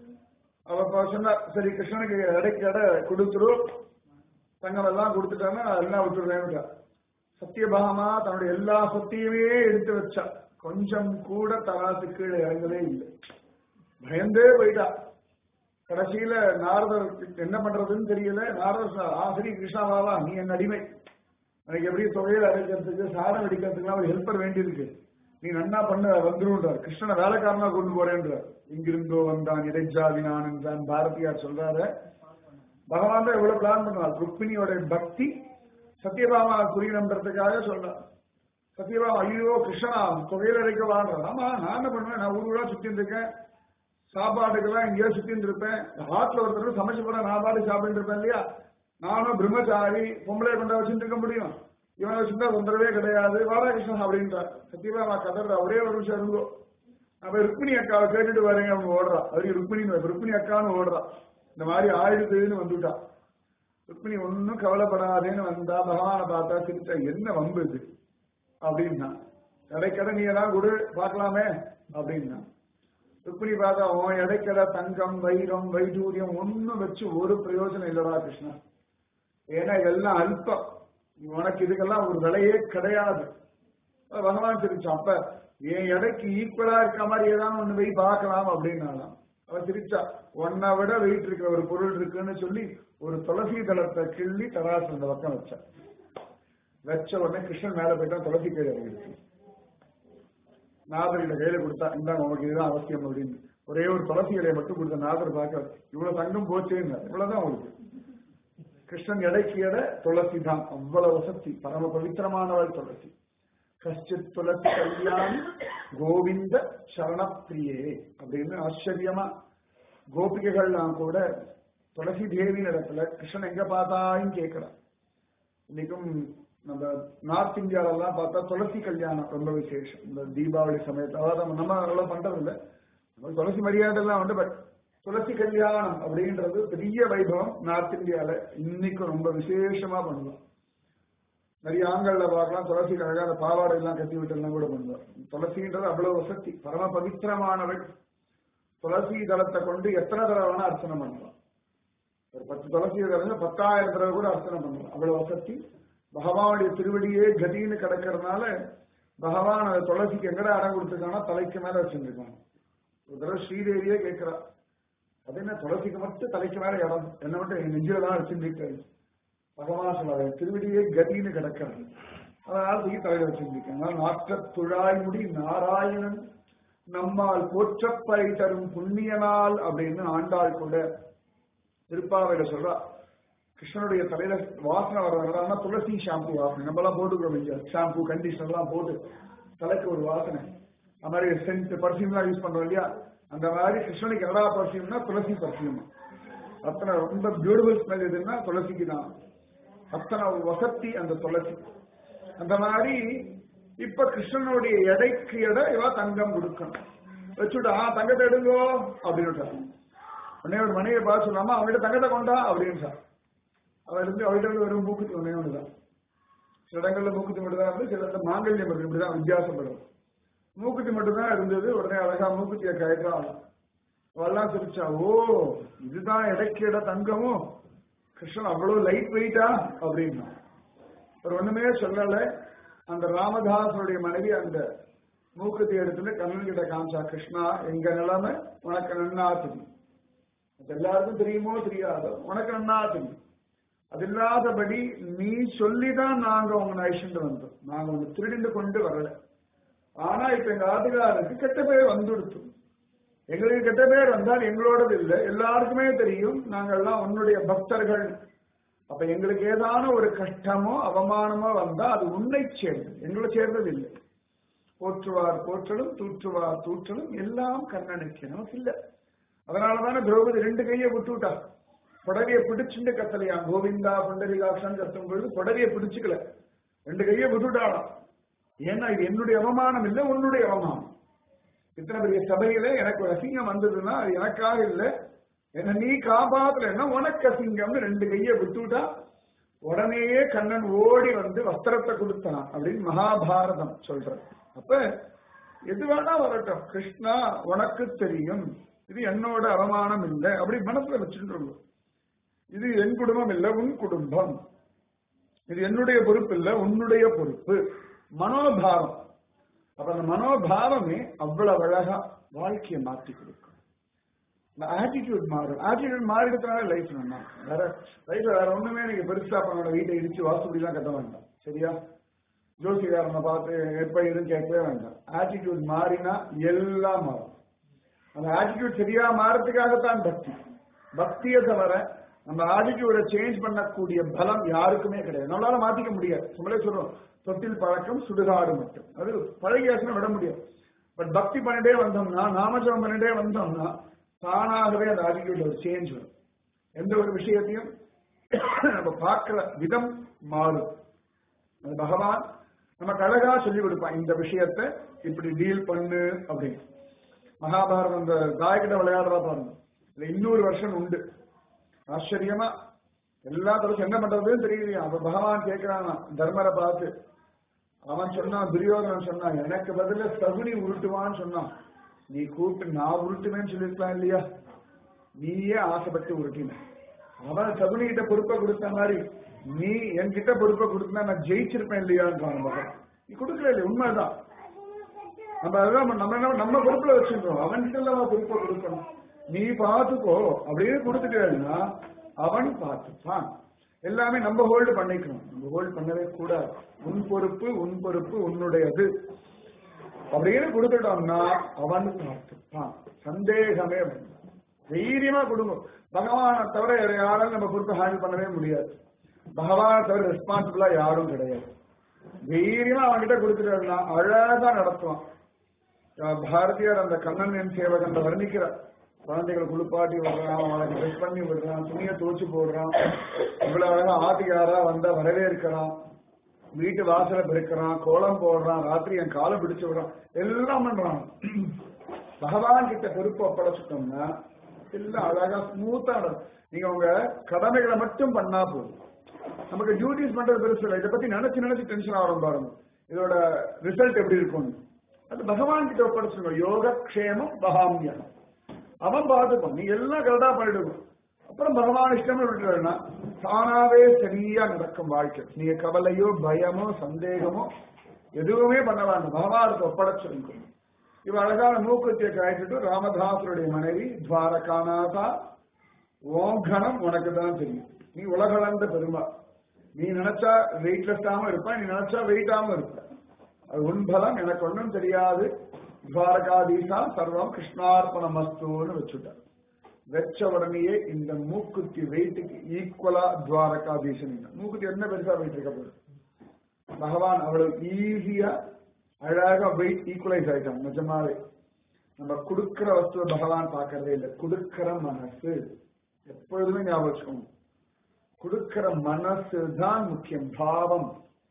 அவ சொன்னா, சரி கிருஷ்ணனுக்கு இடைக்கு எடை கொடுத்துரும், தங்கம் எல்லாம் கொடுத்துட்டான்னா எல்லாம் விட்டுருவேன்னுட்டா. சத்யபாமா தன்னுடைய எல்லா சொத்தையுமே எடுத்து வச்சா. கொஞ்சம் கூட தராசு கீழே இறங்கவே இல்லை. பயந்தே போயிட்டா. கடைசியில நாரதர் என்ன பண்றதுன்னு தெரியல. நாரதர் சரி கிருஷ்ணாவாவா, நீ என் அடிமை, எனக்கு எப்படி தொகையில் அரைக்கிறதுக்கு சாரம் அடிக்கிறதுக்குலாம் ஒரு ஹெல்ப்பர் வேண்டியிருக்கு, நீ நன்னா பண்ண வந்துருன்றார். கிருஷ்ணனை வேலைக்காரனா கொண்டு போறேன்றார். இங்கிருந்தோ வந்தான் இடைஜாவினான் என்றான் பாரதியார் சொல்றாரு. பகவான் தான் எவ்வளவு பிளான் பண்ணுவார். ருக்மிணியோட பக்தி சத்யபாமா புரியணுன்றதுக்காக சொல்றார். சத்யபாமா ஐயோ கிருஷ்ணா தொகையில அரைக்க வாழ்றான். ஆமா நான் என்ன பண்ணுவேன், நான் ஊர் ஊரா சுத்தின்னு இருக்கேன், சாப்பாடுக்கெல்லாம் எங்கேயோ சுத்தின்னு இருப்பேன், ஆற்றுல ஒருத்தர் சமைச்சு போட நான் பாடு சாப்பிட்டு இருப்பேன் இல்லையா, நானும் பிரம்மச்சாரி பொம்பளை கொண்டா வச்சுட்டு இருக்க முடியும், இவனை வச்சுருந்தா தொந்தரவே கிடையாது, வாராகிருஷ்ணன் அப்படின்றார். சத்தியபாமா கதற, ஒரே ஒரு நிமிஷம் இருந்தோ, அப்ப ருக்மிணி அக்காவை கேட்டுட்டு வரேங்க அவங்க ஓடுறா. அதுக்கு ருக்மிணி அக்கான்னு ஓடுறா. இந்த மாதிரி ஆயிடுதுன்னு வந்துட்டா. ருக்மிணி ஒன்னும் கவலைப்படாதேன்னு வந்தா. பகவானை பார்த்தா சிரிச்சா, என்ன வம்பு இது அப்படின்னா, இடைக்கடை நீ எல்லாம் கொடு பார்க்கலாமே அப்படின்னா. ருக்மிணி பார்த்தா, உன் இடைக்கடை தங்கம் வைரம் வைடூரியம் ஒன்னும் வச்சு ஒரு பிரயோஜனம் இல்லடா கிருஷ்ணா, ஏன்னா இதெல்லாம் அல்பம், உனக்கு இதுக்கெல்லாம் ஒரு விலையே கிடையாது. பகவான் சிரிச்சான். அப்ப என் எடைக்கு ஈக்குவலா இருக்க மாதிரி ஏதாவது ஒண்ணு போய் பார்க்கலாம் அப்படின்னாலாம். அவ சிரிச்சா, ஒன்னை விட வெயிட் இருக்கிற ஒரு பொருள் இருக்குன்னு சொல்லி ஒரு துளசி தளத்தை கிள்ளி தராசு அந்த பக்கம் வச்சா. வச்ச உடனே கிருஷ்ணன் மேல போயிட்டா, துளசி கீழே இருக்கு. நாதர்கிட்ட கையில கொடுத்தா இந்தாங்க உங்களுக்கு இதுதான் அவசியம் அப்படின்னு ஒரே ஒரு துளசி இலையை மட்டும் கொடுத்த நாதர் பார்க்க இவ்வளவு தங்கம் போச்சேன்னு இவ்வளவுதான் அவருக்கு. கிருஷ்ணன் எடைக்கு எடை துளசி தான், அவ்வளவு வசதி, பரம பவித்திரமானவள் துளசி. கஷ்டித் துளசி கல்யாணி கோவிந்த சரணப்பிரியே அப்படின்னு ஆச்சரியமா கோபிகைகள்லாம் கூட துளசி தேவி இடத்துல கிருஷ்ணன் எங்க பார்த்தாயும் கேட்கிறான். இன்னைக்கும் நம்ம நார்த் இந்தியாவிலாம் பார்த்தா துளசி கல்யாணம் ரொம்ப விசேஷம். இந்த தீபாவளி சமயத்தில் அதாவது நம்ம அதெல்லாம் பண்றது இல்லை, துளசி மரியாதை எல்லாம் உண்டு. பட் துளசி கல்யாணம் அப்படின்றது பெரிய வைபவம் நார்த் இந்தியால இன்னைக்கும் ரொம்ப விசேஷமா பண்ணுவோம். நிறைய ஆண்கள்ல பார்க்கலாம் துளசி கழக பாவாடை எல்லாம் கட்டி விட்டு எல்லாம் கூட பண்ணுவார். துளசின்றது அவ்வளவு வசதி, பரம பவித்திரமானவள். துளசி தளத்தை கொண்டு எத்தனை தடவை வேணா அர்ச்சனை பண்ணலாம். ஒரு 10 துளசி தடவை 10,000 தடவை கூட அர்ச்சனை பண்ணலாம், அவ்வளவு வசதி. பகவானுடைய திருவடியே கதின்னு கிடக்கிறதுனால பகவான் அந்த துளசிக்கு எங்கடா இடம் கொடுத்துருக்காங்கன்னா தலைக்கு மேல வச்சுருக்காங்க. ஒரு தடவை ஸ்ரீதேவியே கேட்கிறா, அது என்ன துளசிக்கு மட்டும் தலைக்கு மேல இடம், என்ன மட்டும் என் நெஞ்சில தான் வச்சிருக்காரு. பகவான் சொல்லாத திருவடியே கதின்னு கிடக்கிறது, அதனால தூக்கி தலையில வச்சிருக்காங்க. நாற்ற துழாய்முடி நாராயணன் நம்மால் போற்றப்பை தரும் புண்ணியனால் அப்படின்னு ஆண்டாள் கூட திருப்பாவையில சொல்றா. கிருஷ்ணனுடைய தலையில வாசனை வர்றதுனா துளசி ஷாம்பு வாசனை, நம்ம எல்லாம் போட்டுக்கிறோம் ஷாம்பு கண்டிஷனர் எல்லாம் போட்டு தலைக்கு ஒரு வாசனை. அது மாதிரி சென்ட் பர்ஃபியூம் எல்லாம் யூஸ் பண்றோம் இல்லையா, அந்த மாதிரி கிருஷ்ணனுக்கு எல்லா பர்ஃபியூம்னா துளசி பர்ஃபியூம். அத்தனை ரொம்ப பியூட்டிஃபுல் ஸ்மெல் எதுன்னா துளசிக்கு தான், அத்தனை வசதி அந்த துளசி. அந்த மாதிரி இப்ப கிருஷ்ணனுடைய எடைக்கு எடை இவா தங்கம் கொடுக்கணும் வச்சுட்டா, தங்கத்தை எடுங்கோ அப்படின்னு உடனே ஒரு மனைவியை பார்த்து சொல்லாம அவங்ககிட்ட தங்கத்தை கொண்டா அப்படின்னு சார். அவ இருந்து அவர்கிட்ட வெறும் மூக்குத்தி ஒன்னே ஒண்ணுதான். சில இடங்கள்ல மூக்குத்தி மட்டும் தான் இருந்து, சில இடத்துல மாங்கல்யம் இருக்கு, இப்படிதான் வித்தியாசப்படுறது. மூக்குத்தி மட்டும்தான் இருந்தது. உடனே அழகா மூக்குத்திய கயற்றான் அவெல்லாம் சிரிச்சா, ஓ இதுதான் இடைக்கிட தங்கமும், கிருஷ்ணன் அவ்வளவு லைட் வெயிட்டா அப்படின்னா. ஒரு ஒண்ணுமே சொல்லல. அந்த ராமதாசனுடைய மனைவி அந்த மூக்குத்தி எடுத்துட்டு கண்ணன் கிட்ட காமிச்சா, கிருஷ்ணா எங்க நிலைமை உனக்கு நன்னா தெரியும், எல்லாருக்கும் தெரியுமோ தெரியாதோ உனக்கு நன்னா தெரியும். அது இல்லாதபடி நீ சொல்லிதான் நாங்க உங்க அழிச்சுட்டு வந்தோம், நாங்க உங்க திருடிந்து கொண்டு வரல. ஆனா இப்ப எங்க ஆதிகாருக்கு கெட்ட பேர் வந்துடுத்து. எங்களுக்கு கெட்ட பேர் வந்தால் எங்களோடது இல்லை, எல்லாருக்குமே தெரியும் நாங்கள்லாம் உன்னுடைய பக்தர்கள். அப்ப எங்களுக்கு ஏதான ஒரு கஷ்டமோ அவமானமோ வந்தா அது உன்னை சேர்ந்தது, எங்களை சேர்ந்தது இல்லை. போற்றுவார் போற்றலும் தூற்றுவார் தூற்றலும் எல்லாம் கண்ணனுக்கு, நமக்கு இல்லை. அதனாலதானே திரௌபதி 2 கையை விட்டுவிட்டா. புடவையை பிடிச்சுட்டு கத்தலையா, கோவிந்தா புண்டரிகாசன் கத்தும் பொழுது புடவையை பிடிச்சுக்கல, 2 கையை விட்டுவிட்டாளாம். ஏன்னா இது என்னுடைய அவமானம் இல்லை, உன்னுடைய அவமானம். இத்தனை பெரிய சபையில எனக்கு ஒரு அசிங்கம் வந்ததுன்னா அது எனக்காக இல்லை, என்ன நீ காப்பாத்தலைன்னா உனக்கு அசிங்கம்னு 2 கையை விட்டுவிட்டா. உடனேயே கண்ணன் ஓடி வந்து வஸ்திரத்தை கொடுத்தான் அப்படின்னு மகாபாரதம் சொல்ற. அப்ப எது வேணா வரட்டும், கிருஷ்ணா உனக்கு தெரியும், இது என்னோட அவமானம் இல்லை அப்படி மனசுல வச்சுட்டு. இது என் குடும்பம் இல்லை, உன் குடும்பம், இது என்னுடைய பொறுப்பு இல்லை, உன்னுடைய பொறுப்பு. மனோபாவம். அப்ப அந்த மனோபாவமே அவ்வளவு அழகா வாழ்க்கையை மாற்றி கொடுக்கும். ஆட்டிடியூட் மாறும். ஆட்டிடியூட் மாறிடுறதுனால லைஃப் நல்லா வேற. லைஃப்ல வேற ஒண்ணுமே நீங்க பெருசா பண்ணோட வீட்டை இடிச்சு வாசுபடிலாம் கட்ட வேண்டாம், சரியா? ஜோசிகாரனை பார்த்து எப்ப இதுன்னு கேட்கவே வேண்டாம். ஆட்டிடியூட் மாறினா எல்லாம் மாறும். அந்த ஆட்டிடியூட் சரியா மாறதுக்காகத்தான் பக்தி. பக்தியை தவிர நம்ம ஆட்டிடியூட சேஞ்ச் பண்ணக்கூடிய பலம் யாருக்குமே கிடையாது. நம்மளால மாத்திக்க முடியாது. நம்மளே சொல்றோம், தொட்டில் பழக்கம் சுடுகாடு மட்டும். அது பழகியாச்சுன்னா விட முடியாது. பட் பக்தி பண்ணிட்டே வந்தோம்னா, நாமஜபம் பண்ணிட்டே வந்தோம்னா தானாகவே அந்த ஆட்டிடியூட்ல ஒரு சேஞ்ச் வரும். எந்த ஒரு விஷயத்தையும் நம்ம பார்க்கிற விதம் மாறும். அது பகவான் நமக்கு அழகா சொல்லி கொடுப்பான், இந்த விஷயத்த இப்படி டீல் பண்ணு அப்படின்னு. மகாபாரதம் அந்த தாய்கிட்ட விளையாடுறா பாருங்க, இதுல இன்னொரு வருஷம் உண்டு. ஆச்சரியமா எல்லா தடவை என்ன பண்றதுன்னு தெரியலையா. அப்ப பகவான் கேட்கிறான் தர்மரை பார்த்து. அவன் சொன்னான், துரியோதனன் சொன்னான், எனக்கு பதில சகுனி உருட்டுவான்னு சொன்னான். நீ கூப்பிட்டு நான் உருட்டுவேன்னு சொல்லிருக்கலாம் இல்லையா, நீயே ஆசைப்பட்டு உருட்டின. அவன் சகுனி கிட்ட பொறுப்பை கொடுத்த மாதிரி நீ என்கிட்ட பொறுப்பை கொடுத்தா நான் ஜெயிச்சிருப்பேன் இல்லையான்னு. நீ கொடுக்கல இல்லையா, உண்மைதான். நம்ம அதுதான் நம்ம பொறுப்புல வச்சிருக்கோம். அவன் கிட்ட பொறுப்பை கொடுக்கணும். நீ பார்த்துக்கோ அப்படின்னு கொடுத்துட்டேன்னா அவன் பார்த்துப்பான். எல்லாமே நம்ம ஹோல்டு பண்ணிக்கணும். நம்ம ஹோல்டு பண்ணவே கூடாது. உன் பொறுப்பு உன்னுடையது. அப்படின்னு கொடுத்துட்டோம்னா அவன் பார்த்துப்பான். சந்தேகமே வேண்டாம். தைரியமா கொடுங்க. பகவானை தவிர யாரும் நம்ம பொறுத்து ஹேண்டில் பண்ணவே முடியாது. பகவானை தவிர ரெஸ்பான்சிபிளா யாரும் கிடையாது. தைரியமா அவன்கிட்ட கொடுத்துட்டா அழகா நடத்துவான். பாரதியார் அந்த கண்ணன் சேவகன் வர்ணிக்கிறார். குழந்தைகளை குளிப்பாட்டி விடுறான், அவனுக்கு ட்ரெஸ் பண்ணி விடுறான், துணியை துவச்சு போடுறான், இவ்வளவு அழகா ஆட்டுக்காரா வந்தா வரவேற்கிறான், வீட்டு வாசலை பெருக்கிறான், கோலம் போடுறான், ராத்திரி என் காலை பிடிச்சு விடுறான், எல்லாம் பண்றான். பகவான் கிட்ட பொறுப்பு ஒப்படைச்சிட்டோம்னா எல்லாம் அழகா ஸ்மூத்தா நடக்கும். நீங்க உங்க கடமைகளை மட்டும் பண்ணா போதும். நமக்கு டியூட்டிஸ் பண்றது பெருசு இல்லை. இதை பத்தி நினைச்சு நினைச்சு டென்ஷன் ஆகும் பாருங்க. இதோட ரிசல்ட் எப்படி இருக்கும் அது பகவான் கிட்ட ஒப்படைச்சிருக்கோம். யோகக்ஷேமம் பகாமியம் அவன் பார்த்துப்பான். நீ எல்லாம் கரெக்டா பண்ணிடுவோம். அப்புறம் பகவான் இஷ்டம் விட்டுனா தானாவே சரியா நடக்கும் வாழ்க்கை. நீங்க கவலையோ பயமோ சந்தேகமோ எதுவுமே பண்ண வேண்டாம். பகவானுக்கு ஒப்படைச்சிருக்கோம். இவ அழகான மூக்குத்தியை காய்ச்சிட்டு ராமதாசருடைய மனைவி துவாரகாநாதா ஓங்கணம் உனக்கு தான் தெரியும். நீ உலகளந்த பெருமா. நீ நினைச்சா வெயிட்லெஸ்ஸாம இருப்ப, நீ நினைச்சா வெயிட்டாம இருப்ப. அது உன்பலம் எனக்கு ஒன்றும் தெரியாது. துவாரகாதீசா சர்வம் கிருஷ்ணார்பண மஸ்தூன்னு வச்சுட்டார். வச்ச உடனேயே இந்த மூக்குத்தி வெயிட்டுக்கு ஈக்குவலா துவாரகாதீசன். மூக்குத்தி என்ன பெருசா வெயிட் இருக்க போகுது. பகவான் அவ்வளவு ஈஸியா அழகா வெயிட் ஈக்குவலைஸ் ஆயிட்டான். நிஜமாவே நம்ம கொடுக்கிற வஸ்துவ பகவான் பார்க்கறதே இல்லை. கொடுக்கிற மனசு எப்பொழுதுமே ஞாபகம் வச்சுக்கணும். கொடுக்கிற மனசு தான் முக்கியம். பாவம்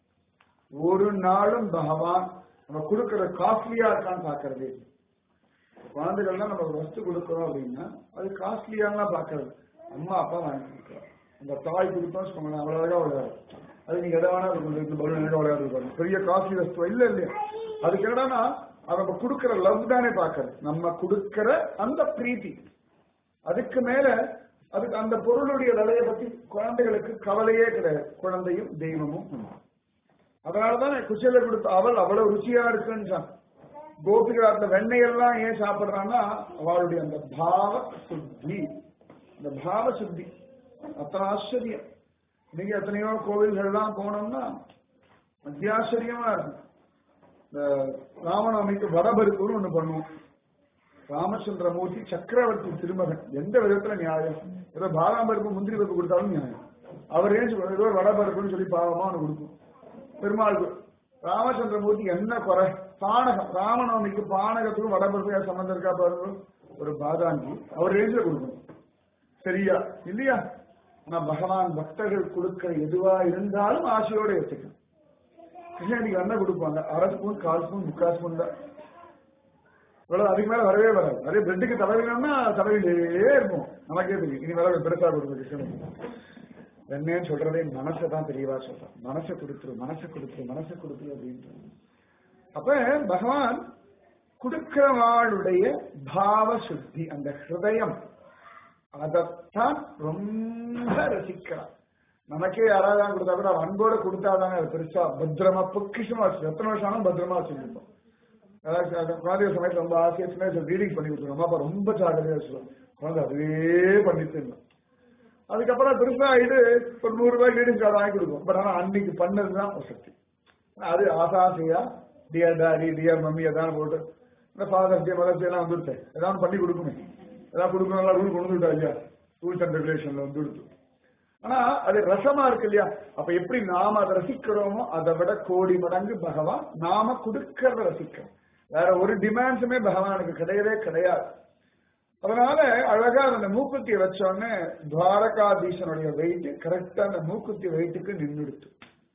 ஒரு நாளும் பகவான் நம்ம கொடுக்கிற காஸ்ட்லியா இருக்கான்னு பார்க்கறதே இல்லை. குழந்தைகள்லாம் நம்ம ஒரு வஸ்து கொடுக்கிறோம் அப்படின்னா அது காஸ்ட்லியாலாம் பார்க்கறது. அம்மா அப்பா வாங்கி கொடுக்குறோம். அந்த தாய் கொடுத்தோம் சொன்னாங்க அவ்வளோ அழகா விளையாடு. அது நீங்க எதை வேணா பலூன் விளையாடு. பெரிய காஸ்ட்லி வஸ்து இல்லை இல்லையா. அதுக்கு என்னன்னா அது நம்ம கொடுக்கிற லவ் தானே பார்க்கறது. நம்ம கொடுக்கிற அந்த பிரீத்தி. அதுக்கு மேல அதுக்கு அந்த பொருளுடைய விலையை பத்தி குழந்தைகளுக்கு கவலையே கிடையாது. குழந்தையும் தெய்வமும். அதனாலதான் குச்சல கொடுத்த அவள் அவ்வளவு ருச்சியா இருக்குன்னு கோபிகாட்டில் வெண்ணையெல்லாம் ஏன் சாப்பிடுறான்னா அவளுடைய அந்த பாவ சுத்தி. இந்த பாவ சுத்தி அத்தனை ஆச்சரியம். நீங்க எத்தனையோ கோவில்கள்லாம் போனோம்னா அத்தியாச்சரியமா இருக்கும். இந்த ராமநவமிக்கு வடபருப்புன்னு ஒண்ணு பண்ணுவோம். ராமச்சந்திரமூர்த்தி சக்கரவர்த்தி திருமகன். எந்த விதத்துல நியாயம்? ஏதோ பாதாம் பருப்பு முந்திரி பருப்பு கொடுத்தாலும் நியாயம். அவர் ஏன் ஏதோ வடபருப்புன்னு சொல்லி பாவமா ஒண்ணு கொடுக்கும் பெருமாளுக்கு. ராமச்சந்திரமூர்த்தி என்ன குறை? பானகம். ராமநவமிக்கு பானகத்துக்கும் வடபருப்பு சம்பந்தம் இருக்கா பாருங்க. ஒரு பாதாங்கி அவர் ரேஞ்சில கொடுக்கணும். சரியா இல்லையா? ஆனா பகவான் பக்தர்கள் கொடுக்கிற எதுவா இருந்தாலும் ஆசையோட எடுத்துக்கணும். கிருஷ்ணகிரிக்கு என்ன கொடுப்பாங்க? அரை ஸ்பூன், 1/4 ஸ்பூன், 3/4 ஸ்பூன் தான். இவ்வளவு அதுக்கு மேல வரவே வராது. நிறைய பிரெட்டுக்கு தலைவினா தலைவிலே இருக்கும். நமக்கே தெரியும். இனி மேல பெருசா கொடுக்கும் கிருஷ்ணகிரி. என்னன்னு சொல்றதே மனசை தான் தெரியவா சொல்றேன். மனசை கொடுத்துரு, மனசை கொடுத்துரு, மனசை கொடுத்துரு அப்படின்ற. அப்ப பகவான் கொடுக்கிறவாளுடைய பாவ சுத்தி, அந்த ஹிருதயம், அதைத்தான் ரொம்ப ரசிக்கிறான். நமக்கே யாராவது கொடுத்தா கூட அன்போட கொடுத்தாதானே அது பெருசா பத்திரமா பொக்கிஷமா வச்சு எத்தனை வருஷம் ஆனாலும் பத்திரமா வச்சுருப்போம். குழந்தை சமயத்துல ரொம்ப ஆசையா சின்ன ரீடிங் பண்ணி கொடுத்துருவோம். அப்பா ரொம்ப ஜாகிரதையா வச்சுருவோம். குழந்தை அதுவே பண்ணிட்டு இருந்தோம். அதுக்கப்புறம் பெருசா ஆயிட்டு ஒரு 100 ரூபாய்க்கு ரீடிங் கார்டு வாங்கி கொடுப்போம். பட் ஆனா அன்னைக்கு பண்ணதுதான் ஒரு சக்தி. அது ஆசாசையா டியர் டாடி டியர் மம்மி எதாவது போட்டு இந்த ஃபாதர்ஸ் டே மதர்ஸ் டே எல்லாம் வந்துருச்சேன். ஏதாவது பண்ணி கொடுக்குமே. ஏதாவது கொடுக்கணும் ரூல் கொண்டு வந்துட்டா இல்லையா? ரூல்ஸ் அண்ட் ரெகுலேஷன்ல வந்து கொடுத்து. ஆனா அது ரசமா இருக்கு இல்லையா? அப்ப எப்படி நாம அதை ரசிக்கிறோமோ அதை விட கோடி மடங்கு பகவான் நாம கொடுக்கறத ரசிக்கிறோம். வேற ஒரு டிமாண்ட்ஸுமே பகவானுக்கு கிடையவே கிடையாது. அதனால அழகா அந்த மூக்குத்தியை வச்சோடனே துவாரகாதீசனுடைய வெயிட் கரெக்டா அந்த மூக்குத்தி வெயிட்டுக்கு நின்றுடுத்து.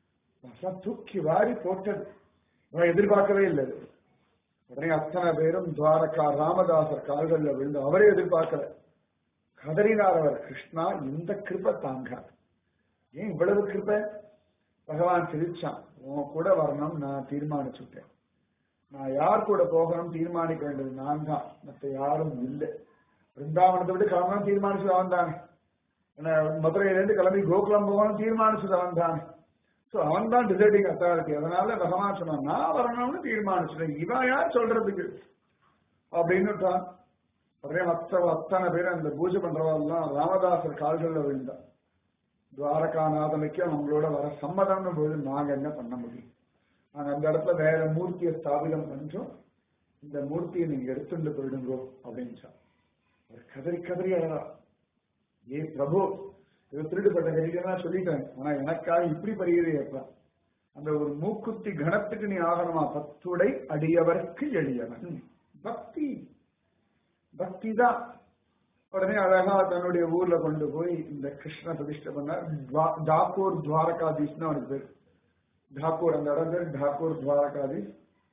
தூக்கி வாரி போட்டது. எதிர்பார்க்கவே இல்லை. உடனே அத்தனை பேரும் துவாரகா ராமதாசர் கால்கள்ல விழுந்து அவரே எதிர்பார்க்கல. கதறினார் அவர். கிருஷ்ணா இந்த கிருபை தாங்க. ஏன் இவ்வளவு கிருபை? பகவான் சிரிச்சான். உன் கூட வரணும் நான் தீர்மானிச்சுட்டேன். நான் யார் கூட போகணும் தீர்மானிக்க வேண்டியது நான் தான், மற்ற யாரும் இல்லை. பிருந்தாவனத்தை விட்டு கிளம்பணும் தீர்மானிச்சது அவன் தானே. மதுரையிலேருந்து கிளம்பி கோகுலம் போகணும் தீர்மானிச்சது அவன் தானே. ஸோ அவன் தான் டிசைடிங் அத்தாரிட்டி. அதனால பகவான் சொன்னான் நான் வரணும்னு தீர்மானிச்சுட்டேன். இவன் யார் சொல்றதுக்கு அப்படின்னுட்டான். உடனே அத்தனை பேர் அந்த பூஜை பண்றவாள்லாம் ராமதாசர் கால்கள்ல விழுந்தான். துவாரகாநாதனுக்கு அவங்களோட வர சம்மதம்னு போது நாங்க என்ன பண்ண முடியும்? நாங்க அந்த இடத்துல வேற மூர்த்தியை ஸ்தாபிதம் பண்றோம். இந்த மூர்த்தியை நீங்க எடுத்துட்டு போயிடுங்கோ அப்படின்னு கதறி கதறி அழறா. ஏ பிரபு, இதை திருடுபட்ட கரிகள்லாம் சொல்லிட்டேன், ஆனா எனக்காக இப்படி பரிகிறேப்பா. அந்த ஒரு மூக்குத்தி கணத்துக்கு நீ ஆகணுமா? 10 அடியவருக்கு எளியவன். பக்தி, பக்தி தான். உடனே அழகா தன்னுடைய ஊர்ல கொண்டு போய் இந்த கிருஷ்ண பிரதிஷ்டை பண்ண. டாக்கூர் துவாரகாதீஷ்னு அவனுக்கு பேர். டாக்கூர், அந்த இடம் பேர் டாக்கூர் துவாரகாதீஷ்.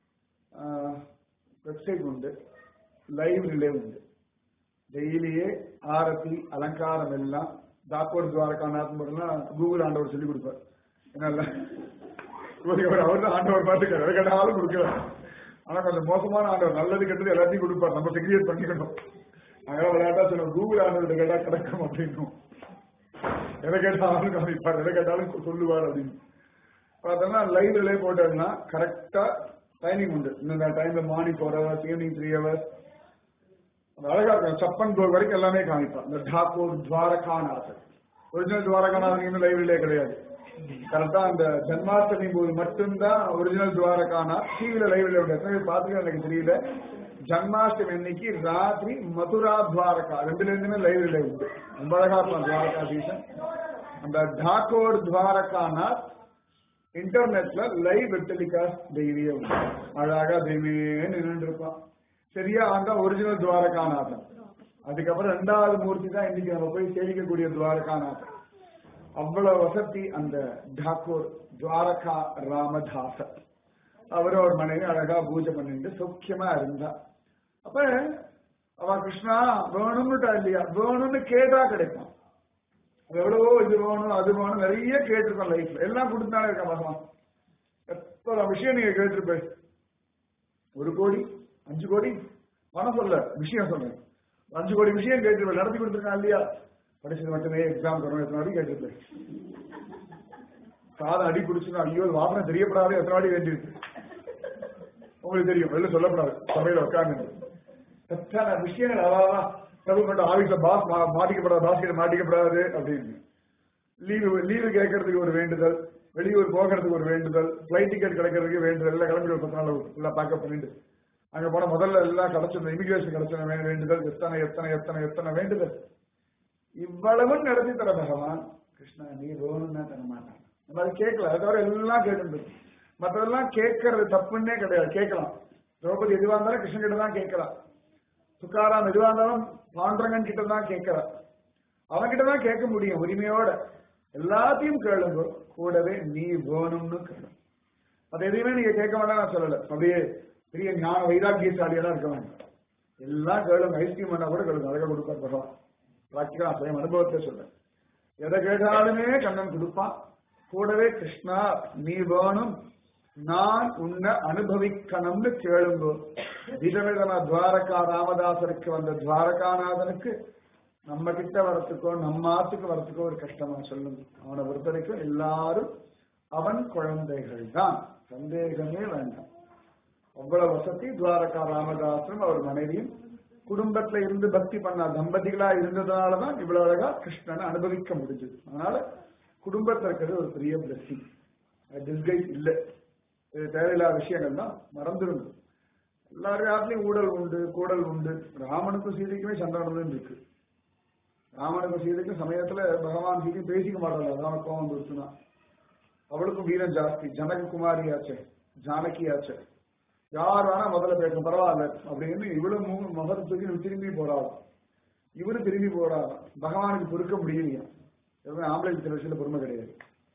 வெப்சைட் உண்டு, லைவ் ரிலே உண்டு. டெய்லியே ஆரத்தி அலங்காரம் எல்லாம் டாக்கூர் துவாரகாநாத் கூகுள் ஆண்டவர் சொல்லி கொடுப்பார். என்ன அவர் தான் ஆண்டவர் பார்த்துக்கார், எதை கேட்டாலும் கொடுக்கிறார். ஆனா கொஞ்சம் மோசமான ஆண்டவர், நல்லது கெட்டது எல்லாத்தையும் கொடுப்பார், நம்ம செக்ரியேட் பண்ணிக்கணும். அதெல்லாம் விளையாட்டா சொல்லுவோம், கூகுள் ஆண்டவர் கேட்டா கிடைக்கும் அப்படின்னும். எதை கேட்டாலும் காமிப்பார், எதை கேட்டாலும் சொல்லுவார் அப்படின்னு பார்த்தோம்னா லைவ் ரிலே போட்டோம்னா கரெக்டா டைமிங் உண்டு. இந்த டைம்ல மார்னிங் 4 hours, ஈவினிங் 3 hours. அழகா இருக்கும். சப்பன் கோல் வரைக்கும் எல்லாமே காமிப்பார். இந்த டாக்கூர் துவாரகாநாதர், ஒரிஜினல் துவாரகாநாதன் இன்னும் லைவ் ரிலே கிடையாது. கரெக்டா அந்த ஜன்மாஷ்டமி போது மட்டும்தான் ஒரிஜினல் துவாரகாநாத் டிவியில லைவ் ரிலே உண்டு. பாத்துக்க எனக்கு தெரியல. ஜன்மாஷ்டமி அன்னைக்கு ராத்திரி மதுரா துவாரகா 2 லைவ் ரிலே உண்டு. ரொம்ப அழகா இருப்பான் துவாரகாதீசன். அந்த டாக்கூர் துவாரகாநாத் இன்டர்நெட்ல லைவ் டெலிகாஸ்ட் டெய்லியும் அழகா தெய்வமே நின்று இருப்பான். சரியா அந்த ஒரிஜினல் துவாரகாநாதன். அதுக்கப்புறம் 2வது மூர்த்தி தான் இன்னைக்கு நம்ம போய் சேவிக்கக்கூடிய துவாரகாநாதன். அவ்வளவு வசதி அந்த டாக்கூர் துவாரகா ராமதாசர். அவரும் ஒரு மனைவி அழகா பூஜை பண்ணிட்டு சௌக்கியமா இருந்தா. அப்ப அவ கிருஷ்ணா வேணும்னுட்டா இல்லையா, வேணும்னு கேட்டா கிடைக்கும். எவ்வளவோ இது வேணும் அது வேணும் நிறைய கேட்டிருக்கோம் லைஃப்ல, எல்லாம் கொடுத்தானே இருக்கான் பகவான். எத்தனை விஷயம் நீங்க கேட்டிருப்பேன். 1 கோடி 5 கோடி பணம் சொல்ல விஷயம் சொல்றேன். 5 கோடி விஷயம் கேட்டிருப்பேன், நடத்தி கொடுத்துருக்கான் இல்லையா. படிச்சது மட்டுமே எக்ஸாம் தரணும் எத்தனை வாடி கேட்டிருப்பேன். சாதம் அடி குடிச்சுன்னா ஐயோ வாசனை தெரியப்படாது எத்தனை வாடி வேண்டியிருக்கு. உங்களுக்கு தெரியும், வெளில சொல்லப்படாது, சபையில உட்காந்து எத்தனை விஷயங்கள். அதான் ஆபீஸ்ல பாஸ் மாட்டிக்கப்படாது, பாஸ்கெட் மாட்டிக்கப்படாது அப்படின்னு. லீவு கேட்கறதுக்கு ஒரு வேண்டுதல், வெளியூர் போகிறதுக்கு ஒரு வேண்டுதல், பிளைட் டிக்கெட் கிடைக்கிறதுக்கு வேண்டுதல், எல்லாம் கிளம்பி ஒரு 10 நாள் எல்லாம் பேக்கப் பண்ணிட்டு அங்க போன முதல்ல எல்லாம் கிடைச்சிருந்த இமிகிரேஷன் கிடைச்ச வேண்டுதல், எத்தனை எத்தனை எத்தனை எத்தனை வேண்டுதல். இவ்வளவும் நடத்தி தர பகவான் கிருஷ்ணா நீ வேணும்னா தர மாட்டான். நம்ம அதை கேட்கல, அதை தவிர எல்லாம் கேட்டு மற்றதெல்லாம் கேட்கறது தப்புன்னே கிடையாது, கேட்கலாம். திரௌபதி எதுவா இருந்தாலும் கிருஷ்ணன் கிட்ட தான் கேட்கலாம். துக்காராம் எதுவா இருந்தாலும் பாண்டரங்கன் கிட்ட தான் கேட்கிறார். அவன்கிட்டதான் கேட்க முடியும் உரிமையோட. எல்லாத்தையும் கேளுங்க, கூடவே நீ வேணும்னு கேளு. அது எதையுமே நீங்க கேட்க வேண்டாம் நான் சொல்லல. அப்படியே பெரிய ஞான வைராக்கியசாலியெல்லாம் இருக்க வேண்டாம். எல்லாம் கேளுங்க. ஐஸ்கிரீம் பண்ணா கூட கேளுங்க, அழகா கொடுப்பார் பகவான். பிராக்டிகலா சுயம் அனுபவத்தை சொல்றேன். எதை கேட்டாலுமே கண்ணன் கொடுப்பான். கூடவே கிருஷ்ணா நீ வேணும், நான் உன்னை அனுபவிக்கணும்னு கேளுங்கோ. விதவிதமா துவாரகா ராமதாசருக்கு வந்த துவாரகாநாதனுக்கு நம்ம கிட்ட வரத்துக்கோ நம்ம ஆத்துக்கு வரத்துக்கோ ஒரு கஷ்டமா சொல்லுங்க. அவனை பொறுத்த வரைக்கும் எல்லாரும் அவன் குழந்தைகள் தான், சந்தேகமே வேண்டாம். அவ்வளவு வசதி. துவாரகா ராமதாசரும் அவர் மனைவியும் குடும்பத்துல இருந்து பக்தி பண்ண தம்பதிகளா இருந்ததுனாலதான் இவ்வளவு அழகா கிருஷ்ணனை அனுபவிக்க முடிஞ்சது. அதனால குடும்பத்தில் இருக்கிறது ஒரு பெரிய பிளஸிங். டிஸ்கைஸ் இல்லை, இது தேவையில்லாத விஷயங்கள் தான் மறந்துடும். எல்லாரும் யாருலையும் ஊழல் உண்டு கூடல் உண்டு. ராமனுக்கும் சீதைக்குமே சண்டை நடந்து இருக்கு. ராமனுக்கும் சீதைக்கும் சமயத்துல பகவான் சீதை பேசிக்க மாட்டாங்க, அதான் கோவம் வந்துருச்சுன்னா. அவளுக்கும் வீரம் ஜாஸ்தி. ஜனக குமாரி ஆச்சு, ஜானகி ஆச்சு. யார் வேணா முதல்ல பேச பரவாயில்ல அப்படின்னு இவ்வளவு முகத்தை தூக்கி திரும்பி போறாரு, இவரு திரும்பி போறாரு. பகவானுக்கு பொறுக்க முடியலையா. எதுவுமே ஆம்பளை விஷயத்துல பொறுமை கிடையாது.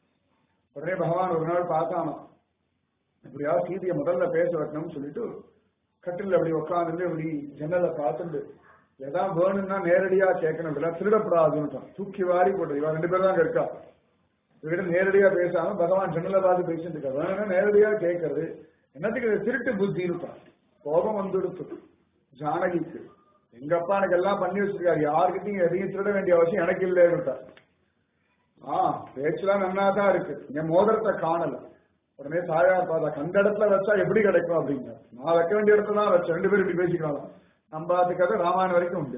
உடனே பகவான் ஒரு நாள் பார்த்தானோ, இப்படியாவது சீதையை முதல்ல பேச வைக்கணும்னு சொல்லிட்டு கட்டில் அப்படி உட்காந்துட்டு அப்படி ஜன்னலை பார்த்துட்டு எதாவது வேணும்னா நேரடியா கேட்கணும், இல்லை திருடப்படாதுன்னு தூக்கி வாரி போட்டு. இவன் 2 பேரும் தான் இருக்கா. இவகிட்ட நேரடியா பேசாம பகவான் ஜன்னலை பார்த்து பேசிட்டு இருக்கா. வேணும்னா நேரடியா கேட்கறது என்னத்துக்கு திருட்டு புத்தி இருப்பான். கோபம் வந்துடுத்து ஜானகிக்கு. எங்க அப்பா எனக்கு எல்லாம் பண்ணி வச்சிருக்காரு, யாருக்கிட்டையும் எதையும் திருட வேண்டிய அவசியம் எனக்கு இல்லைன்னு. பேச்சுலாம் நன்னாதான் இருக்கு, என் மோதிரத்தை காணல. உடனே தாயார் பார்த்தா, கண்ட இடத்துல வச்சா எப்படி கிடைக்கும் அப்படிங்க. நான் வைக்க வேண்டிய இடத்துல தான் வச்சேன். 2 பேரும் இப்படி பேசிக்கலாம். நம்ம அதுக்காக ராமாயணம் வரைக்கும் உண்டு.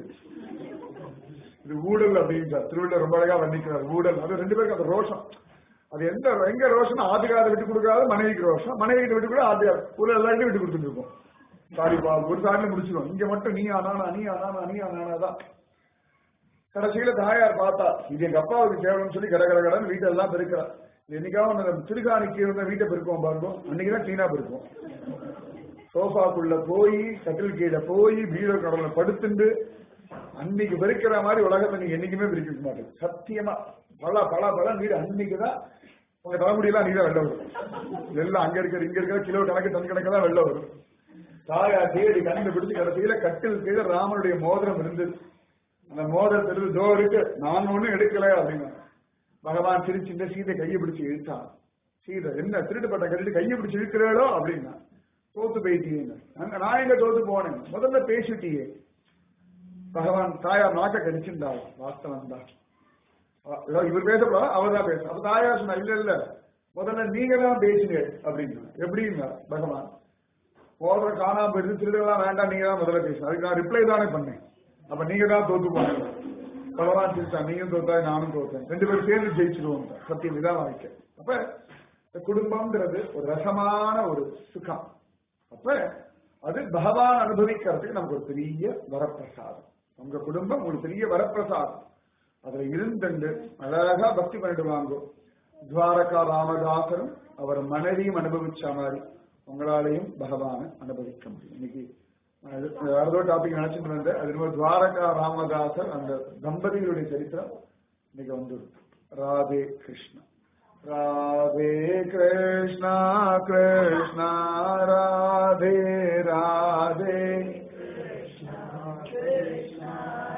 இது ஊழல் அப்படின்றார் திருவள்ளுவர், ரொம்ப அழகா வர்ணிக்கிறார் ஊழல். அது 2 பேருக்கு அந்த ரோஷம். அது எங்க ரோஷம், ஆதிகாரத்தை விட்டு கொடுக்காத மனைவிக்கு ரோஷம், மனைவிக்கு விட்டு கூட ஆதிகார ஊழல் எல்லாத்தையும் விட்டு கொடுத்துட்டு இருக்கும். சாரிப்பா ஒரு சாரில முடிச்சிடும். இங்க மட்டும் நீ ஆனானா நீ ஆனானா நீ ஆனானாதான். கடைசியில தாயார் பார்த்தா இது எங்க அப்பாவுக்கு கேவலம் சொல்லி கடகடன்னு வீட்டெல்லாம் பெருக்கிறா. என்னைக்காவது திருகாணிக்கு இருந்த வீட்டை பெருக்குவோம் பாருங்க, அன்னைக்குதான் கிளீனா பெருக்கும். சோஃபாக்குள்ள போய் கட்டில் கீழே போய் பீரோ கடவுள படுத்துண்டு அன்னைக்கு பெருக்கிற மாதிரி உலகத்தை நீங்க என்னைக்குமே பெருக்க மாட்டேன். சத்தியமா பல வீடு அன்னைக்குதான் உங்க தலைமுடியெல்லாம் நீதான் வெள்ள வரும். எல்லாம் அங்க இருக்கிற இங்க இருக்கிற கிலோ கணக்கு டன் கணக்கு தான் வெள்ள வரும். தாயா தேடி கண்டுபிடிச்சு கடைசியில கட்டில் கீழே ராமனுடைய மோதிரம் இருந்தது. அந்த மோதிரத்திலிருந்து தோ இருக்கு, நான் ஒண்ணும் எடுக்கல அப்படின்னா பகவான் சிரிச்சுட்டு சீதை கையை பிடிச்சு இழுத்தான். சீதை என்ன திருட்டுப்பட்ட கட்டிட்டு கையை பிடிச்சு இழுக்கிறாளோ அப்படின்னா தோத்து போயிட்டீங்க. நான் எங்க தோத்து போனேன், முதல்ல பேசிட்டியே. பகவான் தாயார் நாக்க கடிச்சுட்டாள். வாஸ்தவம் தான், இவர் பேசப்படாது அவர் தான் பேசணும். அப்ப தாயார் சொன்னா இல்ல முதல்ல நீங்க தான் பேசுங்க அப்படின்னா. எப்படின்னா பகவான் போடுற காணாம போயிருந்து திருடெல்லாம் வேண்டாம், நீங்க தான் முதல்ல பேசணும். அதுக்கு நான் ரிப்ளை தானே பண்ணேன். அப்ப நீங்க தான் தோத்து போனீங்க. பகவான் சிரிச்சா நீயும் தோத்தா நானும் தோத்தேன், 2 பேரும் சேர்ந்து ஜெயிச்சிருவோம். சத்தியம் இதான் வாழ்க்கை. அப்ப குடும்பம்ங்கிறது ஒரு ரசமான ஒரு சுகம். அப்ப அது பகவான் அனுபவிக்கிறதுக்கு நமக்கு ஒரு பெரிய வரப்பிரசாதம். உங்க குடும்பம் ஒரு பெரிய வரப்பிரசாதம். அதுல இருந்துண்டு அழகா பக்தி பண்ணிட்டு வாங்கும். துவாரகா ராமதாசரும் அவர் மனைவியும் அனுபவிச்ச மாதிரி உங்களாலையும் பகவான அனுபவிக்க முடியும். இன்னைக்கு வேறதோ டாபிக் நினைச்சுட்டு இருந்தேன். அது துவாரகா ராமதாசர் அந்த தம்பதிகளுடைய சரித்திரம் இன்னைக்கு வந்து. ராதே கிருஷ்ணா ராதே கிருஷ்ணா கிருஷ்ணா ராதே ராதே கிருஷ்ணா கிருஷ்ணா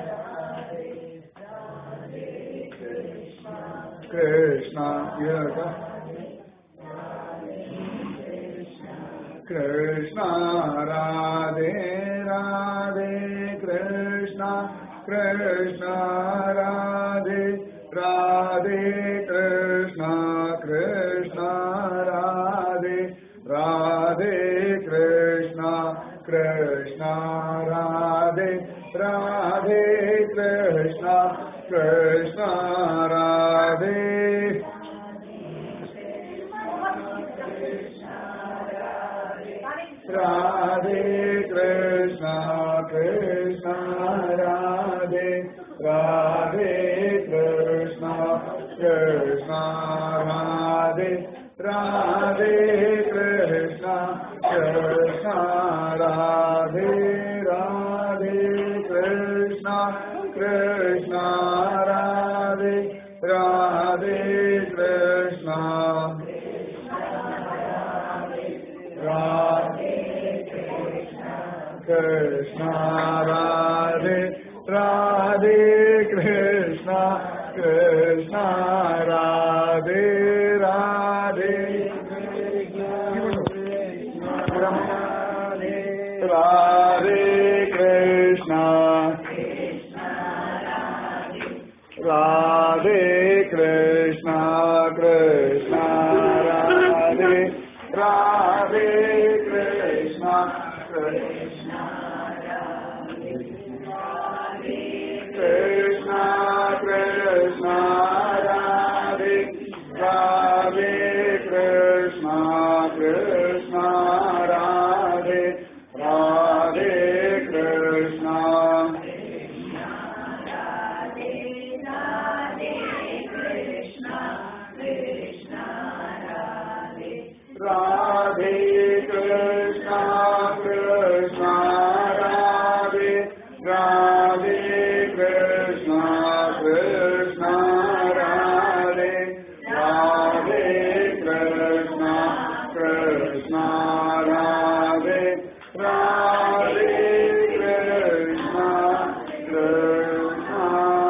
கிருஷ்ணா ராதே ராதே கிருஷ்ணா கிருஷ்ணா ராதே ராதே கிருஷ்ணா கிருஷ்ணா ராதே ராதே கிருஷ்ணா கிருஷ்ணா ராதே ராதே கிருஷ்ணா கிருஷ்ணா ராதே ராதே கிருஷ்ணா கிருஷ்ணா ராதே ராதே கிருஷ்ணா கிருஷ்ணா ராதே ராதே கிருஷ்ணா கிருஷ்ணா ராதே ராதே கிருஷ்ணா கிருஷ்ணா ராதே ராதே கிருஷ்ணா ராதே கிருஷ்ணா ராதே ராதே கிருஷ்ணா கிருஷ்ணா ராதே ராதே ராதே கிருஷ்ணா ராதே கிருஷ்ணா கிருஷ்ணா ராதே ராதே கிருஷ்ணா கிருஷ்ணா கிருஷ்ணா கிருஷ்ணா ராதே ராதே கிருஷ்ணா கிருஷ்ணா ராதே ராதே கிருஷ்ணா ராதே கிருஷ்ணா கிருஷ்ணா ராதே ராதே கிருஷ்ணா கிருஷ்ணா ராதே ராதே கிருஷ்ணா கிருஷ்ணா ராதே ராதே கிருஷ்ணா கிருஷ்ணா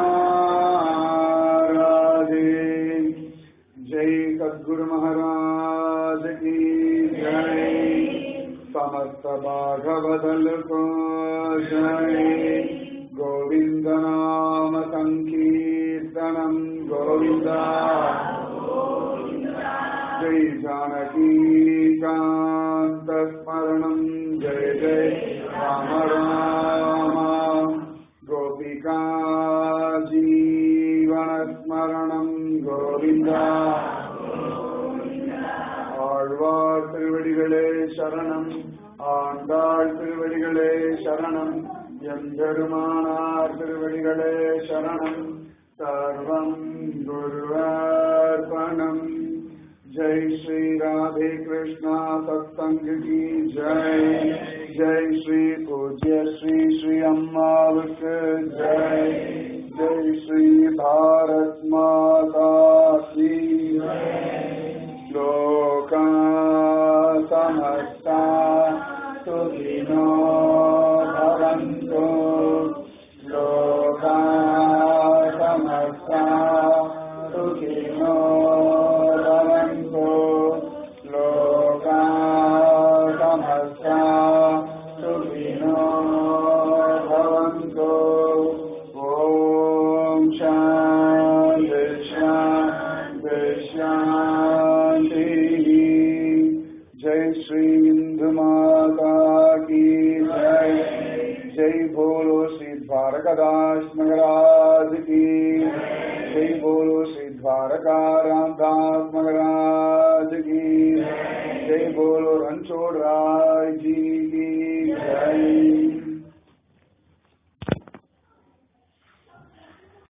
ராதே. ஜெய் சத்குரு महाराज की जय, समस्त भागवदल को जय. गोविंद नाम संकीर्तनम गोविंदा जय जानकी कांत स्मरणम जय जय राम राम. गोपिका जीवन स्मरणम गोविंदा. ஆழ்வார் திருவடிகளே சரணம். ஆண்டாள் திருவடிகளே சரணம். எம்பெருமானார் திருவடிகளே சரணம். சர்வம் குருவார்ப்பணம். जय श्री राधे कृष्णा सत्संग की जय. जय श्री पूज्य श्री श्री अम्मावक जय. जय श्री भारत माता की लोका समस्ता सुखिनो भवन्तु. लोका समस्ता सुखिनो भवन्तु. लोका समस्ता सुखिनो भवन्तु. ॐ शान्ति शान्ति शान्तिः. जय श्री इंदु माता की जय. जय बोलो श्री द्वारकादास महाराज की. जय बोलो श्री द्वारका रामदास महाराज की. जय बोलो रणछोड़ राय जी की जय.